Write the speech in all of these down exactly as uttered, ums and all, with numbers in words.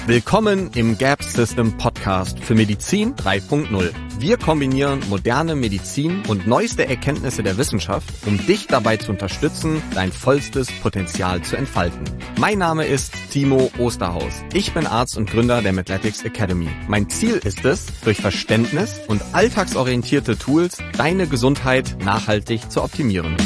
Willkommen im Gap System Podcast für Medizin drei Punkt null. Wir kombinieren moderne Medizin und neueste Erkenntnisse der Wissenschaft, um dich dabei zu unterstützen, dein vollstes Potenzial zu entfalten. Mein Name ist Timo Osterhaus. Ich bin Arzt und Gründer der Medletics Academy. Mein Ziel ist es, durch Verständnis und alltagsorientierte Tools deine Gesundheit nachhaltig zu optimieren.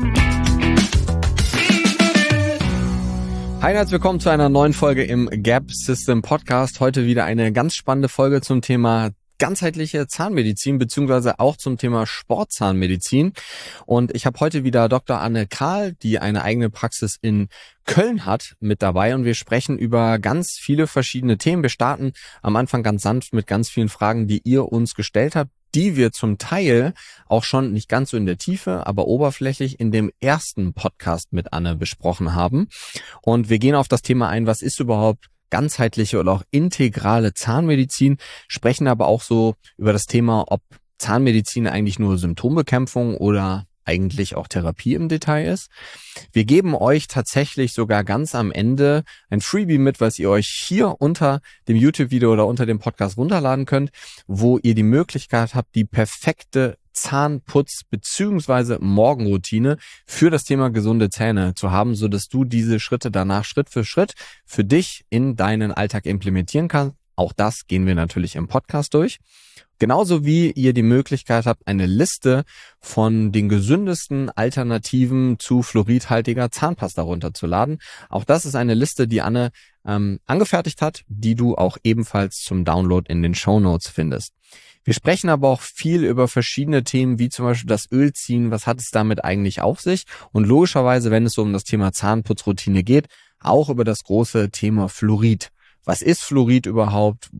Hi, herzlich willkommen zu einer neuen Folge im Gap System Podcast. Heute wieder eine ganz spannende Folge zum Thema ganzheitliche Zahnmedizin beziehungsweise auch zum Thema Sportzahnmedizin. Und ich habe heute wieder Doktor Anne Kahl, die eine eigene Praxis in Köln hat, mit dabei. Und wir sprechen über ganz viele verschiedene Themen. Wir starten am Anfang ganz sanft mit ganz vielen Fragen, die ihr uns gestellt habt, die wir zum Teil auch schon nicht ganz so in der Tiefe, aber oberflächlich in dem ersten Podcast mit Anne besprochen haben. Und wir gehen auf das Thema ein, was ist überhaupt ganzheitliche oder auch integrale Zahnmedizin, sprechen aber auch so über das Thema, ob Zahnmedizin eigentlich nur Symptombekämpfung oder eigentlich auch Therapie im Detail ist. Wir geben euch tatsächlich sogar ganz am Ende ein Freebie mit, was ihr euch hier unter dem YouTube-Video oder unter dem Podcast runterladen könnt, wo ihr die Möglichkeit habt, die perfekte Zahnputz- bzw. Morgenroutine für das Thema gesunde Zähne zu haben, sodass du diese Schritte danach Schritt für Schritt für dich in deinen Alltag implementieren kannst. Auch das gehen wir natürlich im Podcast durch. Genauso wie ihr die Möglichkeit habt, eine Liste von den gesündesten Alternativen zu fluoridhaltiger Zahnpasta runterzuladen. Auch das ist eine Liste, die Anne ähm, angefertigt hat, die du auch ebenfalls zum Download in den Shownotes findest. Wir sprechen aber auch viel über verschiedene Themen, wie zum Beispiel das Ölziehen. Was hat es damit eigentlich auf sich? Und logischerweise, wenn es so um das Thema Zahnputzroutine geht, auch über das große Thema Fluorid. Was ist Fluorid überhaupt?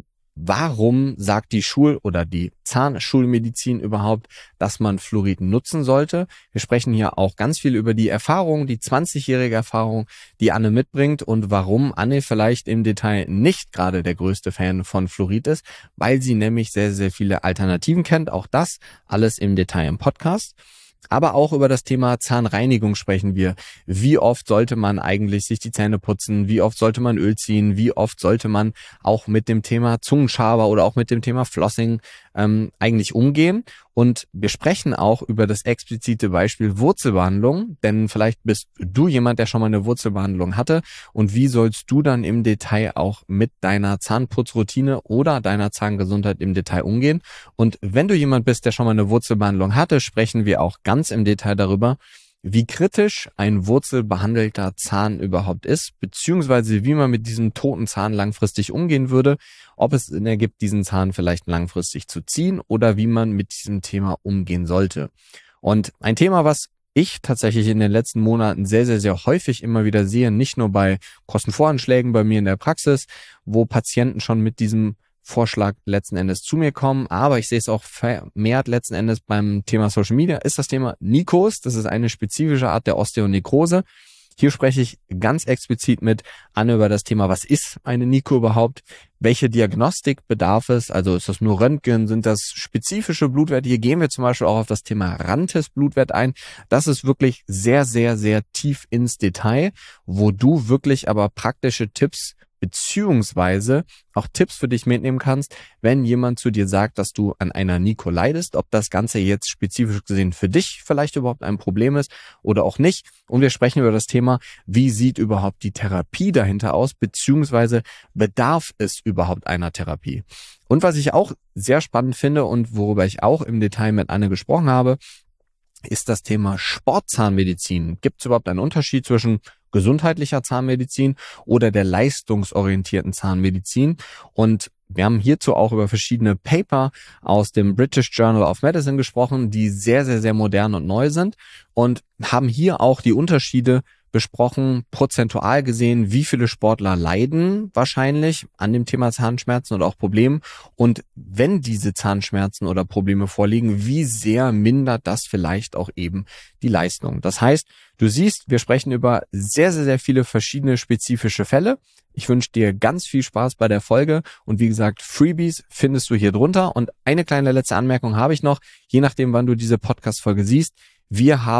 Warum sagt die Schul- oder die Zahnschulmedizin überhaupt, dass man Fluorid nutzen sollte? Wir sprechen hier auch ganz viel über die Erfahrung, die zwanzigjährige Erfahrung, die Anne mitbringt und warum Anne vielleicht im Detail nicht gerade der größte Fan von Fluorid ist, weil sie nämlich sehr, sehr viele Alternativen kennt. Auch das alles im Detail im Podcast. Aber auch über das Thema Zahnreinigung sprechen wir. Wie oft sollte man eigentlich sich die Zähne putzen? Wie oft sollte man Öl ziehen? Wie oft sollte man auch mit dem Thema Zungenschaber oder auch mit dem Thema Flossing ähm, eigentlich umgehen? Und wir sprechen auch über das explizite Beispiel Wurzelbehandlung, denn vielleicht bist du jemand, der schon mal eine Wurzelbehandlung hatte. Und wie sollst du dann im Detail auch mit deiner Zahnputzroutine oder deiner Zahngesundheit im Detail umgehen? Und wenn du jemand bist, der schon mal eine Wurzelbehandlung hatte, sprechen wir auch ganz im Detail darüber, wie kritisch ein wurzelbehandelter Zahn überhaupt ist, beziehungsweise wie man mit diesem toten Zahn langfristig umgehen würde, ob es Sinn ergibt, diesen Zahn vielleicht langfristig zu ziehen oder wie man mit diesem Thema umgehen sollte. Und ein Thema, was ich tatsächlich in den letzten Monaten sehr, sehr, sehr häufig immer wieder sehe, nicht nur bei Kostenvoranschlägen bei mir in der Praxis, wo Patienten schon mit diesem Vorschlag letzten Endes zu mir kommen, aber ich sehe es auch vermehrt letzten Endes beim Thema Social Media, ist das Thema Nikos. Das ist eine spezifische Art der Osteonekrose. Hier spreche ich ganz explizit mit Anne über das Thema, was ist eine Niko überhaupt? Welche Diagnostik bedarf es? Also ist das nur Röntgen? Sind das spezifische Blutwerte? Hier gehen wir zum Beispiel auch auf das Thema Rantes-Blutwert ein. Das ist wirklich sehr, sehr, sehr tief ins Detail, wo du wirklich aber praktische Tipps beziehungsweise auch Tipps für dich mitnehmen kannst, wenn jemand zu dir sagt, dass du an einer Niko leidest, ob das Ganze jetzt spezifisch gesehen für dich vielleicht überhaupt ein Problem ist oder auch nicht. Und wir sprechen über das Thema, wie sieht überhaupt die Therapie dahinter aus, beziehungsweise bedarf es überhaupt einer Therapie. Und was ich auch sehr spannend finde und worüber ich auch im Detail mit Anne gesprochen habe, ist das Thema Sportzahnmedizin. Gibt es überhaupt einen Unterschied zwischen gesundheitlicher Zahnmedizin oder der leistungsorientierten Zahnmedizin? Und wir haben hierzu auch über verschiedene Paper aus dem British Journal of Medicine gesprochen, die sehr, sehr, sehr modern und neu sind und haben hier auch die Unterschiede besprochen, prozentual gesehen, wie viele Sportler leiden wahrscheinlich an dem Thema Zahnschmerzen oder auch Problemen und wenn diese Zahnschmerzen oder Probleme vorliegen, wie sehr mindert das vielleicht auch eben die Leistung. Das heißt, du siehst, wir sprechen über sehr, sehr, sehr viele verschiedene spezifische Fälle. Ich wünsche dir ganz viel Spaß bei der Folge und wie gesagt, Freebies findest du hier drunter und eine kleine letzte Anmerkung habe ich noch, je nachdem, wann du diese Podcast-Folge siehst. Wir haben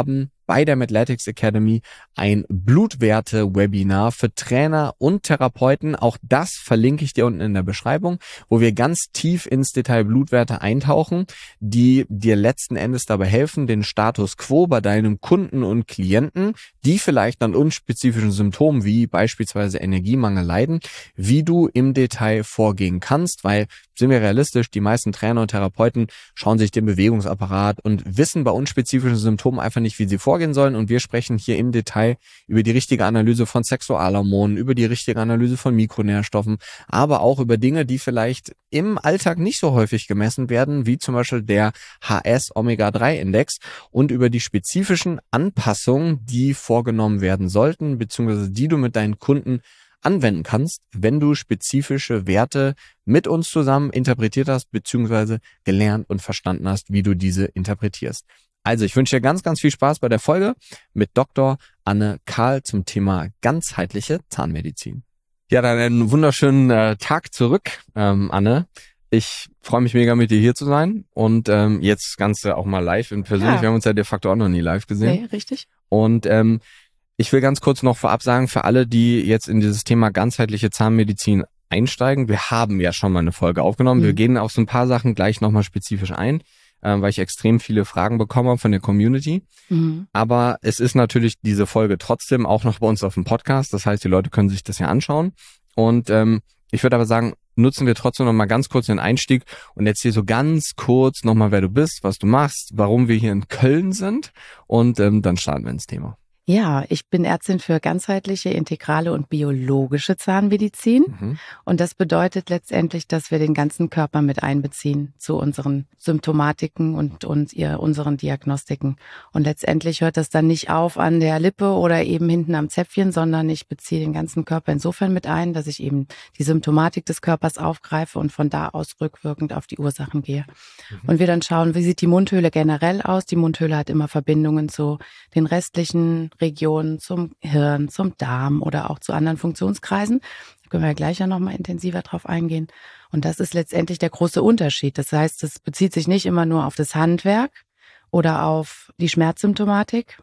bei der Medletics Academy ein Blutwerte-Webinar für Trainer und Therapeuten. Auch das verlinke ich dir unten in der Beschreibung, wo wir ganz tief ins Detail Blutwerte eintauchen, die dir letzten Endes dabei helfen, den Status quo bei deinem Kunden und Klienten, die vielleicht an unspezifischen Symptomen wie beispielsweise Energiemangel leiden, wie du im Detail vorgehen kannst, weil, sind wir realistisch, die meisten Trainer und Therapeuten schauen sich den Bewegungsapparat und wissen bei unspezifischen Symptomen einfach nicht, wie sie vorgehen sollen, und wir sprechen hier im Detail über die richtige Analyse von Sexualhormonen, über die richtige Analyse von Mikronährstoffen, aber auch über Dinge, die vielleicht im Alltag nicht so häufig gemessen werden, wie zum Beispiel der H S Omega drei Index, und über die spezifischen Anpassungen, die vorgenommen werden sollten, beziehungsweise die du mit deinen Kunden anwenden kannst, wenn du spezifische Werte mit uns zusammen interpretiert hast, beziehungsweise gelernt und verstanden hast, wie du diese interpretierst. Also ich wünsche dir ganz, ganz viel Spaß bei der Folge mit Doktor Anne Kahl zum Thema ganzheitliche Zahnmedizin. Ja, dann einen wunderschönen äh, Tag zurück, ähm, Anne. Ich freue mich mega, mit dir hier zu sein und ähm, jetzt das Ganze auch mal live und persönlich. Ja. Wir haben uns ja de facto auch noch nie live gesehen. Nee, richtig. Und ähm, ich will ganz kurz noch vorab sagen, für alle, die jetzt in dieses Thema ganzheitliche Zahnmedizin einsteigen, wir haben ja schon mal eine Folge aufgenommen. Mhm. Wir gehen auf so ein paar Sachen gleich nochmal spezifisch ein, äh, weil ich extrem viele Fragen bekomme von der Community. Mhm. Aber es ist natürlich diese Folge trotzdem auch noch bei uns auf dem Podcast. Das heißt, die Leute können sich das ja anschauen. Und ähm, ich würde aber sagen, nutzen wir trotzdem noch mal ganz kurz den Einstieg und erzähl so ganz kurz nochmal, wer du bist, was du machst, warum wir hier in Köln sind, und ähm, dann starten wir ins Thema. Ja, ich bin Ärztin für ganzheitliche, integrale und biologische Zahnmedizin. Mhm. Und das bedeutet letztendlich, dass wir den ganzen Körper mit einbeziehen zu unseren Symptomatiken und, und ihr, unseren Diagnostiken. Und letztendlich hört das dann nicht auf an der Lippe oder eben hinten am Zäpfchen, sondern ich beziehe den ganzen Körper insofern mit ein, dass ich eben die Symptomatik des Körpers aufgreife und von da aus rückwirkend auf die Ursachen gehe. Mhm. Und wir dann schauen, wie sieht die Mundhöhle generell aus. Die Mundhöhle hat immer Verbindungen zu den restlichen Regionen, zum Hirn, zum Darm oder auch zu anderen Funktionskreisen. Da können wir ja gleich ja nochmal intensiver drauf eingehen. Und das ist letztendlich der große Unterschied. Das heißt, es bezieht sich nicht immer nur auf das Handwerk oder auf die Schmerzsymptomatik,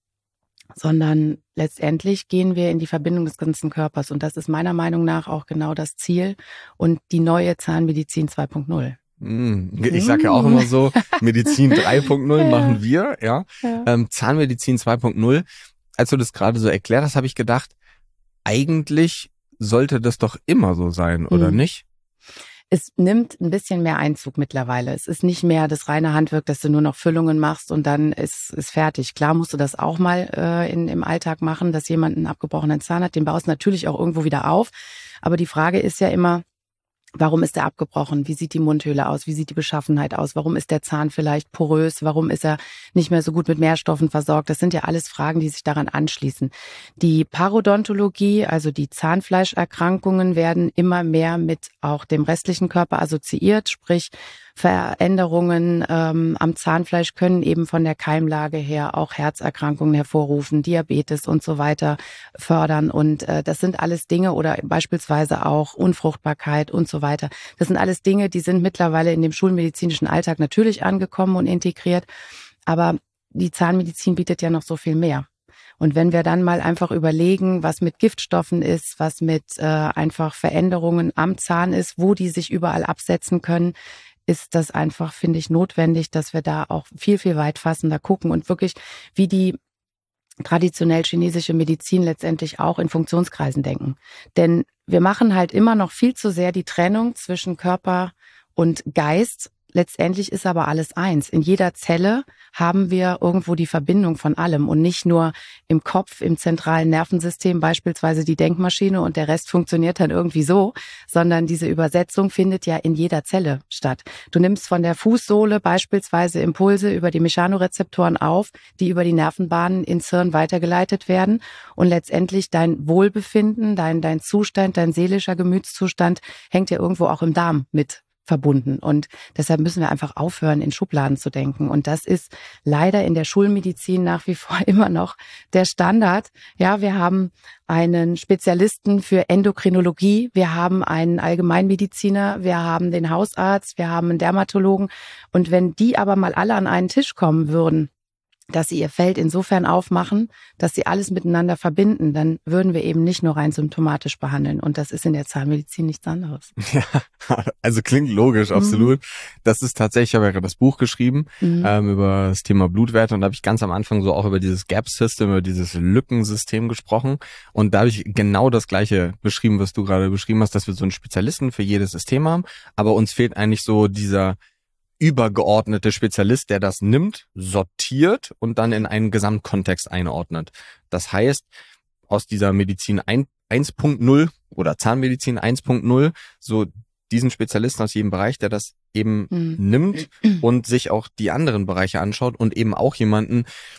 sondern letztendlich gehen wir in die Verbindung des ganzen Körpers. Und das ist meiner Meinung nach auch genau das Ziel und die neue Zahnmedizin zwei Punkt null. Ich sage ja auch immer so, Medizin drei Punkt null machen wir, ja. ja. Ähm, Zahnmedizin zwei Punkt null. Als du das gerade so erklärt hast, habe ich gedacht, eigentlich sollte das doch immer so sein, oder mhm. nicht? Es nimmt ein bisschen mehr Einzug mittlerweile. Es ist nicht mehr das reine Handwerk, dass du nur noch Füllungen machst und dann ist ist fertig. Klar musst du das auch mal äh, in, im Alltag machen, dass jemand einen abgebrochenen Zahn hat. Den baust du natürlich auch irgendwo wieder auf. Aber die Frage ist ja immer, warum ist er abgebrochen? Wie sieht die Mundhöhle aus? Wie sieht die Beschaffenheit aus? Warum ist der Zahn vielleicht porös? Warum ist er nicht mehr so gut mit Nährstoffen versorgt? Das sind ja alles Fragen, die sich daran anschließen. Die Parodontologie, also die Zahnfleischerkrankungen, werden immer mehr mit auch dem restlichen Körper assoziiert, sprich Veränderungen ähm, am Zahnfleisch können eben von der Keimlage her auch Herzerkrankungen hervorrufen, Diabetes und so weiter fördern. Und äh, das sind alles Dinge, oder beispielsweise auch Unfruchtbarkeit und so weiter. Das sind alles Dinge, die sind mittlerweile in dem schulmedizinischen Alltag natürlich angekommen und integriert. Aber die Zahnmedizin bietet ja noch so viel mehr. Und wenn wir dann mal einfach überlegen, was mit Giftstoffen ist, was mit äh, einfach Veränderungen am Zahn ist, wo die sich überall absetzen können, ist das einfach, finde ich, notwendig, dass wir da auch viel, viel weitfassender gucken und wirklich, wie die traditionell chinesische Medizin letztendlich auch in Funktionskreisen denken. Denn wir machen halt immer noch viel zu sehr die Trennung zwischen Körper und Geist. Letztendlich ist aber alles eins. In jeder Zelle haben wir irgendwo die Verbindung von allem und nicht nur im Kopf, im zentralen Nervensystem, beispielsweise die Denkmaschine und der Rest funktioniert dann irgendwie so, sondern diese Übersetzung findet ja in jeder Zelle statt. Du nimmst von der Fußsohle beispielsweise Impulse über die Mechanorezeptoren auf, die über die Nervenbahnen ins Hirn weitergeleitet werden und letztendlich dein Wohlbefinden, dein, dein Zustand, dein seelischer Gemütszustand hängt ja irgendwo auch im Darm mit verbunden. Und deshalb müssen wir einfach aufhören, in Schubladen zu denken. Und das ist leider in der Schulmedizin nach wie vor immer noch der Standard. Ja, wir haben einen Spezialisten für Endokrinologie, wir haben einen Allgemeinmediziner, wir haben den Hausarzt, wir haben einen Dermatologen. Und wenn die aber mal alle an einen Tisch kommen würden dass sie ihr Feld insofern aufmachen, dass sie alles miteinander verbinden, dann würden wir eben nicht nur rein symptomatisch behandeln. Und das ist in der Zahnmedizin nichts anderes. Ja, also klingt logisch, absolut. Mhm. Das ist tatsächlich, ich habe ja gerade das Buch geschrieben mhm. ähm, über das Thema Blutwerte und da habe ich ganz am Anfang so auch über dieses Gap-System, über dieses Lückensystem gesprochen. Und da habe ich genau das Gleiche beschrieben, was du gerade beschrieben hast, dass wir so einen Spezialisten für jedes System haben, aber uns fehlt eigentlich so dieser übergeordnete Spezialist, der das nimmt, sortiert und dann in einen Gesamtkontext einordnet. Das heißt, aus dieser Medizin eins Punkt null oder Zahnmedizin eins Punkt null, so diesen Spezialisten aus jedem Bereich, der das eben mhm. nimmt und sich auch die anderen Bereiche anschaut und eben auch jemanden,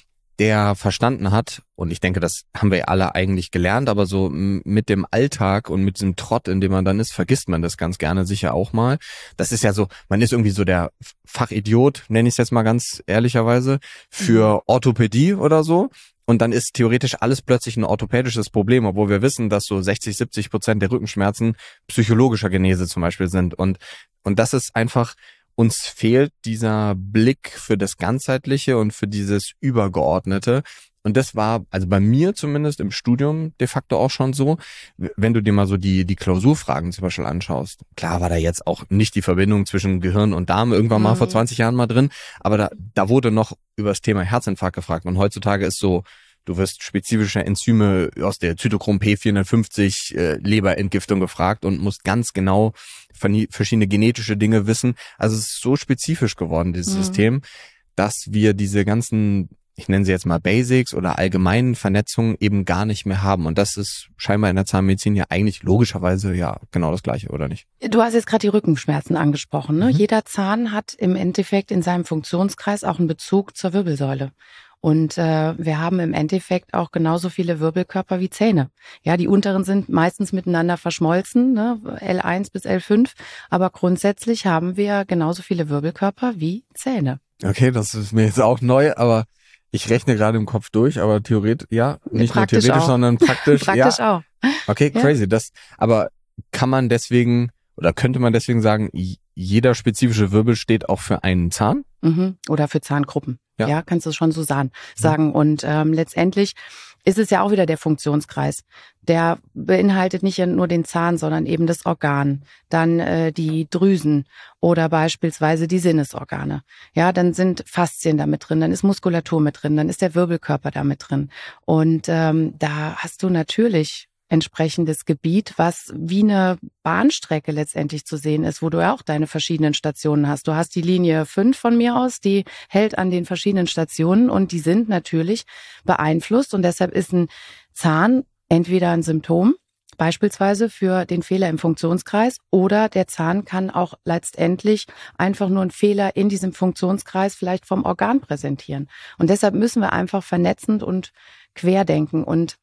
der verstanden hat, und ich denke, das haben wir alle eigentlich gelernt, aber so mit dem Alltag und mit diesem Trott, in dem man dann ist, vergisst man das ganz gerne sicher auch mal. Das ist ja so, man ist irgendwie so der Fachidiot, nenne ich es jetzt mal ganz ehrlicherweise, für Orthopädie oder so. Und dann ist theoretisch alles plötzlich ein orthopädisches Problem, obwohl wir wissen, dass so sechzig, siebzig Prozent der Rückenschmerzen psychologischer Genese zum Beispiel sind. Und, und das ist einfach, uns fehlt dieser Blick für das Ganzheitliche und für dieses Übergeordnete. Und das war, also bei mir zumindest im Studium de facto auch schon so, wenn du dir mal so die, die Klausurfragen zum Beispiel anschaust. Klar war da jetzt auch nicht die Verbindung zwischen Gehirn und Darm irgendwann mal mhm. vor zwanzig Jahren mal drin, aber da, da wurde noch über das Thema Herzinfarkt gefragt. Und heutzutage ist so, du wirst spezifische Enzyme aus der Zytochrom P vierhundertfünfzig äh, Leberentgiftung gefragt und musst ganz genau verschiedene genetische Dinge wissen. Also es ist so spezifisch geworden, dieses mhm. System, dass wir diese ganzen, ich nenne sie jetzt mal Basics oder allgemeinen Vernetzungen eben gar nicht mehr haben. Und das ist scheinbar in der Zahnmedizin ja eigentlich logischerweise ja genau das Gleiche, oder nicht? Du hast jetzt gerade die Rückenschmerzen angesprochen. Ne? Mhm. Jeder Zahn hat im Endeffekt in seinem Funktionskreis auch einen Bezug zur Wirbelsäule. Und äh, wir haben im Endeffekt auch genauso viele Wirbelkörper wie Zähne. Ja, die unteren sind meistens miteinander verschmolzen, ne, L eins bis L fünf. Aber grundsätzlich haben wir genauso viele Wirbelkörper wie Zähne. Okay, das ist mir jetzt auch neu, aber ich rechne gerade im Kopf durch, aber theoretisch, ja, nicht praktisch nur theoretisch, auch. sondern praktisch. praktisch ja. auch. Okay, crazy. Ja. Das, aber kann man deswegen oder könnte man deswegen sagen, jeder spezifische Wirbel steht auch für einen Zahn? Mhm. Oder für Zahngruppen. Ja, ja kannst du schon so sagen. sagen. Und ähm, letztendlich ist es ja auch wieder der Funktionskreis. Der beinhaltet nicht nur den Zahn, sondern eben das Organ, dann äh, die Drüsen oder beispielsweise die Sinnesorgane. Ja, dann sind Faszien da mit drin, dann ist Muskulatur mit drin, dann ist der Wirbelkörper da mit drin. Und ähm, da hast du natürlich entsprechendes Gebiet, was wie eine Bahnstrecke letztendlich zu sehen ist, wo du ja auch deine verschiedenen Stationen hast. Du hast die Linie fünf von mir aus, die hält an den verschiedenen Stationen und die sind natürlich beeinflusst und deshalb ist ein Zahn entweder ein Symptom, beispielsweise für den Fehler im Funktionskreis, oder der Zahn kann auch letztendlich einfach nur einen Fehler in diesem Funktionskreis vielleicht vom Organ präsentieren. Und deshalb müssen wir einfach vernetzend und querdenken. Und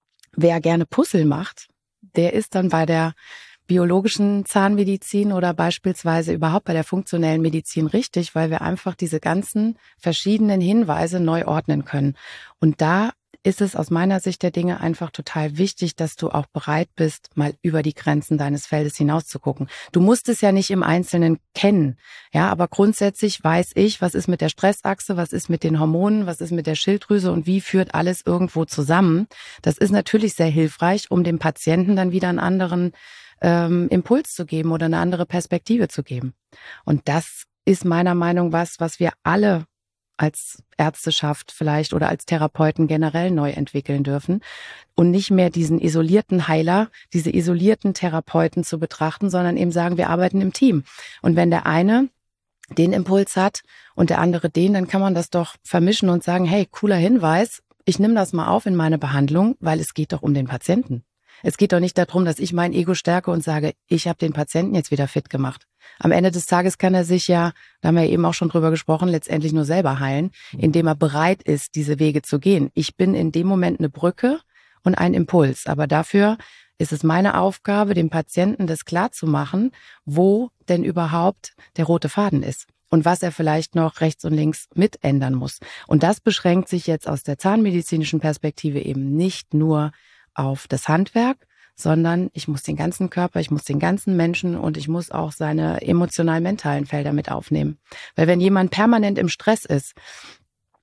wer gerne Puzzle macht, der ist dann bei der biologischen Zahnmedizin oder beispielsweise überhaupt bei der funktionellen Medizin richtig, weil wir einfach diese ganzen verschiedenen Hinweise neu ordnen können. Und da ist es aus meiner Sicht der Dinge einfach total wichtig, dass du auch bereit bist, mal über die Grenzen deines Feldes hinaus zu gucken. Du musst es ja nicht im Einzelnen kennen, ja, aber grundsätzlich weiß ich, was ist mit der Stressachse, was ist mit den Hormonen, was ist mit der Schilddrüse und wie führt alles irgendwo zusammen. Das ist natürlich sehr hilfreich, um dem Patienten dann wieder einen anderen ähm, Impuls zu geben oder eine andere Perspektive zu geben. Und das ist meiner Meinung nach was, was wir alle als Ärzteschaft vielleicht oder als Therapeuten generell neu entwickeln dürfen und nicht mehr diesen isolierten Heiler, diese isolierten Therapeuten zu betrachten, sondern eben sagen, wir arbeiten im Team. Und wenn der eine den Impuls hat und der andere den, dann kann man das doch vermischen und sagen, hey, cooler Hinweis, ich nehme das mal auf in meine Behandlung, weil es geht doch um den Patienten. Es geht doch nicht darum, dass ich mein Ego stärke und sage, ich habe den Patienten jetzt wieder fit gemacht. Am Ende des Tages kann er sich ja, da haben wir eben auch schon drüber gesprochen, letztendlich nur selber heilen, indem er bereit ist, diese Wege zu gehen. Ich bin in dem Moment eine Brücke und ein Impuls. Aber dafür ist es meine Aufgabe, dem Patienten das klar zu machen, wo denn überhaupt der rote Faden ist und was er vielleicht noch rechts und links mit ändern muss. Und das beschränkt sich jetzt aus der zahnmedizinischen Perspektive eben nicht nur auf das Handwerk, sondern ich muss den ganzen Körper, ich muss den ganzen Menschen und ich muss auch seine emotional-mentalen Felder mit aufnehmen. Weil wenn jemand permanent im Stress ist,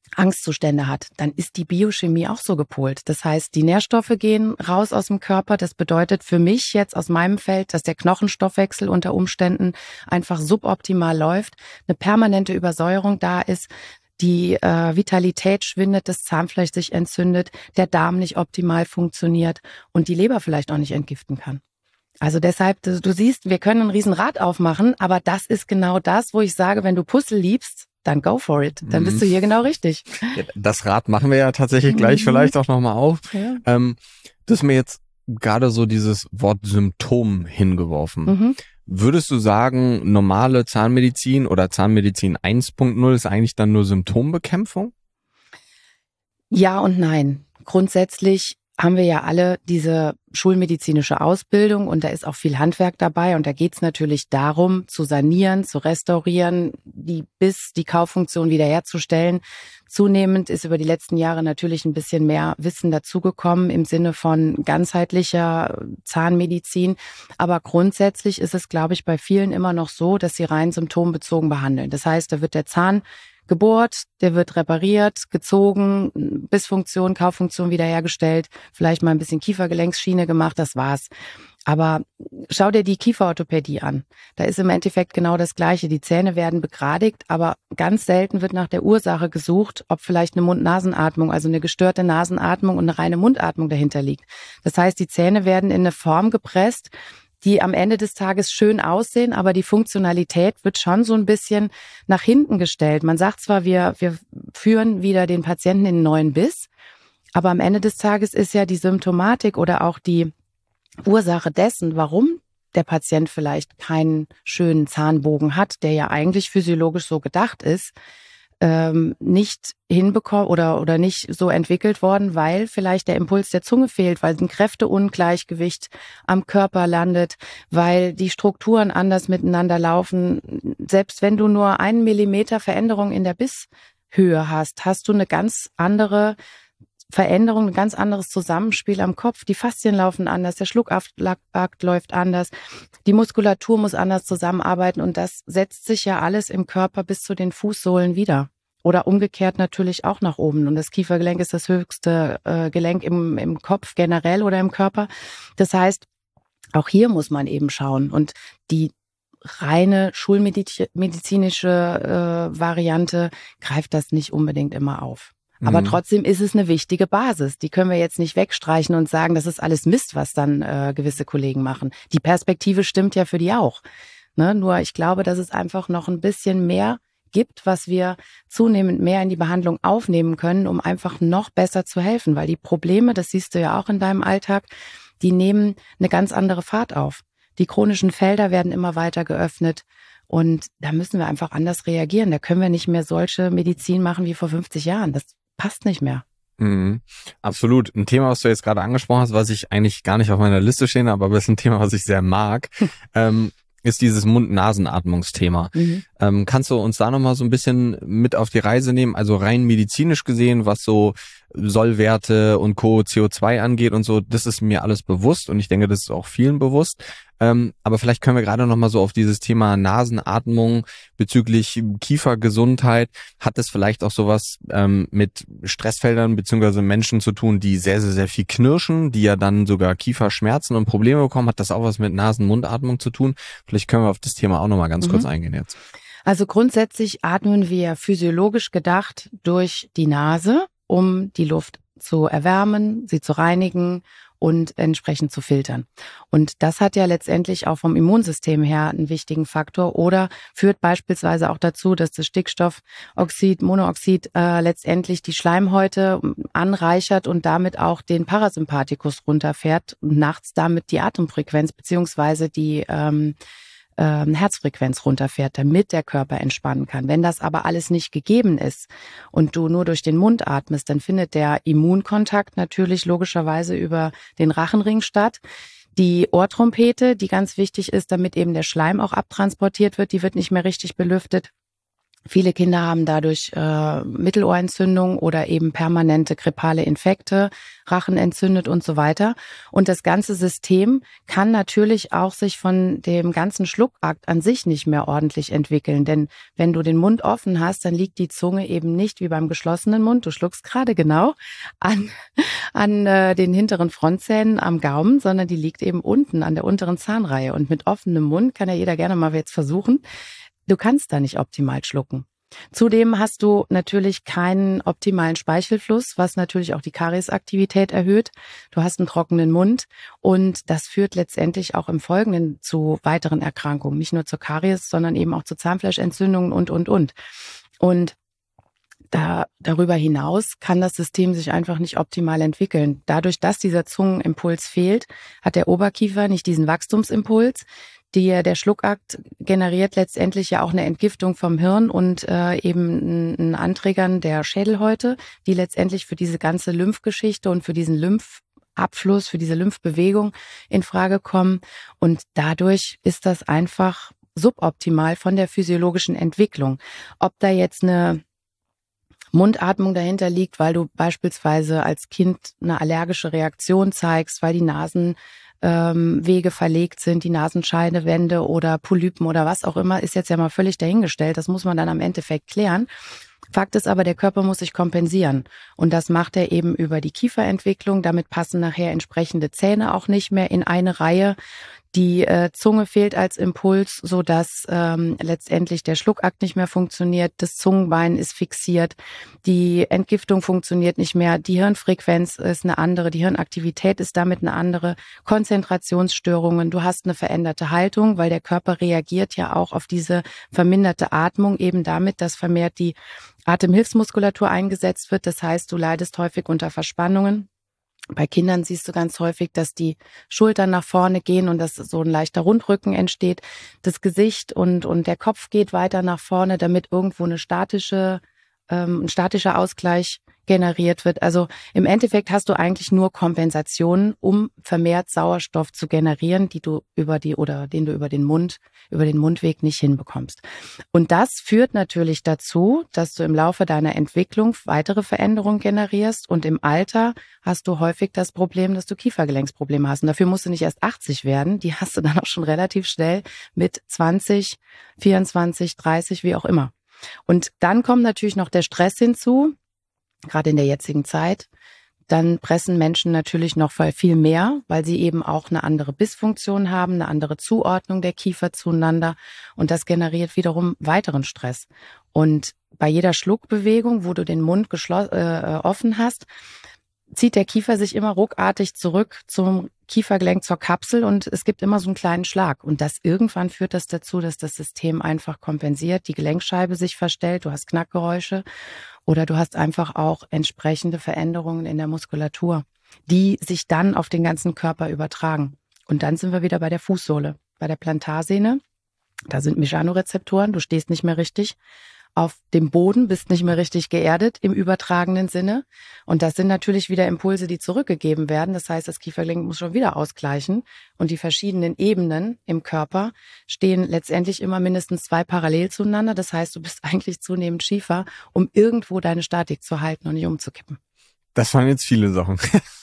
Angstzustände hat, dann ist die Biochemie auch so gepolt. Das heißt, die Nährstoffe gehen raus aus dem Körper. Das bedeutet für mich jetzt aus meinem Feld, dass der Knochenstoffwechsel unter Umständen einfach suboptimal läuft, eine permanente Übersäuerung da ist, die äh, Vitalität schwindet, das Zahnfleisch sich entzündet, der Darm nicht optimal funktioniert und die Leber vielleicht auch nicht entgiften kann. Also deshalb, du, du siehst, wir können ein Riesenrad aufmachen, aber das ist genau das, wo ich sage, wenn du Puzzle liebst, dann go for it. Dann bist du hier genau richtig. Ja, das Rad machen wir ja tatsächlich gleich mhm. vielleicht auch nochmal auf. Ja. Ähm, du hast mir jetzt gerade so dieses Wort Symptom hingeworfen. Mhm. Würdest du sagen, normale Zahnmedizin oder Zahnmedizin eins Punkt null ist eigentlich dann nur Symptombekämpfung? Ja und nein. Grundsätzlich haben wir ja alle diese schulmedizinische Ausbildung und da ist auch viel Handwerk dabei und da geht es natürlich darum, zu sanieren, zu restaurieren, die bis die Kauffunktion wiederherzustellen. Zunehmend ist über die letzten Jahre natürlich ein bisschen mehr Wissen dazugekommen im Sinne von ganzheitlicher Zahnmedizin. Aber grundsätzlich ist es, glaube ich, bei vielen immer noch so, dass sie rein symptombezogen behandeln. Das heißt, da wird der Zahn gebohrt, der wird repariert, gezogen, Bissfunktion, Kauffunktion wiederhergestellt, vielleicht mal ein bisschen Kiefergelenksschiene gemacht, das war's. Aber schau dir die Kieferorthopädie an. Da ist im Endeffekt genau das Gleiche. Die Zähne werden begradigt, aber ganz selten wird nach der Ursache gesucht, ob vielleicht eine Mund-Nasen-Atmung, also eine gestörte Nasenatmung und eine reine Mundatmung dahinter liegt. Das heißt, die Zähne werden in eine Form gepresst, die am Ende des Tages schön aussehen, aber die Funktionalität wird schon so ein bisschen nach hinten gestellt. Man sagt zwar, wir, wir führen wieder den Patienten in einen neuen Biss, aber am Ende des Tages ist ja die Symptomatik oder auch die Ursache dessen, warum der Patient vielleicht keinen schönen Zahnbogen hat, der ja eigentlich physiologisch so gedacht ist, ähm, nicht hinbekommen oder oder nicht so entwickelt worden, weil vielleicht der Impuls der Zunge fehlt, weil ein Kräfteungleichgewicht am Körper landet, weil die Strukturen anders miteinander laufen. Selbst wenn du nur einen Millimeter Veränderung in der Bisshöhe hast, hast du eine ganz andere Veränderung, ein ganz anderes Zusammenspiel am Kopf. Die Faszien laufen anders, der Schluckakt läuft anders, die Muskulatur muss anders zusammenarbeiten und das setzt sich ja alles im Körper bis zu den Fußsohlen wieder. Oder umgekehrt natürlich auch nach oben. Und das Kiefergelenk ist das höchste äh, Gelenk im, im Kopf generell oder im Körper. Das heißt, auch hier muss man eben schauen. Und die reine schulmedizinische äh, Variante greift das nicht unbedingt immer auf. Aber mhm. trotzdem ist es eine wichtige Basis. Die können wir jetzt nicht wegstreichen und sagen, das ist alles Mist, was dann äh, gewisse Kollegen machen. Die Perspektive stimmt ja für die auch. Ne? Nur ich glaube, dass es einfach noch ein bisschen mehr gibt, was wir zunehmend mehr in die Behandlung aufnehmen können, um einfach noch besser zu helfen. Weil die Probleme, das siehst du ja auch in deinem Alltag, die nehmen eine ganz andere Fahrt auf. Die chronischen Felder werden immer weiter geöffnet. Und da müssen wir einfach anders reagieren. Da können wir nicht mehr solche Medizin machen wie vor fünfzig Jahren. Das passt nicht mehr. Mhm, absolut. Ein Thema, was du jetzt gerade angesprochen hast, was ich eigentlich gar nicht auf meiner Liste stehe, aber es ist ein Thema, was ich sehr mag, ähm, ist dieses Mund-Nasen-Atmungsthema. Mhm. Ähm, kannst du uns da nochmal so ein bisschen mit auf die Reise nehmen? Also rein medizinisch gesehen, was so Sollwerte und Co. C O zwei angeht und so, das ist mir alles bewusst und ich denke, das ist auch vielen bewusst. Ähm, aber vielleicht können wir gerade nochmal so auf dieses Thema Nasenatmung bezüglich Kiefergesundheit, hat das vielleicht auch sowas ähm, mit Stressfeldern beziehungsweise Menschen zu tun, die sehr, sehr, sehr viel knirschen, die ja dann sogar Kieferschmerzen und Probleme bekommen? Hat das auch was mit Nasen-Mundatmung zu tun? Vielleicht können wir auf das Thema auch nochmal ganz mhm. kurz eingehen jetzt. Also grundsätzlich atmen wir physiologisch gedacht durch die Nase, um die Luft zu erwärmen, sie zu reinigen und entsprechend zu filtern. Und das hat ja letztendlich auch vom Immunsystem her einen wichtigen Faktor oder führt beispielsweise auch dazu, dass das Stickstoffoxid, Monoxid äh, letztendlich die Schleimhäute anreichert und damit auch den Parasympathikus runterfährt und nachts damit die Atemfrequenz beziehungsweise die ähm, ähm, Herzfrequenz runterfährt, damit der Körper entspannen kann. Wenn das aber alles nicht gegeben ist und du nur durch den Mund atmest, dann findet der Immunkontakt natürlich logischerweise über den Rachenring statt. Die Ohrtrompete, die ganz wichtig ist, damit eben der Schleim auch abtransportiert wird, die wird nicht mehr richtig belüftet. Viele Kinder haben dadurch äh, Mittelohrentzündung oder eben permanente grippale Infekte, Rachen entzündet und so weiter. Und das ganze System kann natürlich auch sich von dem ganzen Schluckakt an sich nicht mehr ordentlich entwickeln. Denn wenn du den Mund offen hast, dann liegt die Zunge eben nicht wie beim geschlossenen Mund, du schluckst gerade genau, an, an äh, den hinteren Frontzähnen am Gaumen, sondern die liegt eben unten an der unteren Zahnreihe. Und mit offenem Mund kann ja jeder gerne mal jetzt versuchen. Du kannst da nicht optimal schlucken. Zudem hast du natürlich keinen optimalen Speichelfluss, was natürlich auch die Kariesaktivität erhöht. Du hast einen trockenen Mund und das führt letztendlich auch im Folgenden zu weiteren Erkrankungen. Nicht nur zur Karies, sondern eben auch zu Zahnfleischentzündungen und, und, und. Und da, darüber hinaus kann das System sich einfach nicht optimal entwickeln. Dadurch, dass dieser Zungenimpuls fehlt, hat der Oberkiefer nicht diesen Wachstumsimpuls. Die, der Schluckakt generiert letztendlich ja auch eine Entgiftung vom Hirn und äh, eben ein Anträgern der Schädelhäute, die letztendlich für diese ganze Lymphgeschichte und für diesen Lymphabfluss, für diese Lymphbewegung in Frage kommen. Und dadurch ist das einfach suboptimal von der physiologischen Entwicklung. Ob da jetzt eine Mundatmung dahinter liegt, weil du beispielsweise als Kind eine allergische Reaktion zeigst, weil die Nasen ähm, Wege verlegt sind, die Nasenscheidewände oder Polypen oder was auch immer, ist jetzt ja mal völlig dahingestellt. Das muss man dann am Endeffekt klären. Fakt ist aber, der Körper muss sich kompensieren. Und das macht er eben über die Kieferentwicklung. Damit passen nachher entsprechende Zähne auch nicht mehr in eine Reihe. Die äh, Zunge fehlt als Impuls, so dass ähm, letztendlich der Schluckakt nicht mehr funktioniert. Das Zungenbein ist fixiert. Die Entgiftung funktioniert nicht mehr. Die Hirnfrequenz ist eine andere. Die Hirnaktivität ist damit eine andere. Konzentrationsstörungen. Du hast eine veränderte Haltung, weil der Körper reagiert ja auch auf diese verminderte Atmung eben damit, dass vermehrt die Atemhilfsmuskulatur eingesetzt wird. Das heißt, du leidest häufig unter Verspannungen. Bei Kindern siehst du ganz häufig, dass die Schultern nach vorne gehen und dass so ein leichter Rundrücken entsteht. Das Gesicht und, und der Kopf geht weiter nach vorne, damit irgendwo eine statische, ähm, ein statischer Ausgleich generiert wird. Also im Endeffekt hast du eigentlich nur Kompensationen, um vermehrt Sauerstoff zu generieren, die du über die oder den du über den Mund, über den Mundweg nicht hinbekommst. Und das führt natürlich dazu, dass du im Laufe deiner Entwicklung weitere Veränderungen generierst und im Alter hast du häufig das Problem, dass du Kiefergelenksprobleme hast. Und dafür musst du nicht erst achtzig werden, die hast du dann auch schon relativ schnell mit zwanzig, vierundzwanzig, dreißig, wie auch immer. Und dann kommt natürlich noch der Stress hinzu, gerade in der jetzigen Zeit. Dann pressen Menschen natürlich noch viel mehr, weil sie eben auch eine andere Bissfunktion haben, eine andere Zuordnung der Kiefer zueinander. Und das generiert wiederum weiteren Stress. Und bei jeder Schluckbewegung, wo du den Mund geschlossen, äh, offen hast, zieht der Kiefer sich immer ruckartig zurück zum Kiefergelenk, zur Kapsel und es gibt immer so einen kleinen Schlag. Und das irgendwann führt das dazu, dass das System einfach kompensiert, die Gelenkscheibe sich verstellt, du hast Knackgeräusche oder du hast einfach auch entsprechende Veränderungen in der Muskulatur, die sich dann auf den ganzen Körper übertragen. Und dann sind wir wieder bei der Fußsohle, bei der Plantarsehne. Da sind Mechanorezeptoren, du stehst nicht mehr richtig auf dem Boden, bist nicht mehr richtig geerdet im übertragenen Sinne. Und das sind natürlich wieder Impulse, die zurückgegeben werden. Das heißt, das Kiefergelenk muss schon wieder ausgleichen. Und die verschiedenen Ebenen im Körper stehen letztendlich immer mindestens zwei parallel zueinander. Das heißt, du bist eigentlich zunehmend schiefer, um irgendwo deine Statik zu halten und nicht umzukippen. Das waren jetzt viele Sachen.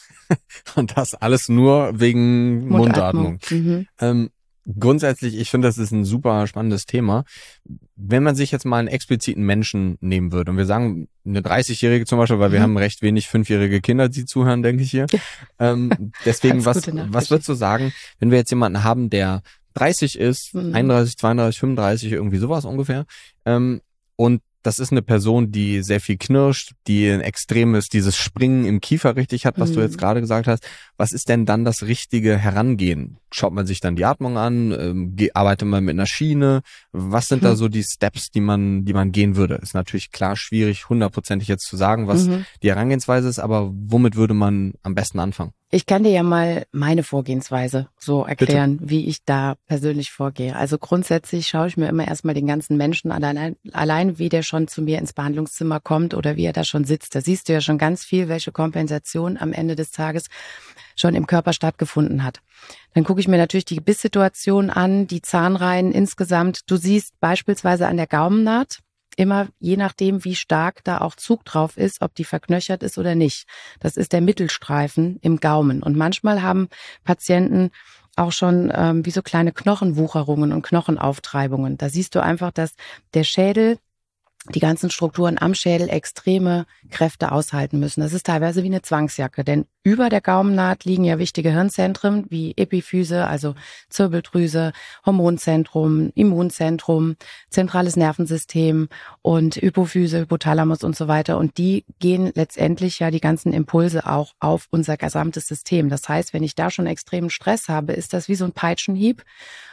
Und das alles nur wegen Mundatmung. Mundatmung. Mhm. Ähm, Grundsätzlich, ich finde, das ist ein super spannendes Thema. Wenn man sich jetzt mal einen expliziten Menschen nehmen würde und wir sagen eine dreißigjährige zum Beispiel, weil mhm. wir haben recht wenig fünfjährige Kinder, die zuhören, denke ich hier. ähm, deswegen, was, was würdest du sagen, wenn wir jetzt jemanden haben, der dreißig ist, mhm. einunddreißig, zweiunddreißig, fünfunddreißig, irgendwie sowas ungefähr, ähm, und das ist eine Person, die sehr viel knirscht, die ein extremes, dieses Springen im Kiefer richtig hat, was mhm. du jetzt gerade gesagt hast. Was ist denn dann das richtige Herangehen? Schaut man sich dann die Atmung an? Ähm, arbeitet man mit einer Schiene? Was sind mhm. da so die Steps, die man, die man gehen würde? Ist natürlich klar schwierig, hundertprozentig jetzt zu sagen, was mhm. die Herangehensweise ist, aber womit würde man am besten anfangen? Ich kann dir ja mal meine Vorgehensweise so erklären, Bitte. Wie ich da persönlich vorgehe. Also grundsätzlich schaue ich mir immer erstmal den ganzen Menschen allein, allein, wie der schon zu mir ins Behandlungszimmer kommt oder wie er da schon sitzt. Da siehst du ja schon ganz viel, welche Kompensation am Ende des Tages schon im Körper stattgefunden hat. Dann gucke ich mir natürlich die Gebisssituation an, die Zahnreihen insgesamt. Du siehst beispielsweise an der Gaumennaht, immer je nachdem, wie stark da auch Zug drauf ist, ob die verknöchert ist oder nicht. Das ist der Mittelstreifen im Gaumen. Und manchmal haben Patienten auch schon ähm, wie so kleine Knochenwucherungen und Knochenauftreibungen. Da siehst du einfach, dass der Schädel, die ganzen Strukturen am Schädel extreme Kräfte aushalten müssen. Das ist teilweise wie eine Zwangsjacke, denn über der Gaumennaht liegen ja wichtige Hirnzentren wie Epiphyse, also Zirbeldrüse, Hormonzentrum, Immunzentrum, zentrales Nervensystem und Hypophyse, Hypothalamus und so weiter. Und die gehen letztendlich ja die ganzen Impulse auch auf unser gesamtes System. Das heißt, wenn ich da schon extremen Stress habe, ist das wie so ein Peitschenhieb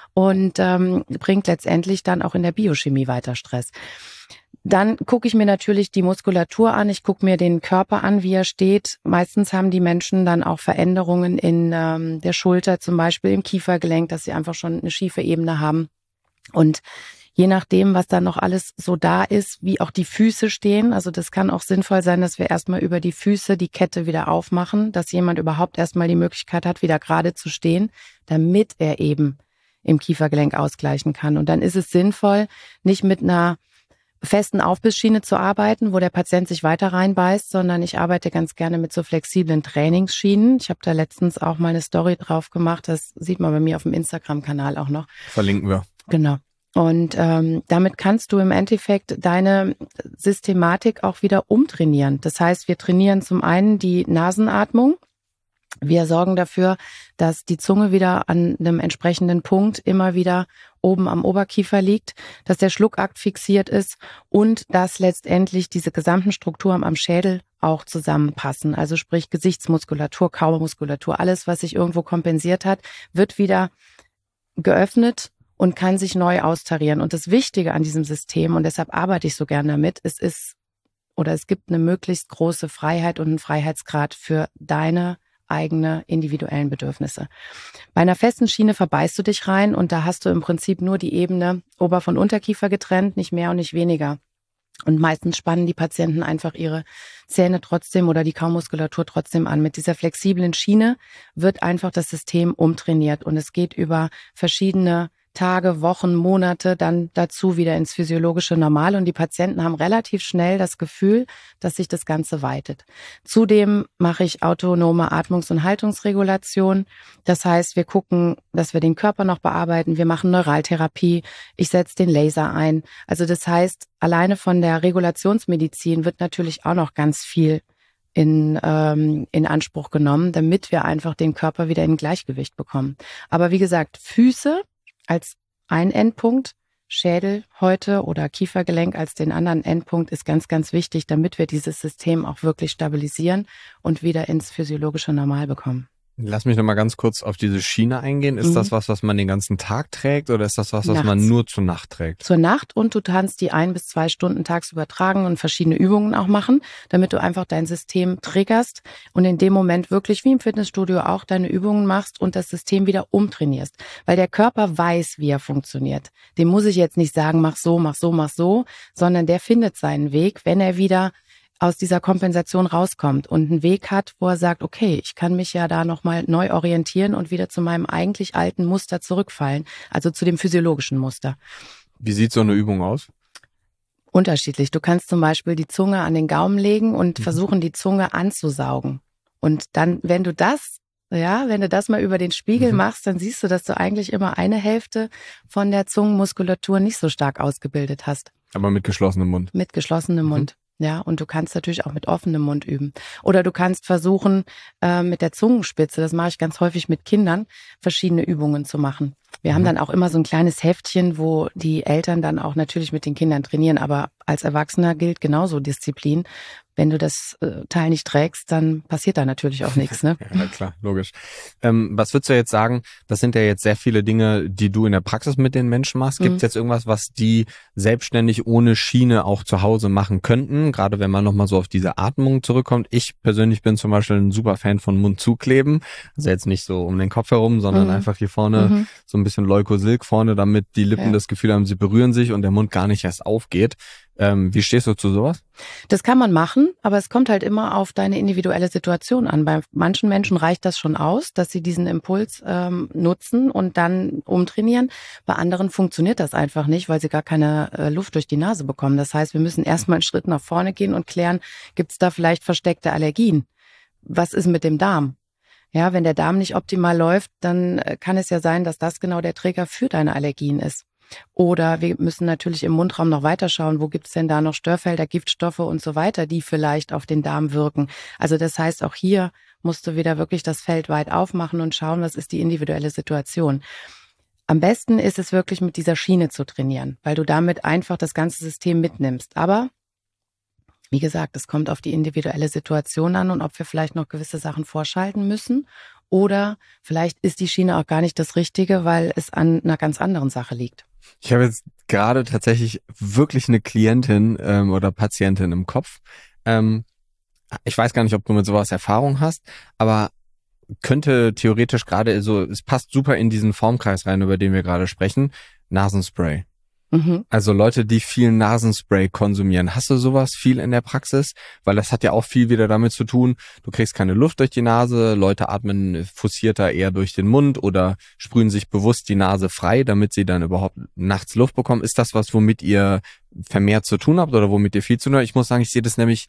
und ähm, bringt letztendlich dann auch in der Biochemie weiter Stress. Dann gucke ich mir natürlich die Muskulatur an, ich gucke mir den Körper an, wie er steht. Meistens haben die Menschen dann auch Veränderungen in ähm, der Schulter, zum Beispiel im Kiefergelenk, dass sie einfach schon eine schiefe Ebene haben. Und je nachdem, was da noch alles so da ist, wie auch die Füße stehen, also das kann auch sinnvoll sein, dass wir erstmal über die Füße die Kette wieder aufmachen, dass jemand überhaupt erstmal die Möglichkeit hat, wieder gerade zu stehen, damit er eben im Kiefergelenk ausgleichen kann. Und dann ist es sinnvoll, nicht mit einer festen Aufbissschiene zu arbeiten, wo der Patient sich weiter reinbeißt, sondern ich arbeite ganz gerne mit so flexiblen Trainingsschienen. Ich habe da letztens auch mal eine Story drauf gemacht, das sieht man bei mir auf dem Instagram-Kanal auch noch. Verlinken wir. Genau. Und ähm, damit kannst du im Endeffekt deine Systematik auch wieder umtrainieren. Das heißt, wir trainieren zum einen die Nasenatmung. Wir sorgen dafür, dass die Zunge wieder an einem entsprechenden Punkt immer wieder oben am Oberkiefer liegt, dass der Schluckakt fixiert ist und dass letztendlich diese gesamten Strukturen am Schädel auch zusammenpassen. Also sprich Gesichtsmuskulatur, Kaumuskulatur, alles, was sich irgendwo kompensiert hat, wird wieder geöffnet und kann sich neu austarieren. Und das Wichtige an diesem System, und deshalb arbeite ich so gern damit, es ist oder es gibt eine möglichst große Freiheit und einen Freiheitsgrad für deine eigene individuellen Bedürfnisse. Bei einer festen Schiene verbeißt du dich rein und da hast du im Prinzip nur die Ebene Ober- von Unterkiefer getrennt, nicht mehr und nicht weniger. Und meistens spannen die Patienten einfach ihre Zähne trotzdem oder die Kaumuskulatur trotzdem an. Mit dieser flexiblen Schiene wird einfach das System umtrainiert und es geht über verschiedene Tage, Wochen, Monate dann dazu wieder ins physiologische Normal und die Patienten haben relativ schnell das Gefühl, dass sich das Ganze weitet. Zudem mache ich autonome Atmungs- und Haltungsregulation. Das heißt, wir gucken, dass wir den Körper noch bearbeiten. Wir machen Neuraltherapie. Ich setze den Laser ein. Also das heißt, alleine von der Regulationsmedizin wird natürlich auch noch ganz viel in ähm, in Anspruch genommen, damit wir einfach den Körper wieder in Gleichgewicht bekommen. Aber wie gesagt, Füße als ein Endpunkt, Schädel heute oder Kiefergelenk als den anderen Endpunkt ist ganz, ganz wichtig, damit wir dieses System auch wirklich stabilisieren und wieder ins physiologische Normal bekommen. Lass mich noch mal ganz kurz auf diese Schiene eingehen. Ist mhm. das was, was man den ganzen Tag trägt oder ist das was, was Nachts. man nur zur Nacht trägt? Zur Nacht und du kannst die ein bis zwei Stunden tagsüber tragen und verschiedene Übungen auch machen, damit du einfach dein System triggerst und in dem Moment wirklich wie im Fitnessstudio auch deine Übungen machst und das System wieder umtrainierst. Weil der Körper weiß, wie er funktioniert. Dem muss ich jetzt nicht sagen, mach so, mach so, mach so, sondern der findet seinen Weg, wenn er wieder aus dieser Kompensation rauskommt und einen Weg hat, wo er sagt, okay, ich kann mich ja da nochmal neu orientieren und wieder zu meinem eigentlich alten Muster zurückfallen, also zu dem physiologischen Muster. Wie sieht so eine Übung aus? Unterschiedlich. Du kannst zum Beispiel die Zunge an den Gaumen legen und mhm. versuchen, die Zunge anzusaugen. Und dann, wenn du das, ja, wenn du das mal über den Spiegel mhm. machst, dann siehst du, dass du eigentlich immer eine Hälfte von der Zungenmuskulatur nicht so stark ausgebildet hast. Aber mit geschlossenem Mund. Mit geschlossenem mhm. Mund. Ja, und du kannst natürlich auch mit offenem Mund üben. Oder du kannst versuchen, äh, mit der Zungenspitze, das mache ich ganz häufig mit Kindern, verschiedene Übungen zu machen. Wir mhm. haben dann auch immer so ein kleines Heftchen, wo die Eltern dann auch natürlich mit den Kindern trainieren. Aber als Erwachsener gilt genauso Disziplin. Wenn du das äh, Teil nicht trägst, dann passiert da natürlich auch nichts. Ne? Ja, klar, logisch. Ähm, was würdest du jetzt sagen, das sind ja jetzt sehr viele Dinge, die du in der Praxis mit den Menschen machst. Gibt es mhm. jetzt irgendwas, was die selbstständig ohne Schiene auch zu Hause machen könnten? Gerade wenn man nochmal so auf diese Atmung zurückkommt. Ich persönlich bin zum Beispiel ein super Fan von Mund zukleben. Also jetzt nicht so um den Kopf herum, sondern mhm. einfach hier vorne mhm. so ein bisschen Leukosilk vorne, damit die Lippen ja. das Gefühl haben, sie berühren sich und der Mund gar nicht erst aufgeht. Ähm, wie stehst du zu sowas? Das kann man machen, aber es kommt halt immer auf deine individuelle Situation an. Bei manchen Menschen reicht das schon aus, dass sie diesen Impuls ähm, nutzen und dann umtrainieren. Bei anderen funktioniert das einfach nicht, weil sie gar keine äh, Luft durch die Nase bekommen. Das heißt, wir müssen erstmal einen Schritt nach vorne gehen und klären, gibt es da vielleicht versteckte Allergien? Was ist mit dem Darm? Ja, wenn der Darm nicht optimal läuft, dann kann es ja sein, dass das genau der Träger für deine Allergien ist. Oder wir müssen natürlich im Mundraum noch weiterschauen, wo gibt's denn da noch Störfelder, Giftstoffe und so weiter, die vielleicht auf den Darm wirken. Also das heißt, auch hier musst du wieder wirklich das Feld weit aufmachen und schauen, was ist die individuelle Situation. Am besten ist es wirklich mit dieser Schiene zu trainieren, weil du damit einfach das ganze System mitnimmst. Aber wie gesagt, es kommt auf die individuelle Situation an und ob wir vielleicht noch gewisse Sachen vorschalten müssen. Oder vielleicht ist die Schiene auch gar nicht das Richtige, weil es an einer ganz anderen Sache liegt. Ich habe jetzt gerade tatsächlich wirklich eine Klientin ähm, oder Patientin im Kopf. Ähm, ich weiß gar nicht, ob du mit sowas Erfahrung hast, aber könnte theoretisch gerade so, es passt super in diesen Formkreis rein, über den wir gerade sprechen, Nasenspray. Mhm. Also Leute, die viel Nasenspray konsumieren. Hast du sowas viel in der Praxis? Weil das hat ja auch viel wieder damit zu tun, du kriegst keine Luft durch die Nase, Leute atmen forcierter eher durch den Mund oder sprühen sich bewusst die Nase frei, damit sie dann überhaupt nachts Luft bekommen. Ist das was, womit ihr vermehrt zu tun habt oder womit ihr viel zu tun habt? Ich muss sagen, ich sehe das nämlich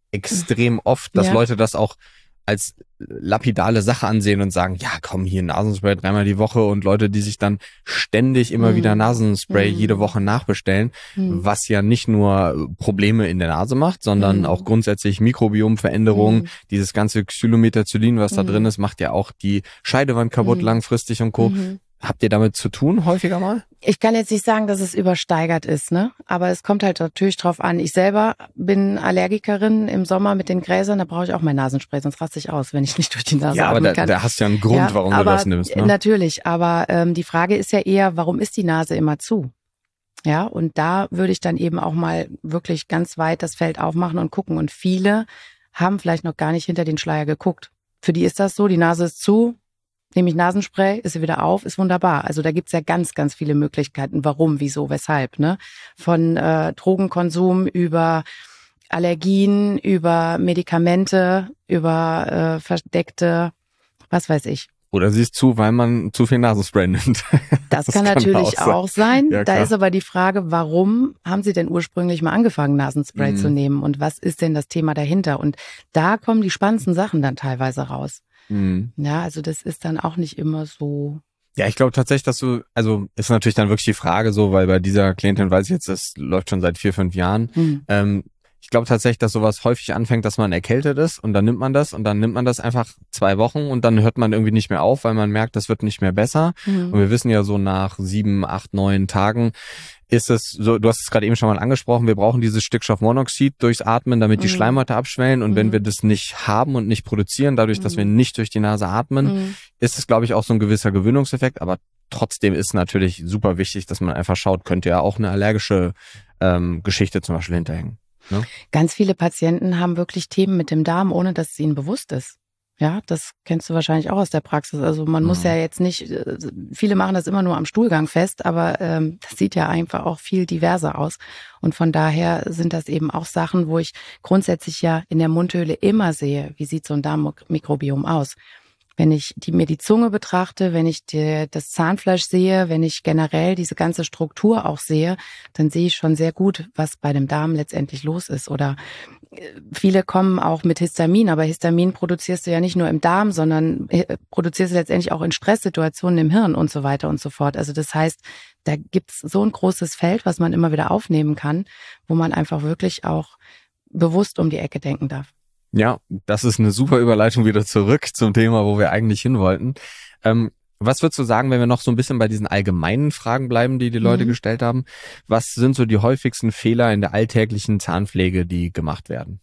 extrem oft, dass Ja. Leute das auch als lapidale Sache ansehen und sagen, ja komm, hier Nasenspray dreimal die Woche und Leute, die sich dann ständig immer Mhm. wieder Nasenspray Mhm. jede Woche nachbestellen, Mhm. was ja nicht nur Probleme in der Nase macht, sondern Mhm. auch grundsätzlich Mikrobiomveränderungen. Mhm. Dieses ganze Xylomethacillin, was da Mhm. drin ist, macht ja auch die Scheidewand kaputt Mhm. langfristig und Co. Mhm. Habt ihr damit zu tun häufiger mal? Ich kann jetzt nicht sagen, dass es übersteigert ist, ne? Aber es kommt halt natürlich drauf an. Ich selber bin Allergikerin im Sommer mit den Gräsern, da brauche ich auch mein Nasenspray, sonst raste ich aus, wenn ich nicht durch die Nase Ja, aber atmen da, kann. da hast du ja einen Grund, Ja, warum aber, du das nimmst, ne? Natürlich, aber ähm, die Frage ist ja eher, warum ist die Nase immer zu? Ja, und da würde ich dann eben auch mal wirklich ganz weit das Feld aufmachen und gucken. Und viele haben vielleicht noch gar nicht hinter den Schleier geguckt. Für die ist das so, die Nase ist zu, nehme ich Nasenspray, ist sie wieder auf, ist wunderbar. Also da gibt's ja ganz, ganz viele Möglichkeiten, warum, wieso, weshalb, ne? Von äh, Drogenkonsum über Allergien, über Medikamente, über äh, verdeckte, was weiß ich. Oder siehst zu, weil man zu viel Nasenspray nimmt. Das, das kann natürlich auch, auch sein. Ja, da klar. ist aber die Frage, warum haben Sie denn ursprünglich mal angefangen, Nasenspray Mhm. zu nehmen? Und was ist denn das Thema dahinter? Und da kommen die spannendsten Sachen dann teilweise raus. Mhm. Ja, also das ist dann auch nicht immer so. Ja, ich glaube tatsächlich, dass du, also ist natürlich dann wirklich die Frage so, weil bei dieser Klientin weiß ich jetzt, das läuft schon seit vier, fünf Jahren. Hm. Ähm, ich glaube tatsächlich, dass sowas häufig anfängt, dass man erkältet ist und dann nimmt man das und dann nimmt man das einfach zwei Wochen und dann hört man irgendwie nicht mehr auf, weil man merkt, das wird nicht mehr besser. Hm. Und wir wissen ja so nach sieben, acht, neun Tagen ist es so, du hast es gerade eben schon mal angesprochen, wir brauchen dieses Stickstoffmonoxid durchs Atmen, damit die Mhm. Schleimhäute abschwellen und wenn Mhm. wir das nicht haben und nicht produzieren, dadurch, dass Mhm. wir nicht durch die Nase atmen, Hm. ist es, glaube ich, auch so ein gewisser Gewöhnungseffekt, aber trotzdem ist natürlich super wichtig, dass man einfach schaut, könnte ja auch eine allergische ähm, Geschichte zum Beispiel hinterhängen. Ne? Ganz viele Patienten haben wirklich Themen mit dem Darm, ohne dass es ihnen bewusst ist. Ja, das kennst du wahrscheinlich auch aus der Praxis. Also man muss Mhm. ja jetzt nicht, viele machen das immer nur am Stuhlgang fest, aber ähm, das sieht ja einfach auch viel diverser aus. Und von daher sind das eben auch Sachen, wo ich grundsätzlich ja in der Mundhöhle immer sehe, wie sieht so ein Darmmikrobiom aus. Wenn ich die, mir die Zunge betrachte, wenn ich die, das Zahnfleisch sehe, wenn ich generell diese ganze Struktur auch sehe, dann sehe ich schon sehr gut, was bei dem Darm letztendlich los ist. Oder äh, viele kommen auch mit Histamin, aber Histamin produzierst du ja nicht nur im Darm, sondern äh, produzierst du letztendlich auch in Stresssituationen im Hirn und so weiter und so fort. Also das heißt, da gibt's so ein großes Feld, was man immer wieder aufnehmen kann, wo man einfach wirklich auch bewusst um die Ecke denken darf. Ja, das ist eine super Überleitung wieder zurück zum Thema, wo wir eigentlich hin wollten. Ähm, was würdest du sagen, wenn wir noch so ein bisschen bei diesen allgemeinen Fragen bleiben, die die Leute Mhm. gestellt haben? Was sind so die häufigsten Fehler in der alltäglichen Zahnpflege, die gemacht werden?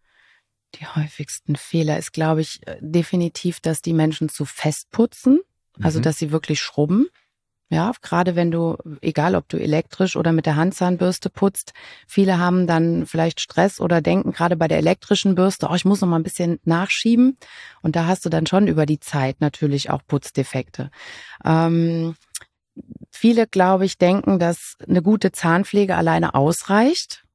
Die häufigsten Fehler ist, glaube ich, äh, definitiv, dass die Menschen zu fest putzen, also Mhm. dass sie wirklich schrubben. Ja, gerade wenn du, egal ob du elektrisch oder mit der Handzahnbürste putzt, viele haben dann vielleicht Stress oder denken gerade bei der elektrischen Bürste, oh, ich muss noch mal ein bisschen nachschieben. Und da hast du dann schon über die Zeit natürlich auch Putzdefekte. Ähm, viele, glaube ich, denken, dass eine gute Zahnpflege alleine ausreicht,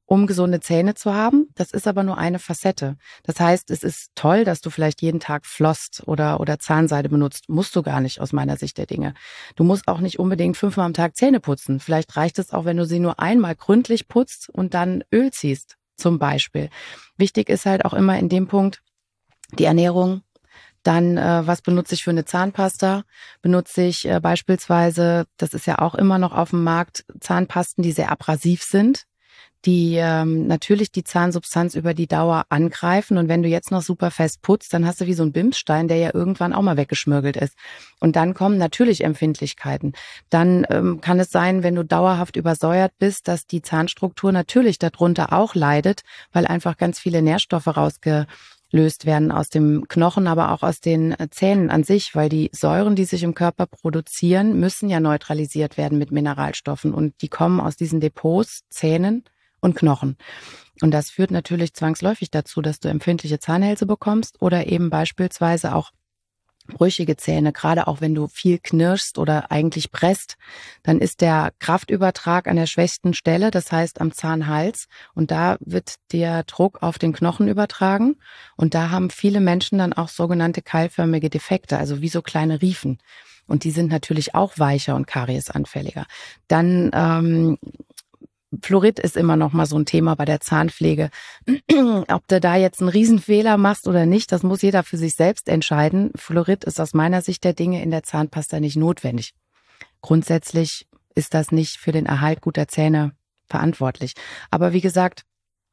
um gesunde Zähne zu haben. Das ist aber nur eine Facette. Das heißt, es ist toll, dass du vielleicht jeden Tag flosst oder, oder Zahnseide benutzt. Musst du gar nicht aus meiner Sicht der Dinge. Du musst auch nicht unbedingt fünfmal am Tag Zähne putzen. Vielleicht reicht es auch, wenn du sie nur einmal gründlich putzt und dann Öl ziehst, zum Beispiel. Wichtig ist halt auch immer in dem Punkt die Ernährung. Dann, äh, was benutze ich für eine Zahnpasta? Benutze ich äh, beispielsweise, das ist ja auch immer noch auf dem Markt, Zahnpasten, die sehr abrasiv sind, die ähm, natürlich die Zahnsubstanz über die Dauer angreifen. Und wenn du jetzt noch super fest putzt, dann hast du wie so einen Bimsstein, der ja irgendwann auch mal weggeschmirgelt ist. Und dann kommen natürlich Empfindlichkeiten. Dann ähm, kann es sein, wenn du dauerhaft übersäuert bist, dass die Zahnstruktur natürlich darunter auch leidet, weil einfach ganz viele Nährstoffe rausgelöst werden aus dem Knochen, aber auch aus den Zähnen an sich, weil die Säuren, die sich im Körper produzieren, müssen ja neutralisiert werden mit Mineralstoffen. Und die kommen aus diesen Depots, Zähnen und Knochen. Und das führt natürlich zwangsläufig dazu, dass du empfindliche Zahnhälse bekommst oder eben beispielsweise auch brüchige Zähne. Gerade auch wenn du viel knirschst oder eigentlich presst, dann ist der Kraftübertrag an der schwächsten Stelle, das heißt am Zahnhals. Und da wird der Druck auf den Knochen übertragen. Und da haben viele Menschen dann auch sogenannte keilförmige Defekte, also wie so kleine Riefen. Und die sind natürlich auch weicher und kariesanfälliger. Dann ähm, Fluorid ist immer noch mal so ein Thema bei der Zahnpflege. Ob du da jetzt einen Riesenfehler machst oder nicht, das muss jeder für sich selbst entscheiden. Fluorid ist aus meiner Sicht der Dinge in der Zahnpasta nicht notwendig. Grundsätzlich ist das nicht für den Erhalt guter Zähne verantwortlich. Aber wie gesagt,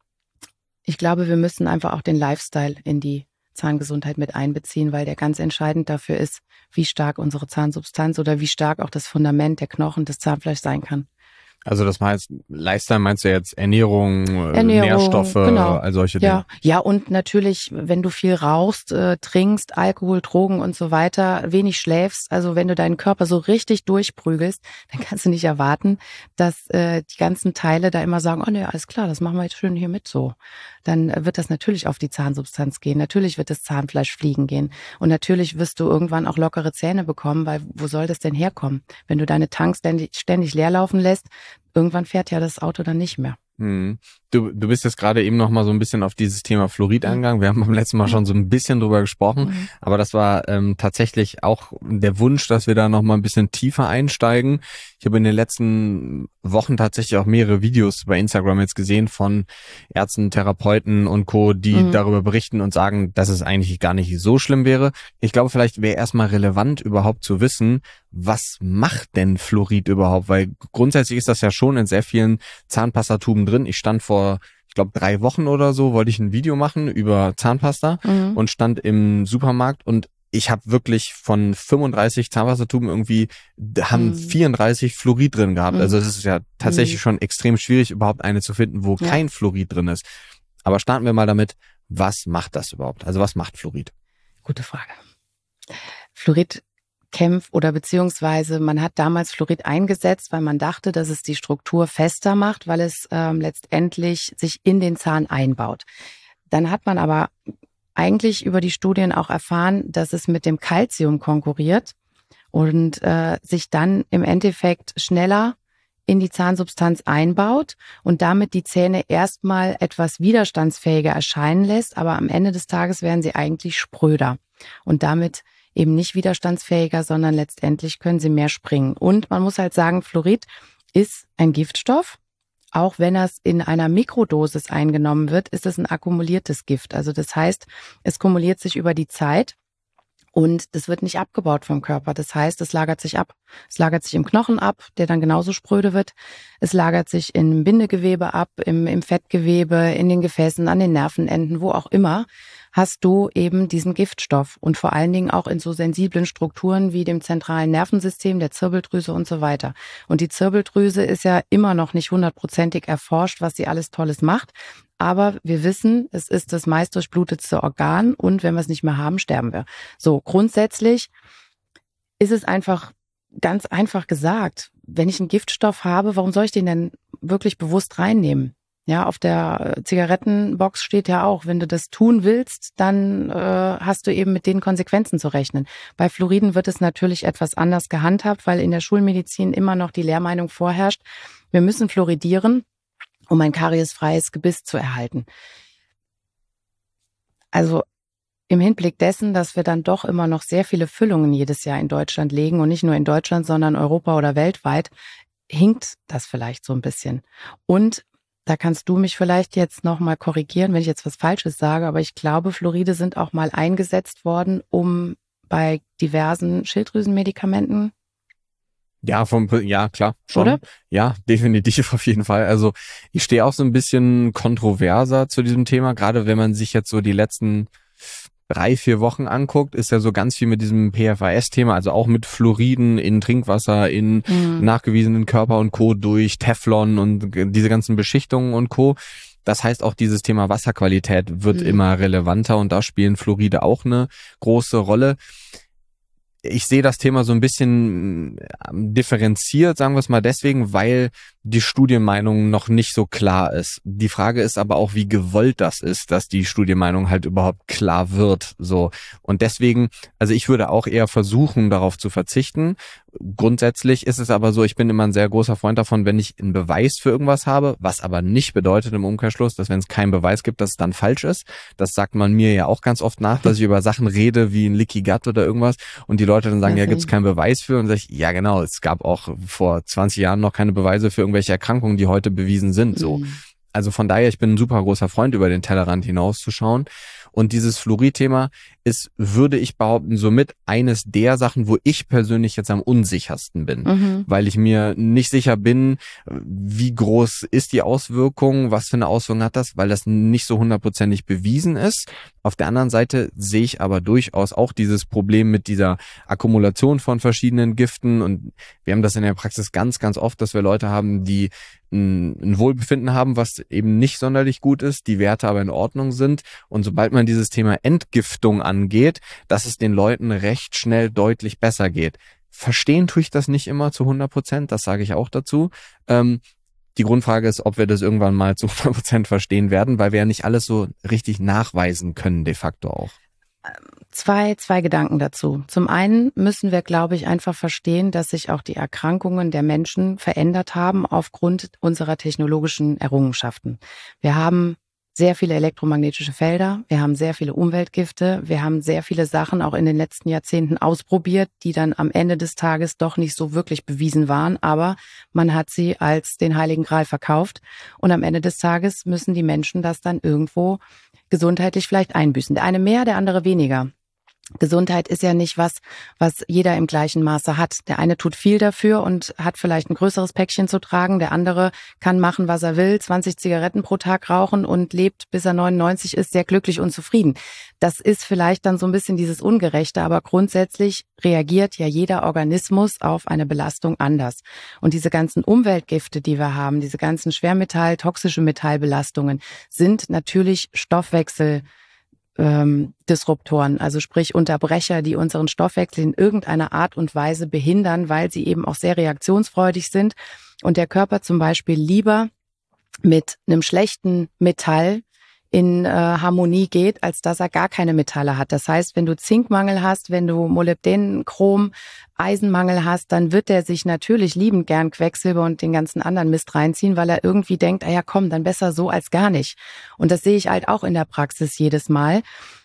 ich glaube, wir müssen einfach auch den Lifestyle in die Zahngesundheit mit einbeziehen, weil der ganz entscheidend dafür ist, wie stark unsere Zahnsubstanz oder wie stark auch das Fundament, der Knochen, des Zahnfleischs sein kann. Also das heißt, Lifestyle meinst du jetzt Ernährung, Ernährung, Nährstoffe, genau. all solche Ja, Dinge? ja, und natürlich, wenn du viel rauchst, äh, trinkst, Alkohol, Drogen und so weiter, wenig schläfst, also wenn du deinen Körper so richtig durchprügelst, dann kannst du nicht erwarten, dass äh, die ganzen Teile da immer sagen, oh ne, alles klar, das machen wir jetzt schön hier mit so. Dann äh, wird das natürlich auf die Zahnsubstanz gehen, natürlich wird das Zahnfleisch fliegen gehen und natürlich wirst du irgendwann auch lockere Zähne bekommen, weil wo soll das denn herkommen? Wenn du deine Tanks ständig, ständig leer laufen lässt, irgendwann fährt ja das Auto dann nicht mehr. Hm. Du, du bist jetzt gerade eben noch mal so ein bisschen auf dieses Thema Fluorid Mhm. eingegangen. Wir haben beim letzten Mal schon so ein bisschen drüber gesprochen, Mhm. aber das war ähm, tatsächlich auch der Wunsch, dass wir da noch mal ein bisschen tiefer einsteigen. Ich habe in den letzten Wochen tatsächlich auch mehrere Videos bei Instagram jetzt gesehen von Ärzten, Therapeuten und Co., die Mhm. darüber berichten und sagen, dass es eigentlich gar nicht so schlimm wäre. Ich glaube, vielleicht wäre erstmal relevant überhaupt zu wissen, was macht denn Fluorid überhaupt? Weil grundsätzlich ist das ja schon in sehr vielen Zahnpastatuben drin. Ich stand vor, ich glaube, drei Wochen oder so, wollte ich ein Video machen über Zahnpasta Mhm. und stand im Supermarkt und ich habe wirklich von fünfunddreißig Zahnpastatuben irgendwie, da haben Mhm. vierunddreißig Fluorid drin gehabt. Mhm. Also es ist ja tatsächlich Mhm. schon extrem schwierig, überhaupt eine zu finden, wo Ja. kein Fluorid drin ist. Aber starten wir mal damit, was macht das überhaupt? Also was macht Fluorid? Gute Frage. Fluorid kämpft oder beziehungsweise man hat damals Fluorid eingesetzt, weil man dachte, dass es die Struktur fester macht, weil es ähm, letztendlich sich in den Zahn einbaut. Dann hat man aber eigentlich über die Studien auch erfahren, dass es mit dem Calcium konkurriert und äh, sich dann im Endeffekt schneller in die Zahnsubstanz einbaut und damit die Zähne erstmal etwas widerstandsfähiger erscheinen lässt, aber am Ende des Tages werden sie eigentlich spröder und damit eben nicht widerstandsfähiger, sondern letztendlich können sie mehr springen. Und man muss halt sagen, Fluorid ist ein Giftstoff. Auch wenn es in einer Mikrodosis eingenommen wird, ist es ein akkumuliertes Gift. Also das heißt, es kumuliert sich über die Zeit und das wird nicht abgebaut vom Körper. Das heißt, es lagert sich ab. Es lagert sich im Knochen ab, der dann genauso spröde wird. Es lagert sich im Bindegewebe ab, im, im Fettgewebe, in den Gefäßen, an den Nervenenden, wo auch immer, hast du eben diesen Giftstoff und vor allen Dingen auch in so sensiblen Strukturen wie dem zentralen Nervensystem, der Zirbeldrüse und so weiter. Und die Zirbeldrüse ist ja immer noch nicht hundertprozentig erforscht, was sie alles Tolles macht. Aber wir wissen, es ist das meist durchblutetste Organ und wenn wir es nicht mehr haben, sterben wir. So, grundsätzlich ist es einfach ganz einfach gesagt, wenn ich einen Giftstoff habe, warum soll ich den denn wirklich bewusst reinnehmen? Ja, auf der Zigarettenbox steht ja auch, wenn du das tun willst, dann äh, hast du eben mit den Konsequenzen zu rechnen. Bei Fluoriden wird es natürlich etwas anders gehandhabt, weil in der Schulmedizin immer noch die Lehrmeinung vorherrscht, wir müssen fluoridieren, um ein kariesfreies Gebiss zu erhalten. Also im Hinblick dessen, dass wir dann doch immer noch sehr viele Füllungen jedes Jahr in Deutschland legen und nicht nur in Deutschland, sondern Europa oder weltweit, hinkt das vielleicht so ein bisschen. Und da kannst du mich vielleicht jetzt nochmal korrigieren, wenn ich jetzt was Falsches sage, aber ich glaube, Fluoride sind auch mal eingesetzt worden, um bei diversen Schilddrüsenmedikamenten. Ja, vom, ja, klar, schon. Oder? Ja, definitiv auf jeden Fall. Also ich stehe auch so ein bisschen kontroverser zu diesem Thema, gerade wenn man sich jetzt so die letzten drei, vier Wochen anguckt, ist ja so ganz viel mit diesem P F A S-Thema, also auch mit Fluoriden in Trinkwasser, in mhm. nachgewiesenen Körper und Co. durch Teflon und diese ganzen Beschichtungen und Co. Das heißt, auch dieses Thema Wasserqualität wird mhm. immer relevanter und da spielen Fluoride auch eine große Rolle. Ich sehe das Thema so ein bisschen differenziert, sagen wir es mal deswegen, weil die Studienmeinung noch nicht so klar ist. Die Frage ist aber auch, wie gewollt das ist, dass die Studienmeinung halt überhaupt klar wird, so. Und deswegen, also ich würde auch eher versuchen, darauf zu verzichten. Grundsätzlich ist es aber so, ich bin immer ein sehr großer Freund davon, wenn ich einen Beweis für irgendwas habe, was aber nicht bedeutet im Umkehrschluss, dass wenn es keinen Beweis gibt, dass es dann falsch ist. Das sagt man mir ja auch ganz oft nach, dass ich über Sachen rede wie ein Leaky Gut oder irgendwas und die Leute dann sagen, ja, gibt's keinen Beweis für? Und sag ich, ja genau, es gab auch vor zwanzig Jahren noch keine Beweise für irgendwelche Erkrankungen, die heute bewiesen sind. So. Mhm. Also von daher, ich bin ein super großer Freund, über den Tellerrand hinauszuschauen. Und dieses Fluorid-Thema ist, würde ich behaupten, somit eines der Sachen, wo ich persönlich jetzt am unsichersten bin. Mhm. Weil ich mir nicht sicher bin, wie groß ist die Auswirkung, was für eine Auswirkung hat das, weil das nicht so hundertprozentig bewiesen ist. Auf der anderen Seite sehe ich aber durchaus auch dieses Problem mit dieser Akkumulation von verschiedenen Giften. Und wir haben das in der Praxis ganz, ganz oft, dass wir Leute haben, die ein Wohlbefinden haben, was eben nicht sonderlich gut ist, die Werte aber in Ordnung sind. Und sobald man dieses Thema Entgiftung angeht, dass es den Leuten recht schnell deutlich besser geht. Verstehen tue ich das nicht immer zu hundert Prozent, das sage ich auch dazu. Ähm, die Grundfrage ist, ob wir das irgendwann mal zu hundert Prozent verstehen werden, weil wir ja nicht alles so richtig nachweisen können, de facto auch. Zwei, zwei Gedanken dazu. Zum einen müssen wir, glaube ich, einfach verstehen, dass sich auch die Erkrankungen der Menschen verändert haben aufgrund unserer technologischen Errungenschaften. Wir haben sehr viele elektromagnetische Felder, wir haben sehr viele Umweltgifte, wir haben sehr viele Sachen auch in den letzten Jahrzehnten ausprobiert, die dann am Ende des Tages doch nicht so wirklich bewiesen waren, aber man hat sie als den Heiligen Gral verkauft und am Ende des Tages müssen die Menschen das dann irgendwo gesundheitlich vielleicht einbüßen. Der eine mehr, der andere weniger. Gesundheit ist ja nicht was, was jeder im gleichen Maße hat. Der eine tut viel dafür und hat vielleicht ein größeres Päckchen zu tragen. Der andere kann machen, was er will, zwanzig Zigaretten pro Tag rauchen und lebt, bis er neunundneunzig ist, sehr glücklich und zufrieden. Das ist vielleicht dann so ein bisschen dieses Ungerechte, aber grundsätzlich reagiert ja jeder Organismus auf eine Belastung anders. Und diese ganzen Umweltgifte, die wir haben, diese ganzen Schwermetall-, toxische Metallbelastungen sind natürlich Stoffwechsel Ähm, Disruptoren, also sprich Unterbrecher, die unseren Stoffwechsel in irgendeiner Art und Weise behindern, weil sie eben auch sehr reaktionsfreudig sind und der Körper zum Beispiel lieber mit einem schlechten Metall in äh, Harmonie geht, als dass er gar keine Metalle hat. Das heißt, wenn du Zinkmangel hast, wenn du Molybden, Chrom, Eisenmangel hast, dann wird der sich natürlich liebend gern Quecksilber und den ganzen anderen Mist reinziehen, weil er irgendwie denkt, ah ja komm, dann besser so als gar nicht. Und das sehe ich halt auch in der Praxis jedes Mal.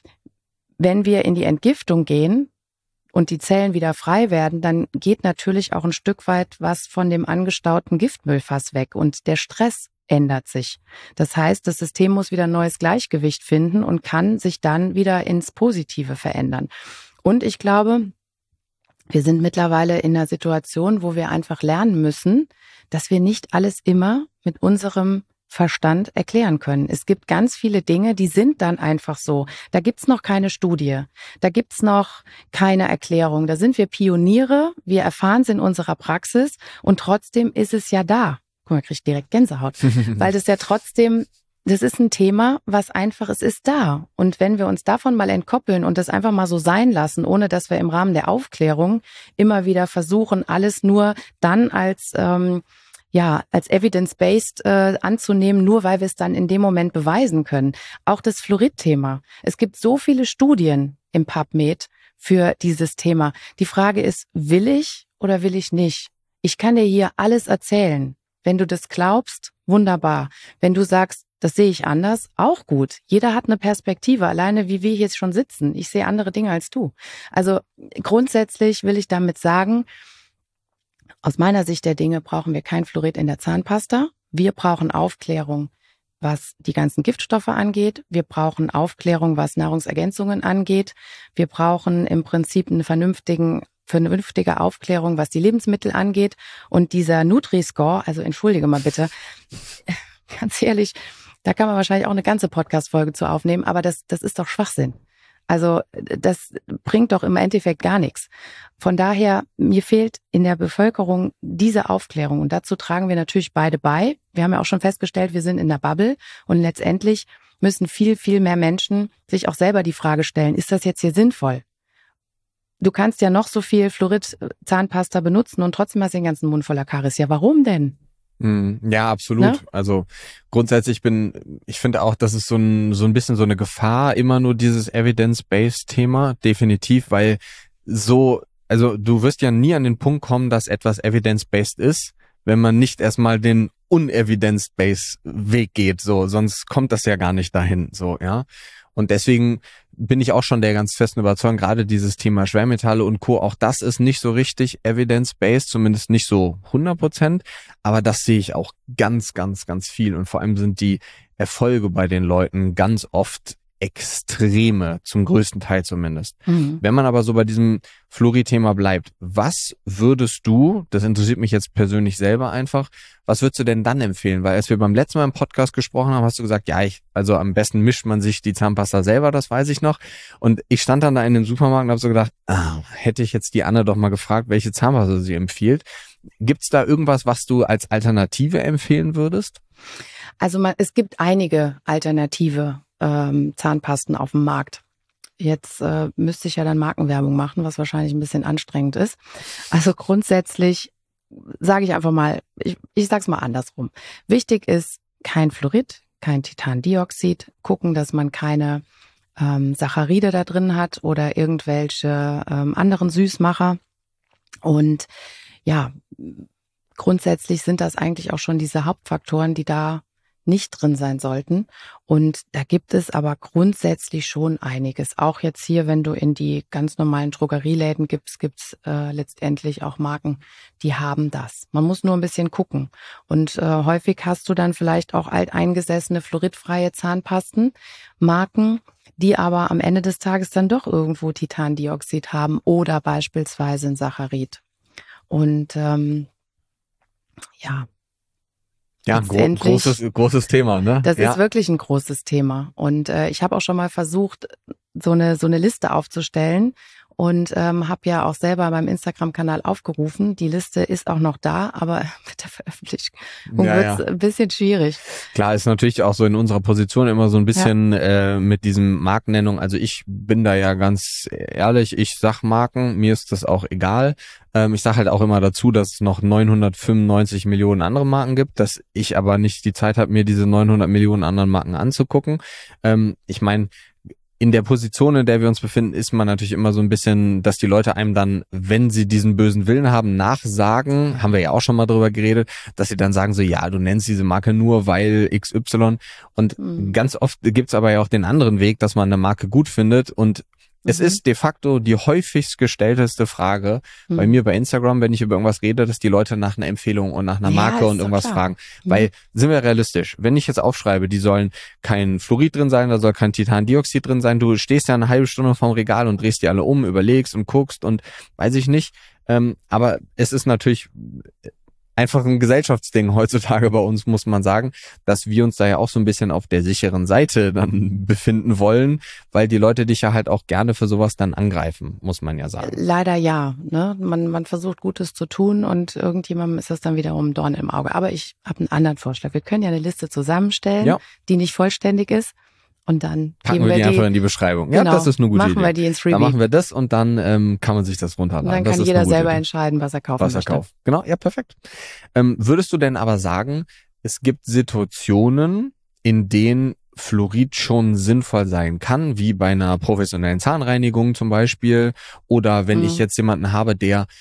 Wenn wir in die Entgiftung gehen und die Zellen wieder frei werden, dann geht natürlich auch ein Stück weit was von dem angestauten Giftmüllfass weg und der Stress ändert sich. Das heißt, das System muss wieder ein neues Gleichgewicht finden und kann sich dann wieder ins Positive verändern. Und ich glaube, wir sind mittlerweile in einer Situation, wo wir einfach lernen müssen, dass wir nicht alles immer mit unserem Verstand erklären können. Es gibt ganz viele Dinge, die sind dann einfach so. Da gibt's noch keine Studie, da gibt's noch keine Erklärung. Da sind wir Pioniere, wir erfahren es in unserer Praxis und trotzdem ist es ja da. Guck mal, ich krieg direkt Gänsehaut, weil das ja trotzdem, das ist ein Thema, was einfach, es ist da. Und wenn wir uns davon mal entkoppeln und das einfach mal so sein lassen, ohne dass wir im Rahmen der Aufklärung immer wieder versuchen, alles nur dann als ähm, ja als evidence-based äh, anzunehmen, nur weil wir es dann in dem Moment beweisen können. Auch das Fluorid-Thema. Es gibt so viele Studien im PubMed für dieses Thema. Die Frage ist, will ich oder will ich nicht? Ich kann dir hier alles erzählen. Wenn du das glaubst, wunderbar. Wenn du sagst, das sehe ich anders, auch gut. Jeder hat eine Perspektive, alleine wie wir jetzt schon sitzen. Ich sehe andere Dinge als du. Also grundsätzlich will ich damit sagen, aus meiner Sicht der Dinge brauchen wir kein Fluorid in der Zahnpasta. Wir brauchen Aufklärung, was die ganzen Giftstoffe angeht. Wir brauchen Aufklärung, was Nahrungsergänzungen angeht. Wir brauchen im Prinzip eine vernünftigen, vernünftige Aufklärung, was die Lebensmittel angeht. Und dieser Nutri-Score, also entschuldige mal bitte, ganz ehrlich, da kann man wahrscheinlich auch eine ganze Podcast-Folge zu aufnehmen, aber das, das ist doch Schwachsinn. Also das bringt doch im Endeffekt gar nichts. Von daher, mir fehlt in der Bevölkerung diese Aufklärung und dazu tragen wir natürlich beide bei. Wir haben ja auch schon festgestellt, wir sind in der Bubble und letztendlich müssen viel, viel mehr Menschen sich auch selber die Frage stellen, ist das jetzt hier sinnvoll? Du kannst ja noch so viel Fluorid-Zahnpasta benutzen und trotzdem hast du den ganzen Mund voller Karies. Ja, warum denn? Ja, absolut. Ne? Also grundsätzlich bin, ich finde auch, das ist so ein, so ein bisschen so eine Gefahr, immer nur dieses Evidence-Based-Thema, definitiv, weil so, also du wirst ja nie an den Punkt kommen, dass etwas Evidence-Based ist, wenn man nicht erstmal den unevidence-based Weg geht, so, sonst kommt das ja gar nicht dahin, so, ja. Und deswegen bin ich auch schon der ganz festen Überzeugung, gerade dieses Thema Schwermetalle und Co., auch das ist nicht so richtig evidence-based, zumindest nicht so hundert Prozent, aber das sehe ich auch ganz, ganz, ganz viel und vor allem sind die Erfolge bei den Leuten ganz oft extreme, zum größten Teil zumindest. Mhm. Wenn man aber so bei diesem Fluorid-Thema bleibt, was würdest du, das interessiert mich jetzt persönlich selber einfach, was würdest du denn dann empfehlen? Weil als wir beim letzten Mal im Podcast gesprochen haben, hast du gesagt, ja, ich, also am besten mischt man sich die Zahnpasta selber, das weiß ich noch. Und ich stand dann da in dem Supermarkt und habe so gedacht, ah, hätte ich jetzt die Anne doch mal gefragt, welche Zahnpasta sie empfiehlt. Gibt's da irgendwas, was du als Alternative empfehlen würdest? Also man, es gibt einige Alternative ähm, Zahnpasten auf dem Markt. Jetzt äh, müsste ich ja dann Markenwerbung machen, was wahrscheinlich ein bisschen anstrengend ist. Also grundsätzlich sage ich einfach mal, ich, ich sage es mal andersrum. Wichtig ist kein Fluorid, kein Titandioxid. Gucken, dass man keine ähm, Saccharide da drin hat oder irgendwelche ähm, anderen Süßmacher. Und ja, grundsätzlich sind das eigentlich auch schon diese Hauptfaktoren, die da nicht drin sein sollten. Und da gibt es aber grundsätzlich schon einiges. Auch jetzt hier, wenn du in die ganz normalen Drogerieläden gibst, gibt's äh, letztendlich auch Marken, die haben das. Man muss nur ein bisschen gucken. Und äh, häufig hast du dann vielleicht auch alteingesessene fluoridfreie Zahnpasten, Marken, die aber am Ende des Tages dann doch irgendwo Titandioxid haben oder beispielsweise ein Saccharid. Und ähm, ja, Ja, gro- großes, großes Thema, ne? Das ja. ist wirklich ein großes Thema. Und äh, ich habe auch schon mal versucht, so eine so eine Liste aufzustellen und ähm, habe ja auch selber beim Instagram-Kanal aufgerufen. Die Liste ist auch noch da, aber mit der Veröffentlichung ja, wird's ja. ein bisschen schwierig. Klar, ist natürlich auch so in unserer Position immer so ein bisschen ja. äh, mit diesem Markennennung. Also ich bin da ja ganz ehrlich, ich sag Marken, mir ist das auch egal. Ähm, ich sage halt auch immer dazu, dass es noch neunhundertfünfundneunzig Millionen andere Marken gibt, dass ich aber nicht die Zeit habe, mir diese neunhundert Millionen anderen Marken anzugucken. Ähm, ich meine, in der Position, in der wir uns befinden, ist man natürlich immer so ein bisschen, dass die Leute einem dann, wenn sie diesen bösen Willen haben, nachsagen, haben wir ja auch schon mal drüber geredet, dass sie dann sagen so, ja, du nennst diese Marke nur, weil X Y. Und mhm. ganz oft gibt's aber ja auch den anderen Weg, dass man eine Marke gut findet und es mhm. ist de facto die häufigst gestellteste Frage mhm. bei mir bei Instagram, wenn ich über irgendwas rede, dass die Leute nach einer Empfehlung und nach einer Marke ja, und irgendwas klar. fragen. Mhm. Weil, sind wir realistisch, wenn ich jetzt aufschreibe, die sollen kein Fluorid drin sein, da soll kein Titandioxid drin sein, du stehst ja eine halbe Stunde vorm Regal und drehst die alle um, überlegst und guckst und weiß ich nicht. Ähm, aber es ist natürlich einfach ein Gesellschaftsding heutzutage bei uns, muss man sagen, dass wir uns da ja auch so ein bisschen auf der sicheren Seite dann befinden wollen, weil die Leute dich ja halt auch gerne für sowas dann angreifen, muss man ja sagen. Leider ja, ne? Man, man versucht Gutes zu tun und irgendjemandem ist das dann wiederum ein Dorn im Auge. Aber ich habe einen anderen Vorschlag. Wir können ja eine Liste zusammenstellen, ja. die nicht vollständig ist. Und dann packen geben wir die die einfach in die Beschreibung. Genau, ja, das ist eine gute machen Idee. Machen wir die ins Freebie. Dann machen wir das und dann ähm, kann man sich das runterladen. Und dann das kann ist jeder selber Idee. entscheiden, was er kaufen was möchte. er kauft. Genau, ja, perfekt. Ähm, würdest du denn aber sagen, es gibt Situationen, in denen Fluorid schon sinnvoll sein kann, wie bei einer professionellen Zahnreinigung zum Beispiel, oder wenn mhm. ich jetzt jemanden habe, der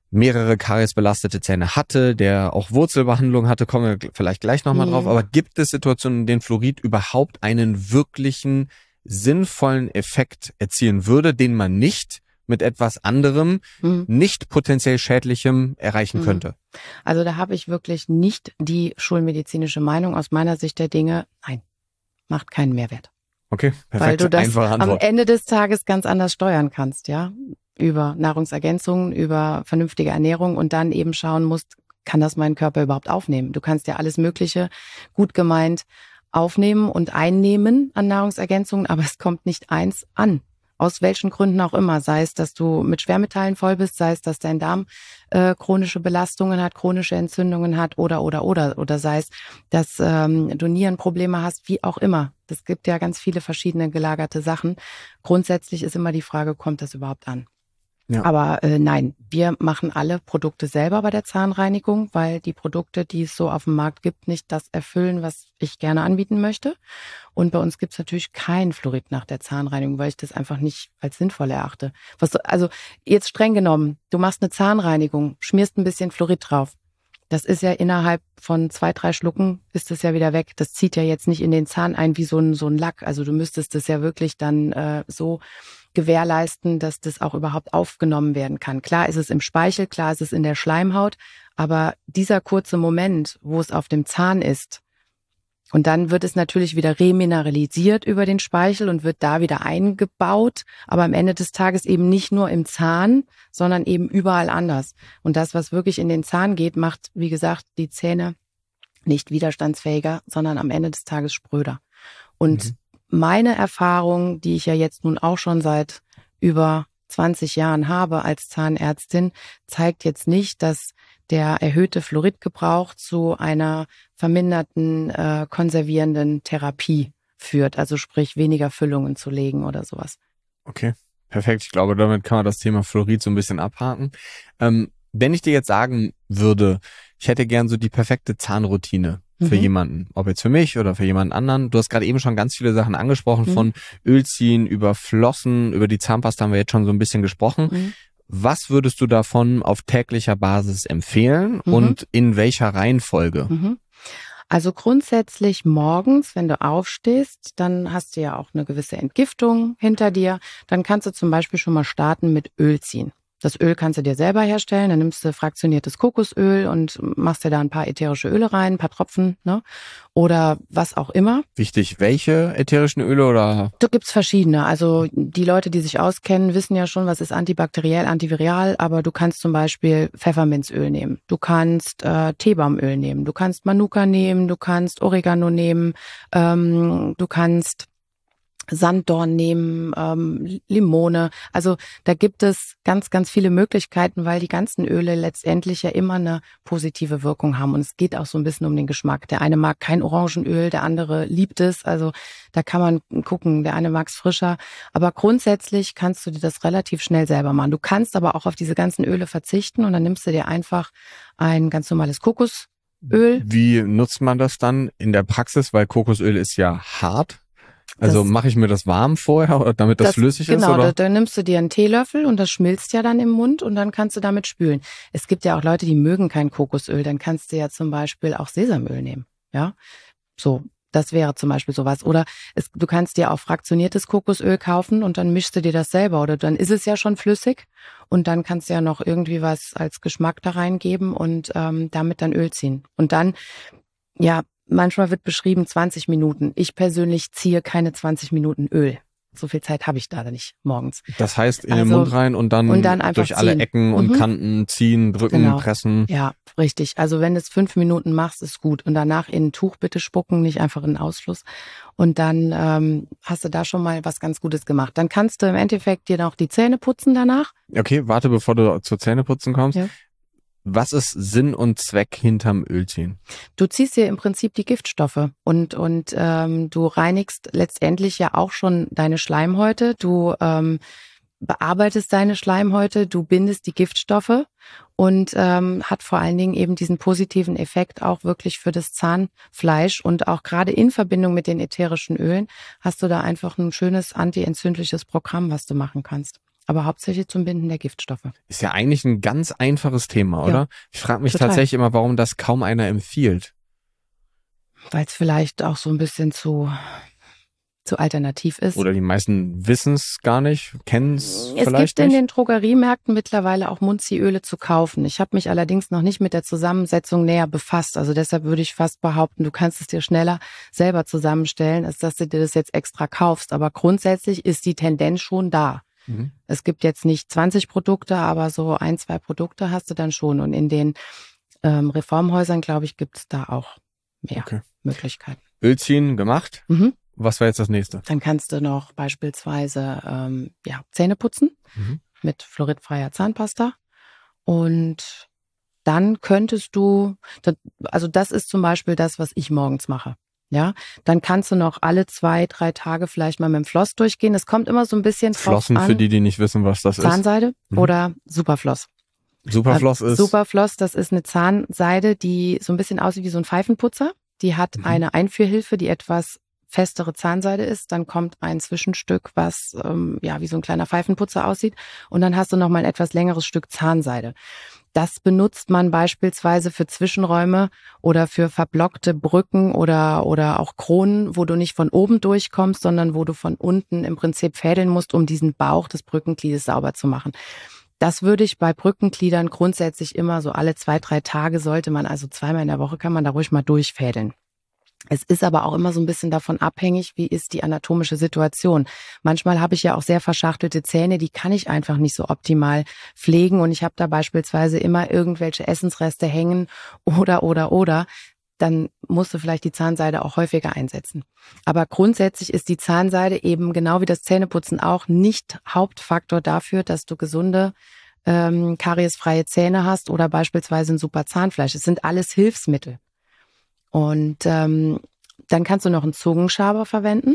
mehrere kariesbelastete Zähne hatte, der auch Wurzelbehandlung hatte, kommen wir vielleicht gleich nochmal mhm. drauf, aber gibt es Situationen, in denen Fluorid überhaupt einen wirklichen, sinnvollen Effekt erzielen würde, den man nicht mit etwas anderem, mhm. nicht potenziell Schädlichem erreichen mhm. könnte? Also da habe ich wirklich nicht die schulmedizinische Meinung aus meiner Sicht der Dinge. Nein, macht keinen Mehrwert. Okay, perfekt. Weil du das Einfache Antwort. Am Ende des Tages ganz anders steuern kannst, ja, über Nahrungsergänzungen, über vernünftige Ernährung und dann eben schauen musst, kann das mein Körper überhaupt aufnehmen? Du kannst ja alles Mögliche gut gemeint aufnehmen und einnehmen an Nahrungsergänzungen, aber es kommt nicht eins an. Aus welchen Gründen auch immer, sei es, dass du mit Schwermetallen voll bist, sei es, dass dein Darm äh, chronische Belastungen hat, chronische Entzündungen hat oder, oder, oder, oder sei es, dass ähm, du Nierenprobleme hast, wie auch immer. Es gibt ja ganz viele verschiedene gelagerte Sachen. Grundsätzlich ist immer die Frage, kommt das überhaupt an? Ja. Aber äh, nein, wir machen alle Produkte selber bei der Zahnreinigung, weil die Produkte, die es so auf dem Markt gibt, nicht das erfüllen, was ich gerne anbieten möchte. Und bei uns gibt es natürlich kein Fluorid nach der Zahnreinigung, weil ich das einfach nicht als sinnvoll erachte. Was, also jetzt streng genommen, du machst eine Zahnreinigung, schmierst ein bisschen Fluorid drauf. Das ist ja innerhalb von zwei, drei Schlucken ist das ja wieder weg. Das zieht ja jetzt nicht in den Zahn ein wie so ein, so ein Lack. Also du müsstest das ja wirklich dann äh, so gewährleisten, dass das auch überhaupt aufgenommen werden kann. Klar ist es im Speichel, klar ist es in der Schleimhaut, aber dieser kurze Moment, wo es auf dem Zahn ist, und dann wird es natürlich wieder remineralisiert über den Speichel und wird da wieder eingebaut, aber am Ende des Tages eben nicht nur im Zahn, sondern eben überall anders. Und das, was wirklich in den Zahn geht, macht, wie gesagt, die Zähne nicht widerstandsfähiger, sondern am Ende des Tages spröder. Und mhm. meine Erfahrung, die ich ja jetzt nun auch schon seit über zwanzig Jahren habe als Zahnärztin, zeigt jetzt nicht, dass der erhöhte Fluoridgebrauch zu einer verminderten äh, konservierenden Therapie führt, also sprich weniger Füllungen zu legen oder sowas. Okay, perfekt. Ich glaube, damit kann man das Thema Fluorid so ein bisschen abhaken. Ähm, wenn ich dir jetzt sagen würde, ich hätte gern so die perfekte Zahnroutine für mhm. jemanden, ob jetzt für mich oder für jemanden anderen. Du hast gerade eben schon ganz viele Sachen angesprochen, mhm. von Ölziehen über Flossen, über die Zahnpasta haben wir jetzt schon so ein bisschen gesprochen. Mhm. Was würdest du davon auf täglicher Basis empfehlen mhm. und in welcher Reihenfolge? Mhm. Also grundsätzlich morgens, wenn du aufstehst, dann hast du ja auch eine gewisse Entgiftung hinter dir. Dann kannst du zum Beispiel schon mal starten mit Ölziehen. Das Öl kannst du dir selber herstellen, dann nimmst du fraktioniertes Kokosöl und machst dir da ein paar ätherische Öle rein, ein paar Tropfen, ne? Oder was auch immer. Wichtig, welche ätherischen Öle oder? Da gibt's verschiedene. Also die Leute, die sich auskennen, wissen ja schon, was ist antibakteriell, antiviral, aber du kannst zum Beispiel Pfefferminzöl nehmen. Du kannst äh, Teebaumöl nehmen, du kannst Manuka nehmen, du kannst Oregano nehmen, ähm, du kannst Sanddorn nehmen, ähm, Limone. Also da gibt es ganz, ganz viele Möglichkeiten, weil die ganzen Öle letztendlich ja immer eine positive Wirkung haben. Und es geht auch so ein bisschen um den Geschmack. Der eine mag kein Orangenöl, der andere liebt es. Also da kann man gucken, der eine mag es frischer. Aber grundsätzlich kannst du dir das relativ schnell selber machen. Du kannst aber auch auf diese ganzen Öle verzichten und dann nimmst du dir einfach ein ganz normales Kokosöl. Wie nutzt man das dann in der Praxis? Weil Kokosöl ist ja hart. Also mache ich mir das warm vorher, damit das, das flüssig genau, ist? Genau, da, da nimmst du dir einen Teelöffel und das schmilzt ja dann im Mund und dann kannst du damit spülen. Es gibt ja auch Leute, die mögen kein Kokosöl, dann kannst du ja zum Beispiel auch Sesamöl nehmen. Ja, so, das wäre zum Beispiel sowas. Oder es, du kannst dir auch fraktioniertes Kokosöl kaufen und dann mischst du dir das selber oder dann ist es ja schon flüssig und dann kannst du ja noch irgendwie was als Geschmack da reingeben und ähm, damit dann Öl ziehen. Und dann, ja, manchmal wird beschrieben zwanzig Minuten. Ich persönlich ziehe keine zwanzig Minuten Öl. So viel Zeit habe ich da nicht morgens. Das heißt, in also, den Mund rein und dann, und dann durch ziehen. alle Ecken und mhm. Kanten ziehen, drücken, genau. pressen. Ja, richtig. Also wenn du es fünf Minuten machst, ist gut. Und danach in ein Tuch bitte spucken, nicht einfach in den Ausfluss. Und dann ähm, hast du da schon mal was ganz Gutes gemacht. Dann kannst du im Endeffekt dir noch die Zähne putzen danach. Okay, warte, bevor du zur Zähneputzen kommst. Ja. Was ist Sinn und Zweck hinterm Ölziehen? Du ziehst dir im Prinzip die Giftstoffe und und ähm, du reinigst letztendlich ja auch schon deine Schleimhäute. Du ähm, bearbeitest deine Schleimhäute, du bindest die Giftstoffe und ähm, hat vor allen Dingen eben diesen positiven Effekt auch wirklich für das Zahnfleisch und auch gerade in Verbindung mit den ätherischen Ölen hast du da einfach ein schönes antientzündliches Programm, was du machen kannst. aber hauptsächlich zum Binden der Giftstoffe. Ist ja eigentlich ein ganz einfaches Thema, oder? Ja, ich frage mich total. tatsächlich immer, warum das kaum einer empfiehlt. Weil es vielleicht auch so ein bisschen zu, zu alternativ ist. Oder die meisten wissen es gar nicht, kennen es vielleicht Es gibt in nicht. den Drogeriemärkten mittlerweile auch Munzieöle zu kaufen. Ich habe mich allerdings noch nicht mit der Zusammensetzung näher befasst. Also deshalb würde ich fast behaupten, du kannst es dir schneller selber zusammenstellen, als dass du dir das jetzt extra kaufst. Aber grundsätzlich ist die Tendenz schon da. Mhm. Es gibt jetzt nicht zwanzig Produkte, aber so ein, zwei Produkte hast du dann schon. Und in den ähm, Reformhäusern, glaube ich, gibt es da auch mehr Okay. Möglichkeiten. Öl ziehen gemacht. Mhm. Was war jetzt das nächste? Dann kannst du noch beispielsweise ähm, ja, Zähne putzen Mhm. mit fluoridfreier Zahnpasta. Und dann könntest du, also das ist zum Beispiel das, was ich morgens mache. Ja, dann kannst du noch alle zwei, drei Tage vielleicht mal mit dem Floss durchgehen. Es kommt immer so ein bisschen drauf Flossen an. für die, die nicht wissen, was das Zahnseide Mhm. oder Superfloss. ist. Superfloss ist. Superfloss, das ist eine Zahnseide, die so ein bisschen aussieht wie so ein Pfeifenputzer. Die hat Mhm. eine Einführhilfe, die etwas festere Zahnseide ist. Dann kommt ein Zwischenstück, was ähm, ja wie so ein kleiner Pfeifenputzer aussieht. Und dann hast du noch mal ein etwas längeres Stück Zahnseide. Das benutzt man beispielsweise für Zwischenräume oder für verblockte Brücken oder oder auch Kronen, wo du nicht von oben durchkommst, sondern wo du von unten im Prinzip fädeln musst, um diesen Bauch des Brückengliedes sauber zu machen. Das würde ich bei Brückengliedern grundsätzlich immer so alle zwei, drei Tage sollte man, also zweimal in der Woche kann man da ruhig mal durchfädeln. Es ist aber auch immer so ein bisschen davon abhängig, wie ist die anatomische Situation. Manchmal habe ich ja auch sehr verschachtelte Zähne, die kann ich einfach nicht so optimal pflegen und ich habe da beispielsweise immer irgendwelche Essensreste hängen oder, oder, oder. Dann musst du vielleicht die Zahnseide auch häufiger einsetzen. Aber grundsätzlich ist die Zahnseide eben genau wie das Zähneputzen auch nicht Hauptfaktor dafür, dass du gesunde, ähm, kariesfreie Zähne hast oder beispielsweise ein super Zahnfleisch. Es sind alles Hilfsmittel. Und ähm, dann kannst du noch einen Zungenschaber verwenden.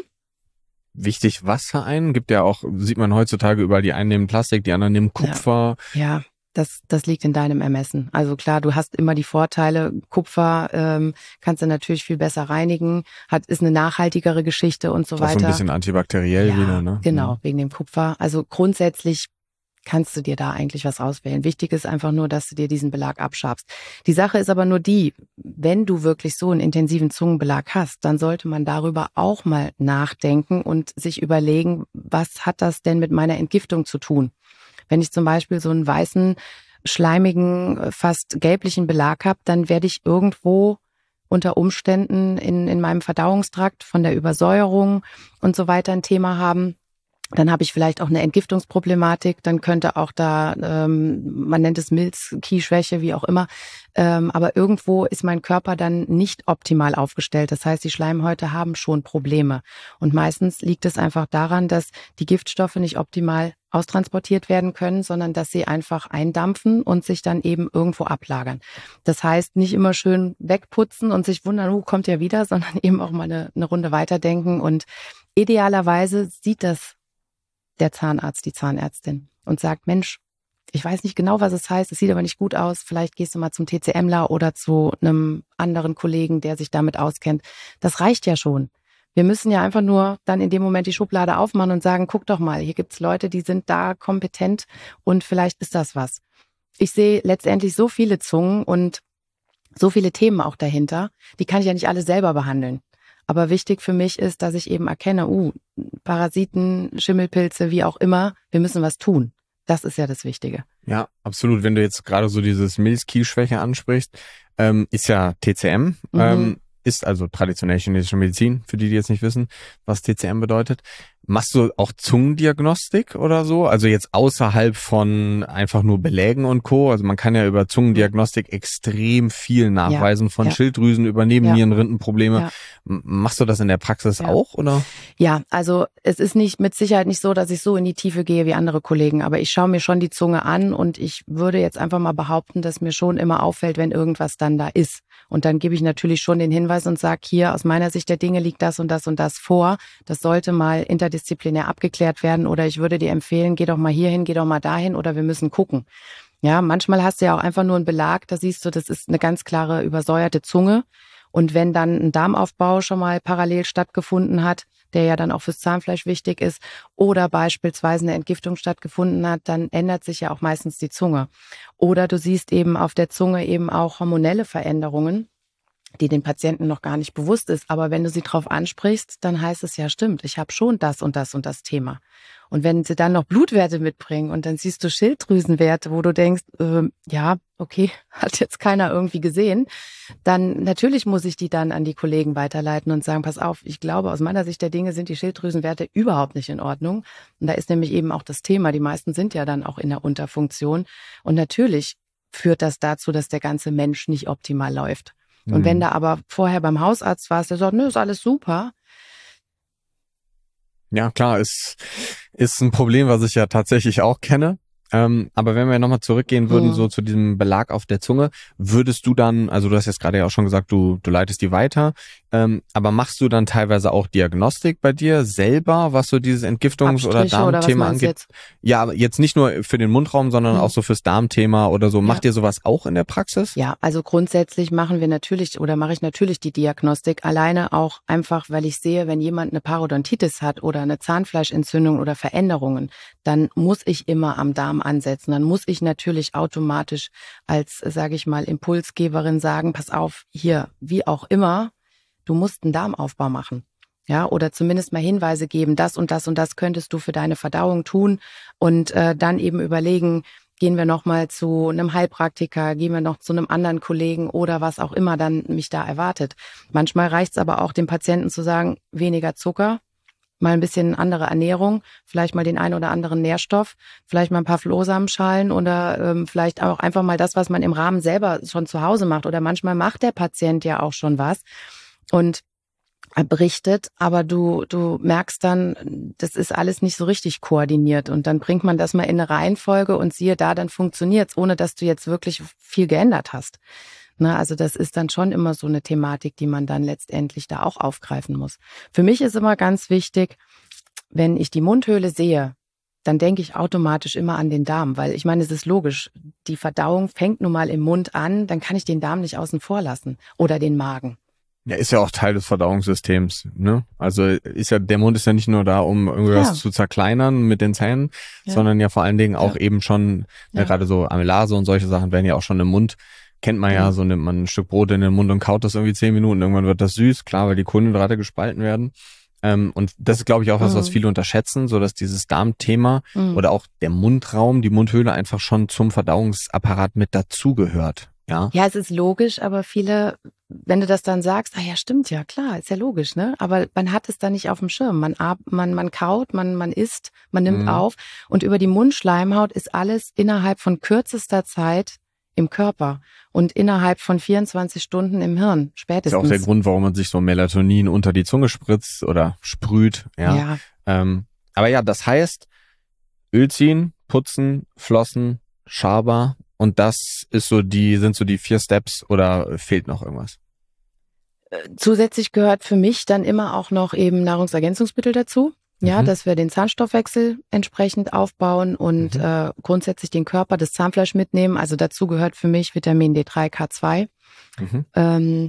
Wichtig, was für einen? Gibt ja auch, sieht man heutzutage überall, die einen nehmen Plastik, die anderen nehmen Kupfer. Ja, ja das, das liegt in deinem Ermessen. Also klar, du hast immer die Vorteile. Kupfer ähm, kannst du natürlich viel besser reinigen, hat ist eine nachhaltigere Geschichte und so Auch weiter. so ein bisschen antibakteriell ja, wieder, ne? Genau, Mhm. wegen dem Kupfer. Also grundsätzlich kannst du dir da eigentlich was auswählen. Wichtig ist einfach nur, dass du dir diesen Belag abschabst. Die Sache ist aber nur die, wenn du wirklich so einen intensiven Zungenbelag hast, dann sollte man darüber auch mal nachdenken und sich überlegen, was hat das denn mit meiner Entgiftung zu tun? Wenn ich zum Beispiel so einen weißen, schleimigen, fast gelblichen Belag habe, dann werde ich irgendwo unter Umständen in, in meinem Verdauungstrakt von der Übersäuerung und so weiter ein Thema haben. Dann habe ich vielleicht auch eine Entgiftungsproblematik, dann könnte auch da, ähm, man nennt es Milz-Kieschwäche, wie auch immer, ähm, aber irgendwo ist mein Körper dann nicht optimal aufgestellt. Das heißt, die Schleimhäute haben schon Probleme und meistens liegt es einfach daran, dass die Giftstoffe nicht optimal austransportiert werden können, sondern dass sie einfach eindampfen und sich dann eben irgendwo ablagern. Das heißt, nicht immer schön wegputzen und sich wundern, oh, kommt ja wieder, sondern eben auch mal eine, eine Runde weiterdenken und idealerweise sieht das der Zahnarzt, die Zahnärztin und sagt, Mensch, ich weiß nicht genau, was es heißt, es sieht aber nicht gut aus, vielleicht gehst du mal zum TCMler oder zu einem anderen Kollegen, der sich damit auskennt. Das reicht ja schon. Wir müssen ja einfach nur dann in dem Moment die Schublade aufmachen und sagen, guck doch mal, hier gibt's Leute, die sind da kompetent und vielleicht ist das was. Ich sehe letztendlich so viele Zungen und so viele Themen auch dahinter, die kann ich ja nicht alle selber behandeln. Aber wichtig für mich ist, dass ich eben erkenne, uh, Parasiten, Schimmelpilze, wie auch immer, wir müssen was tun. Das ist ja das Wichtige. Ja, absolut. Wenn du jetzt gerade so dieses Milz-Kieschwäche ansprichst, ähm, ist ja T C M, Mhm. ähm, ist also traditionell chinesische Medizin, für die, die jetzt nicht wissen, was T C M bedeutet. Machst du auch Zungendiagnostik oder so? Also jetzt außerhalb von einfach nur Belägen und Co. Also man kann ja über Zungendiagnostik extrem viel nachweisen, von ja. Schilddrüsen über Nebennierenrindenprobleme. Ja. M- Machst du das in der Praxis Ja. auch, oder? Ja, also es ist nicht mit Sicherheit nicht so, dass ich so in die Tiefe gehe wie andere Kollegen, aber ich schaue mir schon die Zunge an und ich würde jetzt einfach mal behaupten, dass mir schon immer auffällt, wenn irgendwas dann da ist. Und dann gebe ich natürlich schon den Hinweis und sage, hier aus meiner Sicht der Dinge liegt das und das und das vor. Das sollte mal interdisziplinär abgeklärt werden oder ich würde dir empfehlen, geh doch mal hier hin, geh doch mal dahin oder wir müssen gucken. Ja, manchmal hast du ja auch einfach nur einen Belag, da siehst du, das ist eine ganz klare übersäuerte Zunge Und wenn dann ein Darmaufbau schon mal parallel stattgefunden hat, der ja dann auch fürs Zahnfleisch wichtig ist, oder beispielsweise eine Entgiftung stattgefunden hat, dann ändert sich ja auch meistens die Zunge. Oder du siehst eben auf der Zunge eben auch hormonelle Veränderungen, die den Patienten noch gar nicht bewusst ist. Aber wenn du sie drauf ansprichst, dann heißt es ja, stimmt, ich habe schon das und das und das Thema. Und wenn sie dann noch Blutwerte mitbringen und dann siehst du Schilddrüsenwerte, wo du denkst, äh, ja, okay, hat jetzt keiner irgendwie gesehen, dann natürlich muss ich die dann an die Kollegen weiterleiten und sagen, pass auf, ich glaube, aus meiner Sicht der Dinge sind die Schilddrüsenwerte überhaupt nicht in Ordnung. Und da ist nämlich eben auch das Thema, die meisten sind ja dann auch in der Unterfunktion. Und natürlich führt das dazu, dass der ganze Mensch nicht optimal läuft. Und mhm. wenn da aber vorher beim Hausarzt warst, der sagt, nö, ist alles super. Ja, klar, ist, ist ein Problem, was ich ja tatsächlich auch kenne. Ähm, aber wenn wir nochmal zurückgehen würden, hm. so zu diesem Belag auf der Zunge, würdest du dann, also du hast jetzt gerade ja auch schon gesagt, du, du leitest die weiter, ähm, aber machst du dann teilweise auch Diagnostik bei dir selber, was so dieses Entgiftungs- oder Darmthema angeht? Jetzt? Ja, aber jetzt nicht nur für den Mundraum, sondern hm. auch so fürs Darmthema oder so. Ja. Macht ihr sowas auch in der Praxis? Ja, also grundsätzlich machen wir natürlich oder mache ich natürlich die Diagnostik, alleine auch einfach, weil ich sehe, wenn jemand eine Parodontitis hat oder eine Zahnfleischentzündung oder Veränderungen, dann muss ich immer am Darm ansetzen. Dann muss ich natürlich automatisch als, sage ich mal, Impulsgeberin sagen, pass auf, hier, wie auch immer, du musst einen Darmaufbau machen. Ja, oder zumindest mal Hinweise geben, das und das und das könntest du für deine Verdauung tun und äh, dann eben überlegen, gehen wir nochmal zu einem Heilpraktiker, gehen wir noch zu einem anderen Kollegen oder was auch immer dann mich da erwartet. Manchmal reicht es aber auch, dem Patienten zu sagen, weniger Zucker, mal ein bisschen andere Ernährung, vielleicht mal den einen oder anderen Nährstoff, vielleicht mal ein paar Flohsamenschalen oder ähm, vielleicht auch einfach mal das, was man im Rahmen selber schon zu Hause macht. Oder manchmal macht der Patient ja auch schon was und er berichtet, aber du du merkst dann, das ist alles nicht so richtig koordiniert und dann bringt man das mal in eine Reihenfolge und siehe da, dann funktioniert's, ohne dass du jetzt wirklich viel geändert hast. Na, also das ist dann schon immer so eine Thematik, die man dann letztendlich da auch aufgreifen muss. Für mich ist immer ganz wichtig, wenn ich die Mundhöhle sehe, dann denke ich automatisch immer an den Darm, weil ich meine, es ist logisch, die Verdauung fängt nun mal im Mund an, dann kann ich den Darm nicht außen vor lassen oder den Magen. Ja, ist ja auch Teil des Verdauungssystems, ne? Also ist ja, der Mund ist ja nicht nur da, um irgendwas ja. zu zerkleinern mit den Zähnen, ja. sondern ja vor allen Dingen auch ja. eben schon, ja. gerade so Amylase und solche Sachen werden ja auch schon im Mund. Kennt man ja, so nimmt man ein Stück Brot in den Mund und kaut das irgendwie zehn Minuten. Irgendwann wird das süß, klar, weil die Kohlenhydrate gespalten werden. Ähm, und das ist, glaube ich, auch was, was viele unterschätzen, so dass dieses Darmthema mhm. oder auch der Mundraum, die Mundhöhle einfach schon zum Verdauungsapparat mit dazugehört. Ja. Ja, es ist logisch, aber viele, wenn du das dann sagst, ah ja, stimmt, ja klar, ist ja logisch, ne? Aber man hat es dann nicht auf dem Schirm. Man man man kaut, man man isst, man nimmt mhm. auf und über die Mundschleimhaut ist alles innerhalb von kürzester Zeit im Körper und innerhalb von vierundzwanzig Stunden im Hirn, spätestens. Das ist auch der Grund, warum man sich so Melatonin unter die Zunge spritzt oder sprüht. Ja. ja. Ähm, aber ja, das heißt, Öl ziehen, putzen, Flossen, Schaber und das ist so die, sind so die vier Steps oder fehlt noch irgendwas? Zusätzlich gehört für mich dann immer auch noch eben Nahrungsergänzungsmittel dazu. Ja, mhm. dass wir den Zahnstoffwechsel entsprechend aufbauen und mhm. äh, grundsätzlich den Körper, das Zahnfleisch mitnehmen. Also dazu gehört für mich Vitamin D drei, K zwei, mhm. ähm,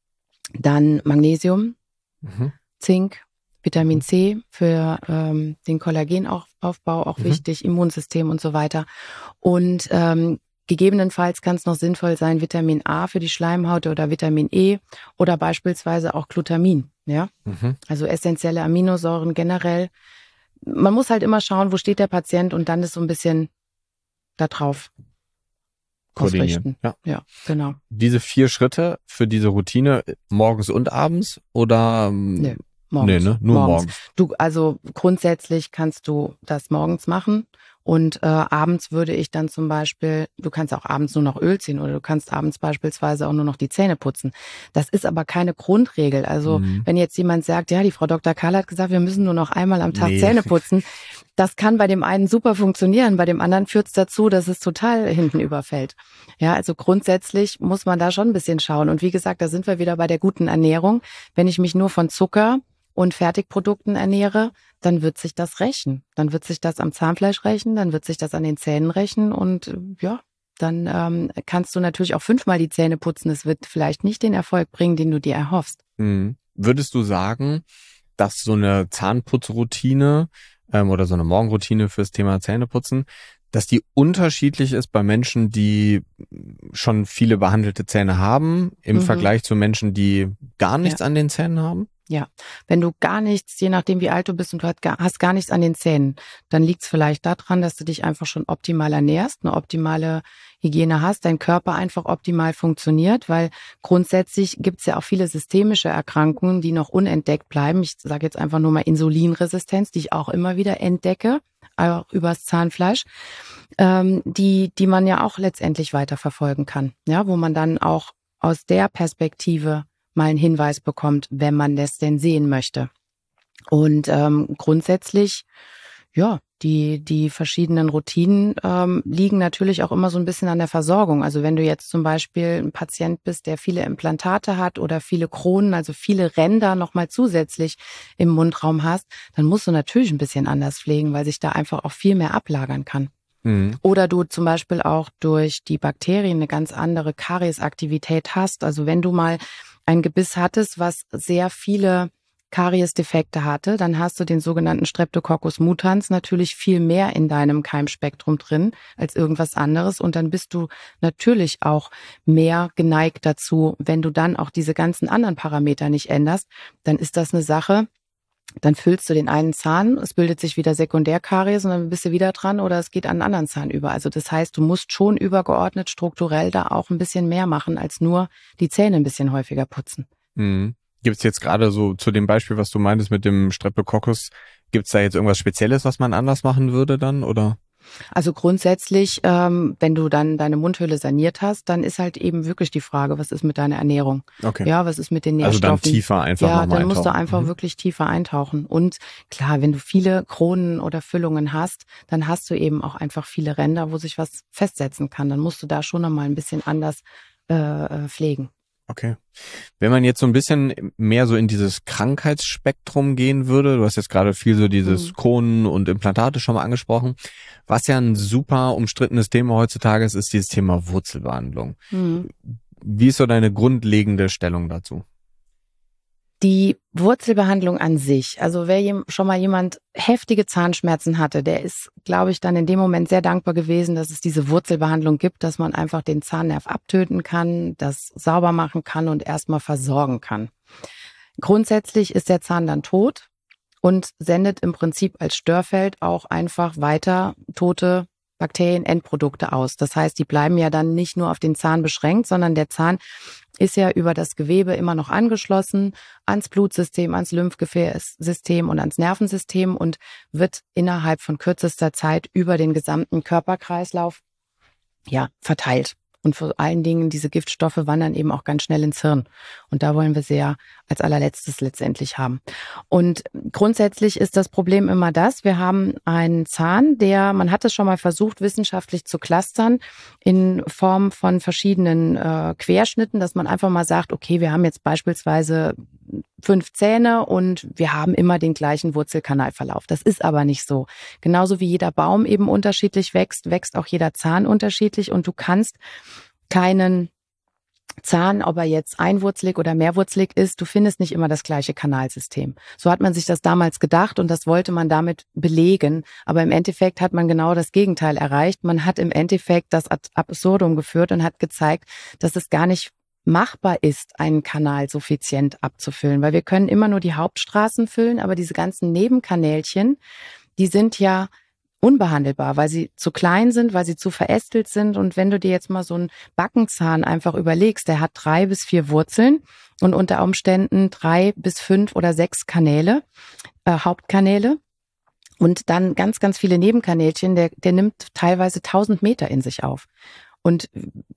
dann Magnesium, mhm. Zink, Vitamin C für ähm, den Kollagenaufbau auch mhm. wichtig, Immunsystem und so weiter. Und ähm, gegebenenfalls kann es noch sinnvoll sein, Vitamin A für die Schleimhaut oder Vitamin E oder beispielsweise auch Glutamin. Ja, mhm. also essentielle Aminosäuren generell. Man muss halt immer schauen, wo steht der Patient und dann ist so ein bisschen da drauf ausrichten. Ja. ja, genau. Diese vier Schritte für diese Routine morgens und abends oder? Nee, morgens. Nee, ne? Nur morgens. morgens. Du, also grundsätzlich kannst du das morgens machen. Und äh, abends würde ich dann zum Beispiel, du kannst auch abends nur noch Öl ziehen oder du kannst abends beispielsweise auch nur noch die Zähne putzen. Das ist aber keine Grundregel. Also mhm. wenn jetzt jemand sagt, ja, die Frau Doktor Karl hat gesagt, wir müssen nur noch einmal am Tag nee. Zähne putzen, das kann bei dem einen super funktionieren, bei dem anderen führt es dazu, dass es total hinten überfällt. Ja, also grundsätzlich muss man da schon ein bisschen schauen. Und wie gesagt, da sind wir wieder bei der guten Ernährung. Wenn ich mich nur von Zucker und Fertigprodukten ernähre, dann wird sich das rächen. Dann wird sich das am Zahnfleisch rächen, dann wird sich das an den Zähnen rächen und ja, dann ähm, kannst du natürlich auch fünfmal die Zähne putzen. Es wird vielleicht nicht den Erfolg bringen, den du dir erhoffst. Mhm. Würdest du sagen, dass so eine Zahnputzroutine ähm, oder so eine Morgenroutine fürs Thema Zähneputzen, dass die unterschiedlich ist bei Menschen, die schon viele behandelte Zähne haben, im Mhm. Vergleich zu Menschen, die gar nichts Ja. an den Zähnen haben? Ja, wenn du gar nichts, je nachdem wie alt du bist und du hast gar, hast gar nichts an den Zähnen, dann liegt es vielleicht daran, dass du dich einfach schon optimal ernährst, eine optimale Hygiene hast, dein Körper einfach optimal funktioniert, weil grundsätzlich gibt es ja auch viele systemische Erkrankungen, die noch unentdeckt bleiben. Ich sage jetzt einfach nur mal Insulinresistenz, die ich auch immer wieder entdecke, auch übers Zahnfleisch, ähm, die, die man ja auch letztendlich weiterverfolgen kann, ja, wo man dann auch aus der Perspektive mal einen Hinweis bekommt, wenn man das denn sehen möchte. Und ähm, grundsätzlich, ja, die die verschiedenen Routinen ähm, liegen natürlich auch immer so ein bisschen an der Versorgung. Also wenn du jetzt zum Beispiel ein Patient bist, der viele Implantate hat oder viele Kronen, also viele Ränder nochmal zusätzlich im Mundraum hast, dann musst du natürlich ein bisschen anders pflegen, weil sich da einfach auch viel mehr ablagern kann. Mhm. Oder du zum Beispiel auch durch die Bakterien eine ganz andere Kariesaktivität hast. Also wenn du mal ein Gebiss hattest, was sehr viele Kariesdefekte hatte, dann hast du den sogenannten Streptococcus mutans natürlich viel mehr in deinem Keimspektrum drin als irgendwas anderes. Und dann bist du natürlich auch mehr geneigt dazu, wenn du dann auch diese ganzen anderen Parameter nicht änderst, dann ist das eine Sache. Dann füllst du den einen Zahn, es bildet sich wieder Sekundärkaries und dann bist du wieder dran oder es geht an einen anderen Zahn über. Also das heißt, du musst schon übergeordnet strukturell da auch ein bisschen mehr machen, als nur die Zähne ein bisschen häufiger putzen. Mhm. Gibt es jetzt gerade so zu dem Beispiel, was du meintest mit dem Streptococcus, gibt es da jetzt irgendwas Spezielles, was man anders machen würde dann, oder? Also grundsätzlich, ähm, wenn du dann deine Mundhöhle saniert hast, dann ist halt eben wirklich die Frage, was ist mit deiner Ernährung? Okay. Ja, was ist mit den Also Nährstoffen? dann tiefer einfach Ja, nochmal dann musst du eintauchen. einfach Mhm. wirklich tiefer eintauchen. Und klar, wenn du viele Kronen oder Füllungen hast, dann hast du eben auch einfach viele Ränder, wo sich was festsetzen kann. Dann musst du da schon nochmal ein bisschen anders äh, pflegen. Okay. Wenn man jetzt so ein bisschen mehr so in dieses Krankheitsspektrum gehen würde, du hast jetzt gerade viel so dieses Mhm. Kronen und Implantate schon mal angesprochen, was ja ein super umstrittenes Thema heutzutage ist, ist dieses Thema Wurzelbehandlung. Mhm. Wie ist so deine grundlegende Stellung dazu? Die Wurzelbehandlung an sich, also wer jem- schon mal jemand heftige Zahnschmerzen hatte, der ist, glaube ich, dann in dem Moment sehr dankbar gewesen, dass es diese Wurzelbehandlung gibt, dass man einfach den Zahnnerv abtöten kann, das sauber machen kann und erstmal versorgen kann. Grundsätzlich ist der Zahn dann tot und sendet im Prinzip als Störfeld auch einfach weiter tote Bakterien, Endprodukte aus. Das heißt, die bleiben ja dann nicht nur auf den Zahn beschränkt, sondern der Zahn ist ja über das Gewebe immer noch angeschlossen ans Blutsystem, ans Lymphgefäßsystem und ans Nervensystem und wird innerhalb von kürzester Zeit über den gesamten Körperkreislauf ja verteilt. Und vor allen Dingen diese Giftstoffe wandern eben auch ganz schnell ins Hirn. Und da wollen wir sie ja als allerletztes letztendlich haben. Und grundsätzlich ist das Problem immer das, wir haben einen Zahn, der, man hat es schon mal versucht, wissenschaftlich zu clustern in Form von verschiedenen äh, Querschnitten, dass man einfach mal sagt, okay, wir haben jetzt beispielsweise fünf Zähne und wir haben immer den gleichen Wurzelkanalverlauf. Das ist aber nicht so. Genauso wie jeder Baum eben unterschiedlich wächst, wächst auch jeder Zahn unterschiedlich und du kannst keinen Zahn, ob er jetzt einwurzelig oder mehrwurzelig ist, du findest nicht immer das gleiche Kanalsystem. So hat man sich das damals gedacht und das wollte man damit belegen. Aber im Endeffekt hat man genau das Gegenteil erreicht. Man hat im Endeffekt das ad absurdum geführt und hat gezeigt, dass es gar nicht machbar ist, einen Kanal suffizient abzufüllen. Weil wir können immer nur die Hauptstraßen füllen, aber diese ganzen Nebenkanälchen, die sind ja unbehandelbar, weil sie zu klein sind, weil sie zu verästelt sind. Und wenn du dir jetzt mal so einen Backenzahn einfach überlegst, der hat drei bis vier Wurzeln und unter Umständen drei bis fünf oder sechs Kanäle, äh, Hauptkanäle und dann ganz, ganz viele Nebenkanälchen, der, der nimmt teilweise tausend Meter in sich auf. Und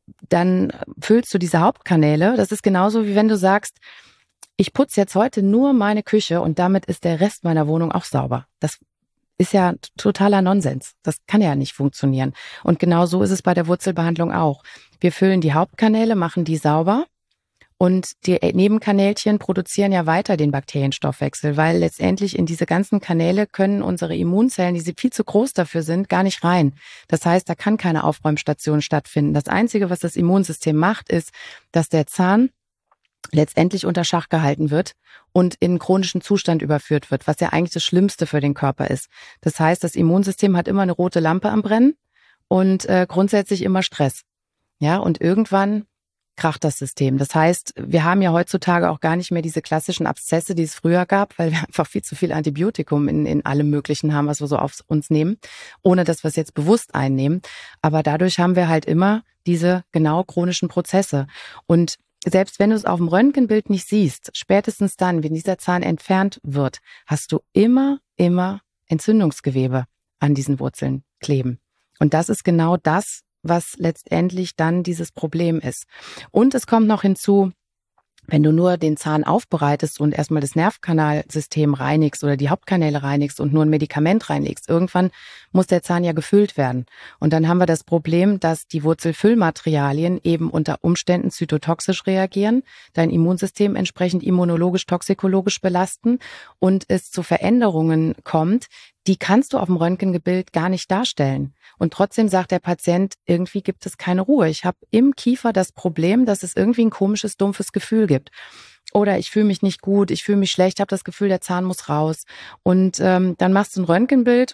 dann füllst du diese Hauptkanäle. Das ist genauso, wie wenn du sagst, ich putze jetzt heute nur meine Küche und damit ist der Rest meiner Wohnung auch sauber. Das ist ja totaler Nonsens. Das kann ja nicht funktionieren. Und genau so ist es bei der Wurzelbehandlung auch. Wir füllen die Hauptkanäle, machen die sauber Und die Nebenkanälchen produzieren ja weiter den Bakterienstoffwechsel, weil letztendlich in diese ganzen Kanäle können unsere Immunzellen, die viel zu groß dafür sind, gar nicht rein. Das heißt, da kann keine Aufräumstation stattfinden. Das Einzige, was das Immunsystem macht, ist, dass der Zahn letztendlich unter Schach gehalten wird und in einen chronischen Zustand überführt wird, was ja eigentlich das Schlimmste für den Körper ist. Das heißt, das Immunsystem hat immer eine rote Lampe am Brennen und äh, grundsätzlich immer Stress. Ja, und irgendwann kracht das System. Das heißt, wir haben ja heutzutage auch gar nicht mehr diese klassischen Abszesse, die es früher gab, weil wir einfach viel zu viel Antibiotikum in, in allem Möglichen haben, was wir so auf uns nehmen, ohne dass wir es jetzt bewusst einnehmen. Aber dadurch haben wir halt immer diese genau chronischen Prozesse. Und selbst wenn du es auf dem Röntgenbild nicht siehst, spätestens dann, wenn dieser Zahn entfernt wird, hast du immer, immer Entzündungsgewebe an diesen Wurzeln kleben. Und das ist genau das, was letztendlich dann dieses Problem ist. Und es kommt noch hinzu, wenn du nur den Zahn aufbereitest und erstmal das Nervkanalsystem reinigst oder die Hauptkanäle reinigst und nur ein Medikament reinlegst, irgendwann muss der Zahn ja gefüllt werden. Und dann haben wir das Problem, dass die Wurzelfüllmaterialien eben unter Umständen zytotoxisch reagieren, dein Immunsystem entsprechend immunologisch, toxikologisch belasten und es zu Veränderungen kommt, die kannst du auf dem Röntgenbild gar nicht darstellen. Und trotzdem sagt der Patient, irgendwie gibt es keine Ruhe. Ich habe im Kiefer das Problem, dass es irgendwie ein komisches, dumpfes Gefühl gibt. Oder ich fühle mich nicht gut, ich fühle mich schlecht, habe das Gefühl, der Zahn muss raus. Und ähm, dann machst du ein Röntgenbild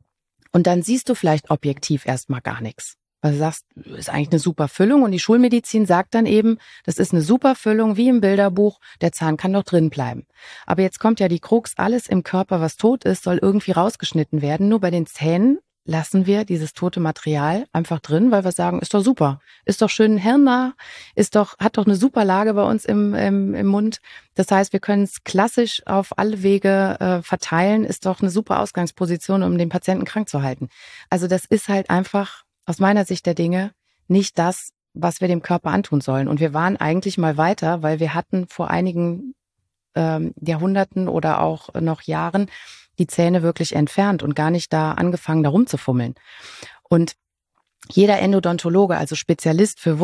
und dann siehst du vielleicht objektiv erstmal gar nichts. Weil du sagst, ist eigentlich eine super Füllung und die Schulmedizin sagt dann eben, das ist eine super Füllung, wie im Bilderbuch, der Zahn kann doch drin bleiben. Aber jetzt kommt ja die Krux, alles im Körper, was tot ist, soll irgendwie rausgeschnitten werden. Nur bei den Zähnen lassen wir dieses tote Material einfach drin, weil wir sagen, ist doch super, ist doch schön hirnnah, ist doch, hat doch eine super Lage bei uns im, im, im Mund. Das heißt, wir können es klassisch auf alle Wege äh, verteilen, ist doch eine super Ausgangsposition, um den Patienten krank zu halten. Also das ist halt einfach aus meiner Sicht der Dinge nicht das, was wir dem Körper antun sollen. Und wir waren eigentlich mal weiter, weil wir hatten vor einigen ähm, Jahrhunderten oder auch noch Jahren die Zähne wirklich entfernt und gar nicht da angefangen, da rumzufummeln. Und jeder Endodontologe, also Spezialist für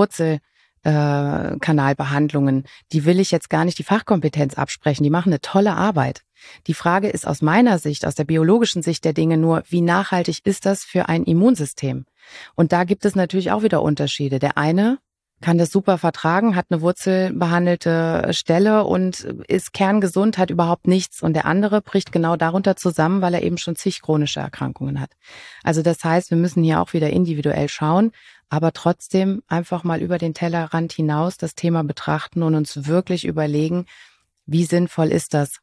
Wurzelkanalbehandlungen, die will ich jetzt gar nicht die Fachkompetenz absprechen. Die machen eine tolle Arbeit. Die Frage ist aus meiner Sicht, aus der biologischen Sicht der Dinge nur, wie nachhaltig ist das für ein Immunsystem? Und da gibt es natürlich auch wieder Unterschiede. Der eine kann das super vertragen, hat eine wurzelbehandelte Stelle und ist kerngesund, hat überhaupt nichts. Und der andere bricht genau darunter zusammen, weil er eben schon zig chronische Erkrankungen hat. Also das heißt, wir müssen hier auch wieder individuell schauen, aber trotzdem einfach mal über den Tellerrand hinaus das Thema betrachten und uns wirklich überlegen, wie sinnvoll ist das,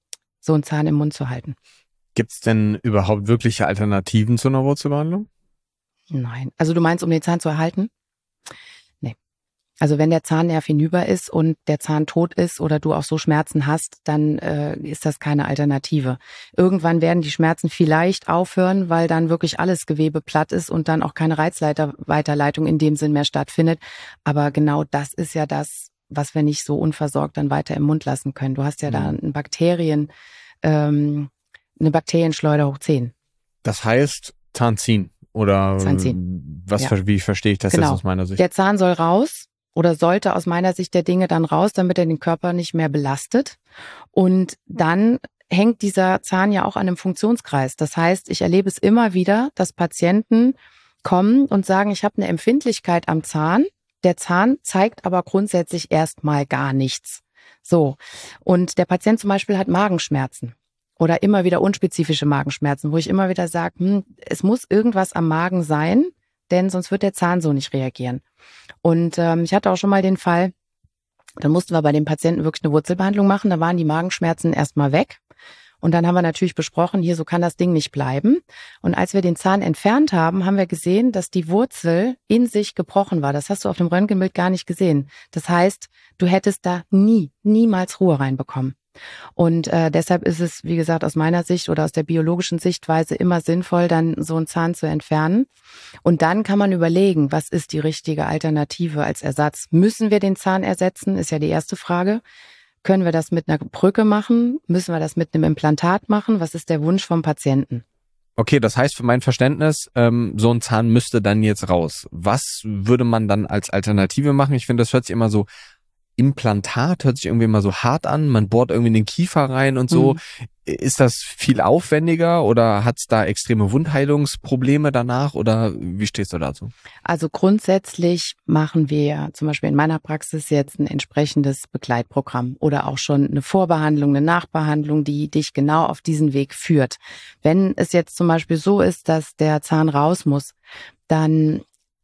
so einen Zahn im Mund zu halten. Gibt es denn überhaupt wirkliche Alternativen zu einer Wurzelbehandlung? Nein. Also du meinst, um den Zahn zu erhalten? Nee. Also wenn der Zahnnerv hinüber ist und der Zahn tot ist oder du auch so Schmerzen hast, dann äh, ist das keine Alternative. Irgendwann werden die Schmerzen vielleicht aufhören, weil dann wirklich alles Gewebe platt ist und dann auch keine Reizleiterweiterleitung in dem Sinn mehr stattfindet. Aber genau das ist ja das, was wir nicht so unversorgt dann weiter im Mund lassen können. Du hast ja mhm. da ein Bakterien, ähm, eine Bakterienschleuder hoch zehn. Das heißt Zahnziehen oder Zahnziehen. Was, ja. Wie verstehe ich das genau. jetzt aus meiner Sicht? Der Zahn soll raus oder sollte aus meiner Sicht der Dinge dann raus, damit er den Körper nicht mehr belastet. Und dann hängt dieser Zahn ja auch an einem Funktionskreis. Das heißt, ich erlebe es immer wieder, dass Patienten kommen und sagen, ich habe eine Empfindlichkeit am Zahn. Der Zahn zeigt aber grundsätzlich erstmal gar nichts. So. Und der Patient zum Beispiel hat Magenschmerzen oder immer wieder unspezifische Magenschmerzen, wo ich immer wieder sage, hm, es muss irgendwas am Magen sein, denn sonst wird der Zahn so nicht reagieren. Und ähm, ich hatte auch schon mal den Fall, dann mussten wir bei dem Patienten wirklich eine Wurzelbehandlung machen, da waren die Magenschmerzen erstmal weg. Und dann haben wir natürlich besprochen, hier, so kann das Ding nicht bleiben. Und als wir den Zahn entfernt haben, haben wir gesehen, dass die Wurzel in sich gebrochen war. Das hast du auf dem Röntgenbild gar nicht gesehen. Das heißt, du hättest da nie, niemals Ruhe reinbekommen. Und äh, deshalb ist es, wie gesagt, aus meiner Sicht oder aus der biologischen Sichtweise immer sinnvoll, dann so einen Zahn zu entfernen. Und dann kann man überlegen, was ist die richtige Alternative als Ersatz? Müssen wir den Zahn ersetzen, ist ja die erste Frage. Können wir das mit einer Brücke machen? Müssen wir das mit einem Implantat machen? Was ist der Wunsch vom Patienten? Okay, das heißt für mein Verständnis, ähm, so ein Zahn müsste dann jetzt raus. Was würde man dann als Alternative machen? Ich finde, das hört sich immer so Implantat hört sich irgendwie immer so hart an, man bohrt irgendwie in den Kiefer rein und so. Mhm. Ist das viel aufwendiger oder hat es da extreme Wundheilungsprobleme danach oder wie stehst du dazu? Also grundsätzlich machen wir zum Beispiel in meiner Praxis jetzt ein entsprechendes Begleitprogramm oder auch schon eine Vorbehandlung, eine Nachbehandlung, die dich genau auf diesen Weg führt. Wenn es jetzt zum Beispiel so ist, dass der Zahn raus muss, dann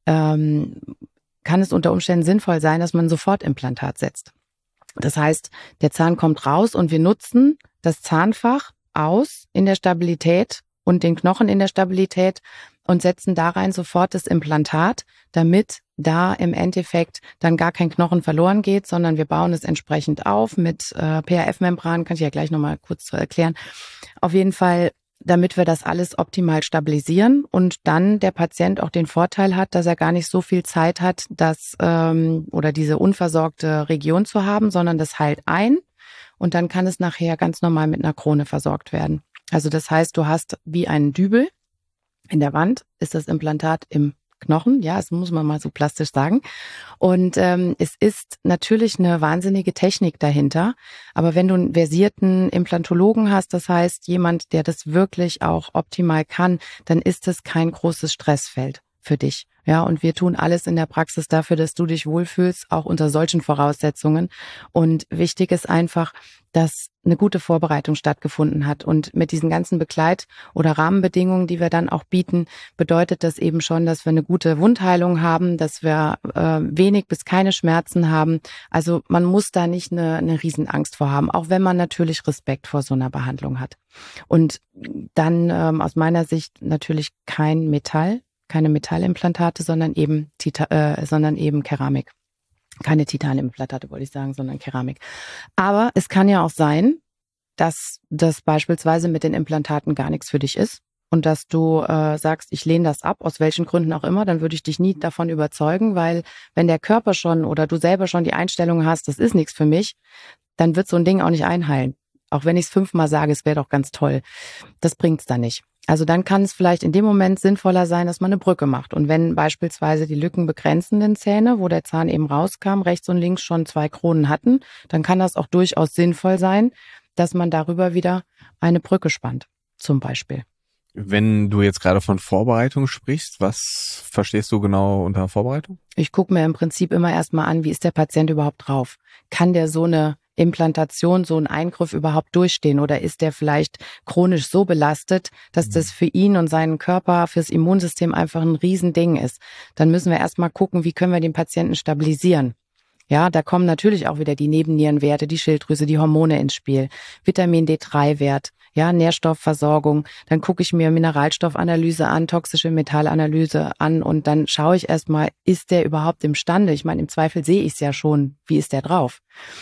ähm, kann es unter Umständen sinnvoll sein, dass man ein Sofortimplantat setzt. Das heißt, der Zahn kommt raus und wir nutzen das Zahnfach aus in der Stabilität und den Knochen in der Stabilität und setzen da rein sofort das Implantat, damit da im Endeffekt dann gar kein Knochen verloren geht, sondern wir bauen es entsprechend auf mit äh, P R F-Membran, kann ich ja gleich nochmal kurz erklären. Auf jeden Fall, damit wir das alles optimal stabilisieren und dann der Patient auch den Vorteil hat, dass er gar nicht so viel Zeit hat, das ähm, oder diese unversorgte Region zu haben, sondern das heilt ein und dann kann es nachher ganz normal mit einer Krone versorgt werden. Also das heißt, du hast wie einen Dübel in der Wand, ist das Implantat im Knochen, ja, das muss man mal so plastisch sagen. Und ähm, es ist natürlich eine wahnsinnige Technik dahinter. Aber wenn du einen versierten Implantologen hast, das heißt jemand, der das wirklich auch optimal kann, dann ist es kein großes Stressfeld für dich. Ja, und wir tun alles in der Praxis dafür, dass du dich wohlfühlst, auch unter solchen Voraussetzungen. Und wichtig ist einfach, dass eine gute Vorbereitung stattgefunden hat. Und mit diesen ganzen Begleit- oder Rahmenbedingungen, die wir dann auch bieten, bedeutet das eben schon, dass wir eine gute Wundheilung haben, dass wir äh, wenig bis keine Schmerzen haben. Also man muss da nicht eine, eine Riesenangst vor haben, auch wenn man natürlich Respekt vor so einer Behandlung hat. Und dann ähm, aus meiner Sicht natürlich kein Metall, keine Metallimplantate, sondern eben Tita- äh, sondern eben Keramik. Keine Titanimplantate, wollte ich sagen, sondern Keramik. Aber es kann ja auch sein, dass das beispielsweise mit den Implantaten gar nichts für dich ist und dass du äh, sagst, ich lehne das ab, aus welchen Gründen auch immer, dann würde ich dich nie davon überzeugen, weil wenn der Körper schon oder du selber schon die Einstellung hast, das ist nichts für mich, dann wird so ein Ding auch nicht einheilen. Auch wenn ich es fünfmal sage, es wäre doch ganz toll. Das bringt's dann nicht. Also dann kann es vielleicht in dem Moment sinnvoller sein, dass man eine Brücke macht. Und wenn beispielsweise die lückenbegrenzenden Zähne, wo der Zahn eben rauskam, rechts und links schon zwei Kronen hatten, dann kann das auch durchaus sinnvoll sein, dass man darüber wieder eine Brücke spannt, zum Beispiel. Wenn du jetzt gerade von Vorbereitung sprichst, was verstehst du genau unter Vorbereitung? Ich gucke mir im Prinzip immer erstmal an, wie ist der Patient überhaupt drauf? Kann der so eine Implantation, so einen Eingriff überhaupt durchstehen oder ist der vielleicht chronisch so belastet, dass das für ihn und seinen Körper, fürs Immunsystem einfach ein Riesending ist? Dann müssen wir erstmal gucken, wie können wir den Patienten stabilisieren. Ja, da kommen natürlich auch wieder die Nebennierenwerte, die Schilddrüse, die Hormone ins Spiel, Vitamin D drei Wert, ja, Nährstoffversorgung. Dann gucke ich mir Mineralstoffanalyse an, toxische Metallanalyse an und dann schaue ich erstmal, ist der überhaupt imstande? Ich meine, im Zweifel sehe ich es ja schon, wie ist der drauf?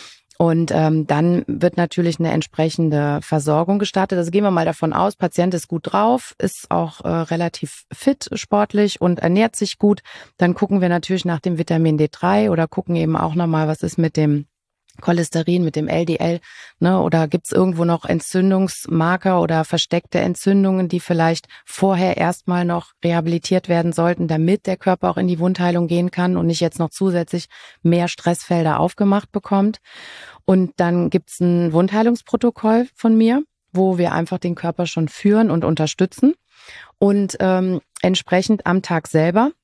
Und ähm, dann wird natürlich eine entsprechende Versorgung gestartet. Also gehen wir mal davon aus, Patient ist gut drauf, ist auch äh, relativ fit sportlich und ernährt sich gut. Dann gucken wir natürlich nach dem Vitamin D drei oder gucken eben auch nochmal, was ist mit dem Cholesterin, mit dem L D L, ne? Oder gibt's irgendwo noch Entzündungsmarker oder versteckte Entzündungen, die vielleicht vorher erstmal noch rehabilitiert werden sollten, damit der Körper auch in die Wundheilung gehen kann und nicht jetzt noch zusätzlich mehr Stressfelder aufgemacht bekommt. Und dann gibt's ein Wundheilungsprotokoll von mir, wo wir einfach den Körper schon führen und unterstützen. Und ähm, entsprechend am Tag selber,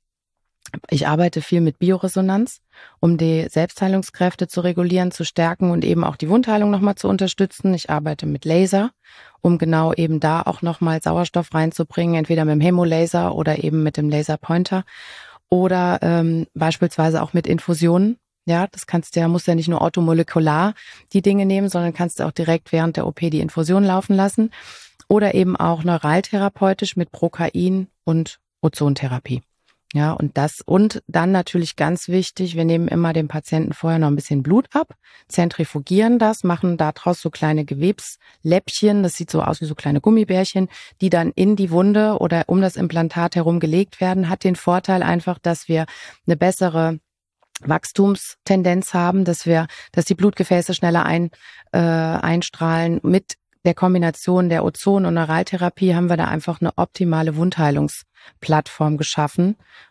ich arbeite viel mit Bioresonanz, um die Selbstheilungskräfte zu regulieren, zu stärken und eben auch die Wundheilung nochmal zu unterstützen. Ich arbeite mit Laser, um genau eben da auch nochmal Sauerstoff reinzubringen, entweder mit dem Hemolaser oder eben mit dem Laserpointer oder ähm, beispielsweise auch mit Infusionen. Ja, das kannst du ja, musst ja nicht nur orthomolekular die Dinge nehmen, sondern kannst du auch direkt während der O P die Infusion laufen lassen oder eben auch neuraltherapeutisch mit Prokain und Ozontherapie. Ja, und das, und dann natürlich ganz wichtig, wir nehmen immer dem Patienten vorher noch ein bisschen Blut ab, zentrifugieren das, machen daraus so kleine Gewebsläppchen, das sieht so aus wie so kleine Gummibärchen, die dann in die Wunde oder um das Implantat herum gelegt werden, hat den Vorteil einfach, dass wir eine bessere Wachstumstendenz haben, dass wir, dass die Blutgefäße schneller ein, äh, einstrahlen. Mit der Kombination der Ozon- und Neuraltherapie haben wir da einfach eine optimale Wundheilungsplattform geschaffen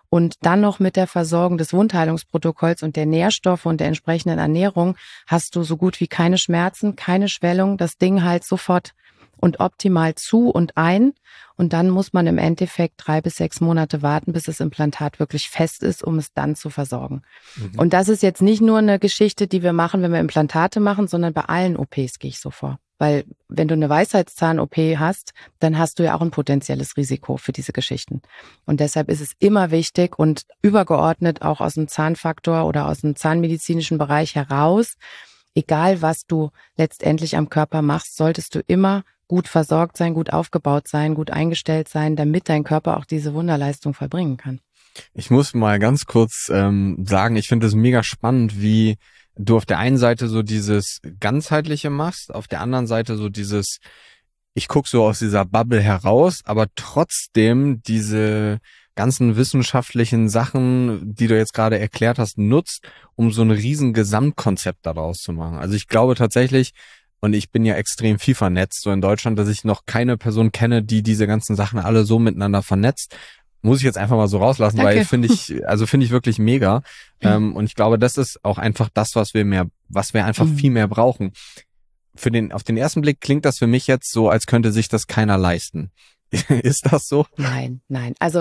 Und dann noch mit der Versorgung des Wundheilungsprotokolls und der Nährstoffe und der entsprechenden Ernährung hast du so gut wie keine Schmerzen, keine Schwellung. Das Ding halt sofort und optimal zu und ein. Und dann muss man im Endeffekt drei bis sechs Monate warten, bis das Implantat wirklich fest ist, um es dann zu versorgen. Mhm. Und das ist jetzt nicht nur eine Geschichte, die wir machen, wenn wir Implantate machen, sondern bei allen O Ps gehe ich so vor. Weil wenn du eine Weisheitszahn-O P hast, dann hast du ja auch ein potenzielles Risiko für diese Geschichten. Und deshalb ist es immer wichtig und übergeordnet auch aus dem Zahnfaktor oder aus dem zahnmedizinischen Bereich heraus, egal was du letztendlich am Körper machst, solltest du immer gut versorgt sein, gut aufgebaut sein, gut eingestellt sein, damit dein Körper auch diese Wunderleistung vollbringen kann. Ich muss mal ganz kurz ähm, sagen, ich finde es mega spannend, wie du auf der einen Seite so dieses Ganzheitliche machst, auf der anderen Seite so dieses, ich gucke so aus dieser Bubble heraus, aber trotzdem diese ganzen wissenschaftlichen Sachen, die du jetzt gerade erklärt hast, nutzt, um so ein riesen Gesamtkonzept daraus zu machen. Also ich glaube tatsächlich, und ich bin ja extrem viel vernetzt, so in Deutschland, dass ich noch keine Person kenne, die diese ganzen Sachen alle so miteinander vernetzt. Muss ich jetzt einfach mal so rauslassen, Danke. Weil finde ich, also finde ich wirklich mega. Mhm. Ähm, und ich glaube, das ist auch einfach das, was wir mehr, was wir einfach mhm. viel mehr brauchen. Für den, auf den ersten Blick klingt das für mich jetzt so, als könnte sich das keiner leisten. Ist das so? Nein, nein. Also,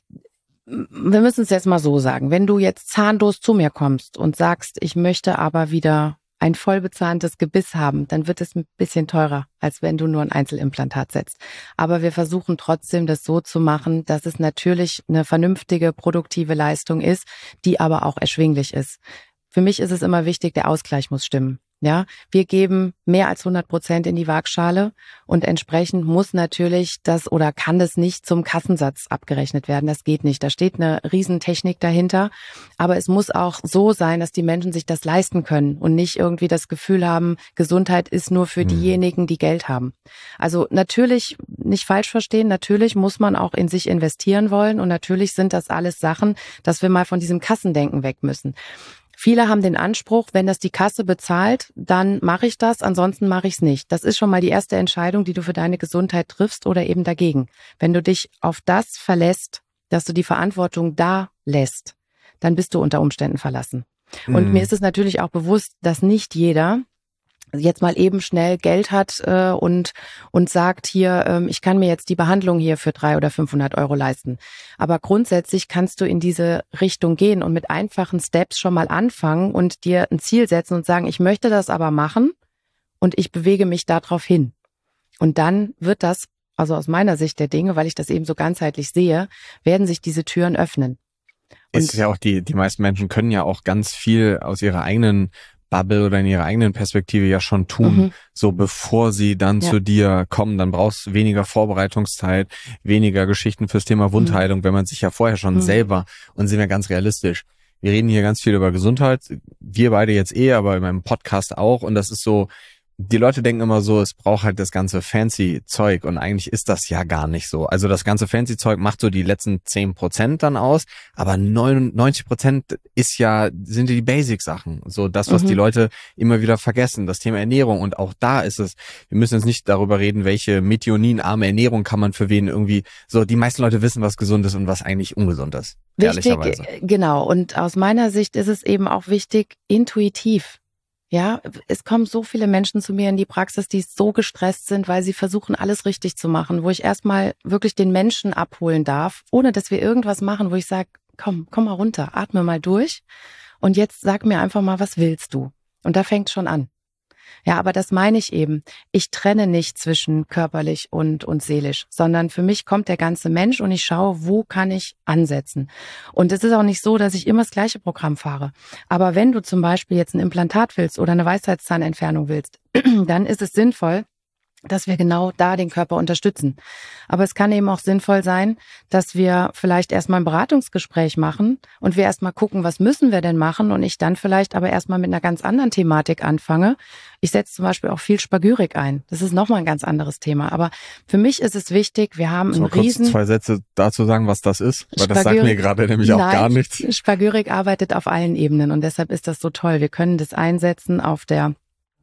wir müssen es jetzt mal so sagen. Wenn du jetzt zahnlos zu mir kommst und sagst, ich möchte aber wieder ein vollbezahntes Gebiss haben, dann wird es ein bisschen teurer, als wenn du nur ein Einzelimplantat setzt. Aber wir versuchen trotzdem, das so zu machen, dass es natürlich eine vernünftige, produktive Leistung ist, die aber auch erschwinglich ist. Für mich ist es immer wichtig, der Ausgleich muss stimmen. Ja, wir geben mehr als hundert Prozent in die Waagschale und entsprechend muss natürlich das oder kann das nicht zum Kassensatz abgerechnet werden. Das geht nicht. Da steht eine Riesentechnik dahinter. Aber es muss auch so sein, dass die Menschen sich das leisten können und nicht irgendwie das Gefühl haben, Gesundheit ist nur für diejenigen, die Geld haben. Also natürlich, nicht falsch verstehen, natürlich muss man auch in sich investieren wollen und natürlich sind das alles Sachen, dass wir mal von diesem Kassendenken weg müssen. Viele haben den Anspruch, wenn das die Kasse bezahlt, dann mache ich das, ansonsten mache ich es nicht. Das ist schon mal die erste Entscheidung, die du für deine Gesundheit triffst oder eben dagegen. Wenn du dich auf das verlässt, dass du die Verantwortung da lässt, dann bist du unter Umständen verlassen. Mhm. Und mir ist es natürlich auch bewusst, dass nicht jeder jetzt mal eben schnell Geld hat äh, und und sagt hier, ähm, ich kann mir jetzt die Behandlung hier für drei oder fünfhundert Euro leisten. Aber grundsätzlich kannst du in diese Richtung gehen und mit einfachen Steps schon mal anfangen und dir ein Ziel setzen und sagen, ich möchte das aber machen und ich bewege mich darauf hin. Und dann wird das, also aus meiner Sicht der Dinge, weil ich das eben so ganzheitlich sehe, werden sich diese Türen öffnen. Und ist ja auch die die meisten Menschen können ja auch ganz viel aus ihrer eigenen Bubble oder in ihrer eigenen Perspektive ja schon tun, mhm. so bevor sie dann ja. zu dir kommen, dann brauchst du weniger Vorbereitungszeit, weniger Geschichten fürs Thema Wundheilung, mhm. wenn man sich ja vorher schon mhm. selber, und sind wir ganz realistisch, wir reden hier ganz viel über Gesundheit, wir beide jetzt eh, aber in meinem Podcast auch, und das ist so, die Leute denken immer so, es braucht halt das ganze fancy Zeug, und eigentlich ist das ja gar nicht so. Also das ganze fancy Zeug macht so die letzten zehn Prozent dann aus, aber neunundneunzig Prozent ist ja, sind die Basic-Sachen. So das, was mhm. die Leute immer wieder vergessen, das Thema Ernährung. Und auch da ist es, wir müssen jetzt nicht darüber reden, welche methioninarme Ernährung kann man für wen irgendwie, so die meisten Leute wissen, was gesund ist und was eigentlich ungesund ist. Wichtig, genau. Und aus meiner Sicht ist es eben auch wichtig, intuitiv. Ja, es kommen so viele Menschen zu mir in die Praxis, die so gestresst sind, weil sie versuchen, alles richtig zu machen, wo ich erstmal wirklich den Menschen abholen darf, ohne dass wir irgendwas machen, wo ich sage, komm, komm mal runter, atme mal durch und jetzt sag mir einfach mal, was willst du? Und da fängt schon an. Ja, aber das meine ich eben. Ich trenne nicht zwischen körperlich und, und seelisch, sondern für mich kommt der ganze Mensch und ich schaue, wo kann ich ansetzen. Und es ist auch nicht so, dass ich immer das gleiche Programm fahre. Aber wenn du zum Beispiel jetzt ein Implantat willst oder eine Weisheitszahnentfernung willst, dann ist es sinnvoll, dass wir genau da den Körper unterstützen. Aber es kann eben auch sinnvoll sein, dass wir vielleicht erstmal ein Beratungsgespräch machen und wir erstmal gucken, was müssen wir denn machen, und ich dann vielleicht aber erstmal mit einer ganz anderen Thematik anfange. Ich setze zum Beispiel auch viel Spagyrik ein. Das ist nochmal ein ganz anderes Thema. Aber für mich ist es wichtig, wir haben einen riesen... Kurz zwei Sätze dazu sagen, was das ist, weil das sagt mir gerade nämlich auch Nein, gar nichts. Spagyrik arbeitet auf allen Ebenen und deshalb ist das so toll. Wir können das einsetzen auf der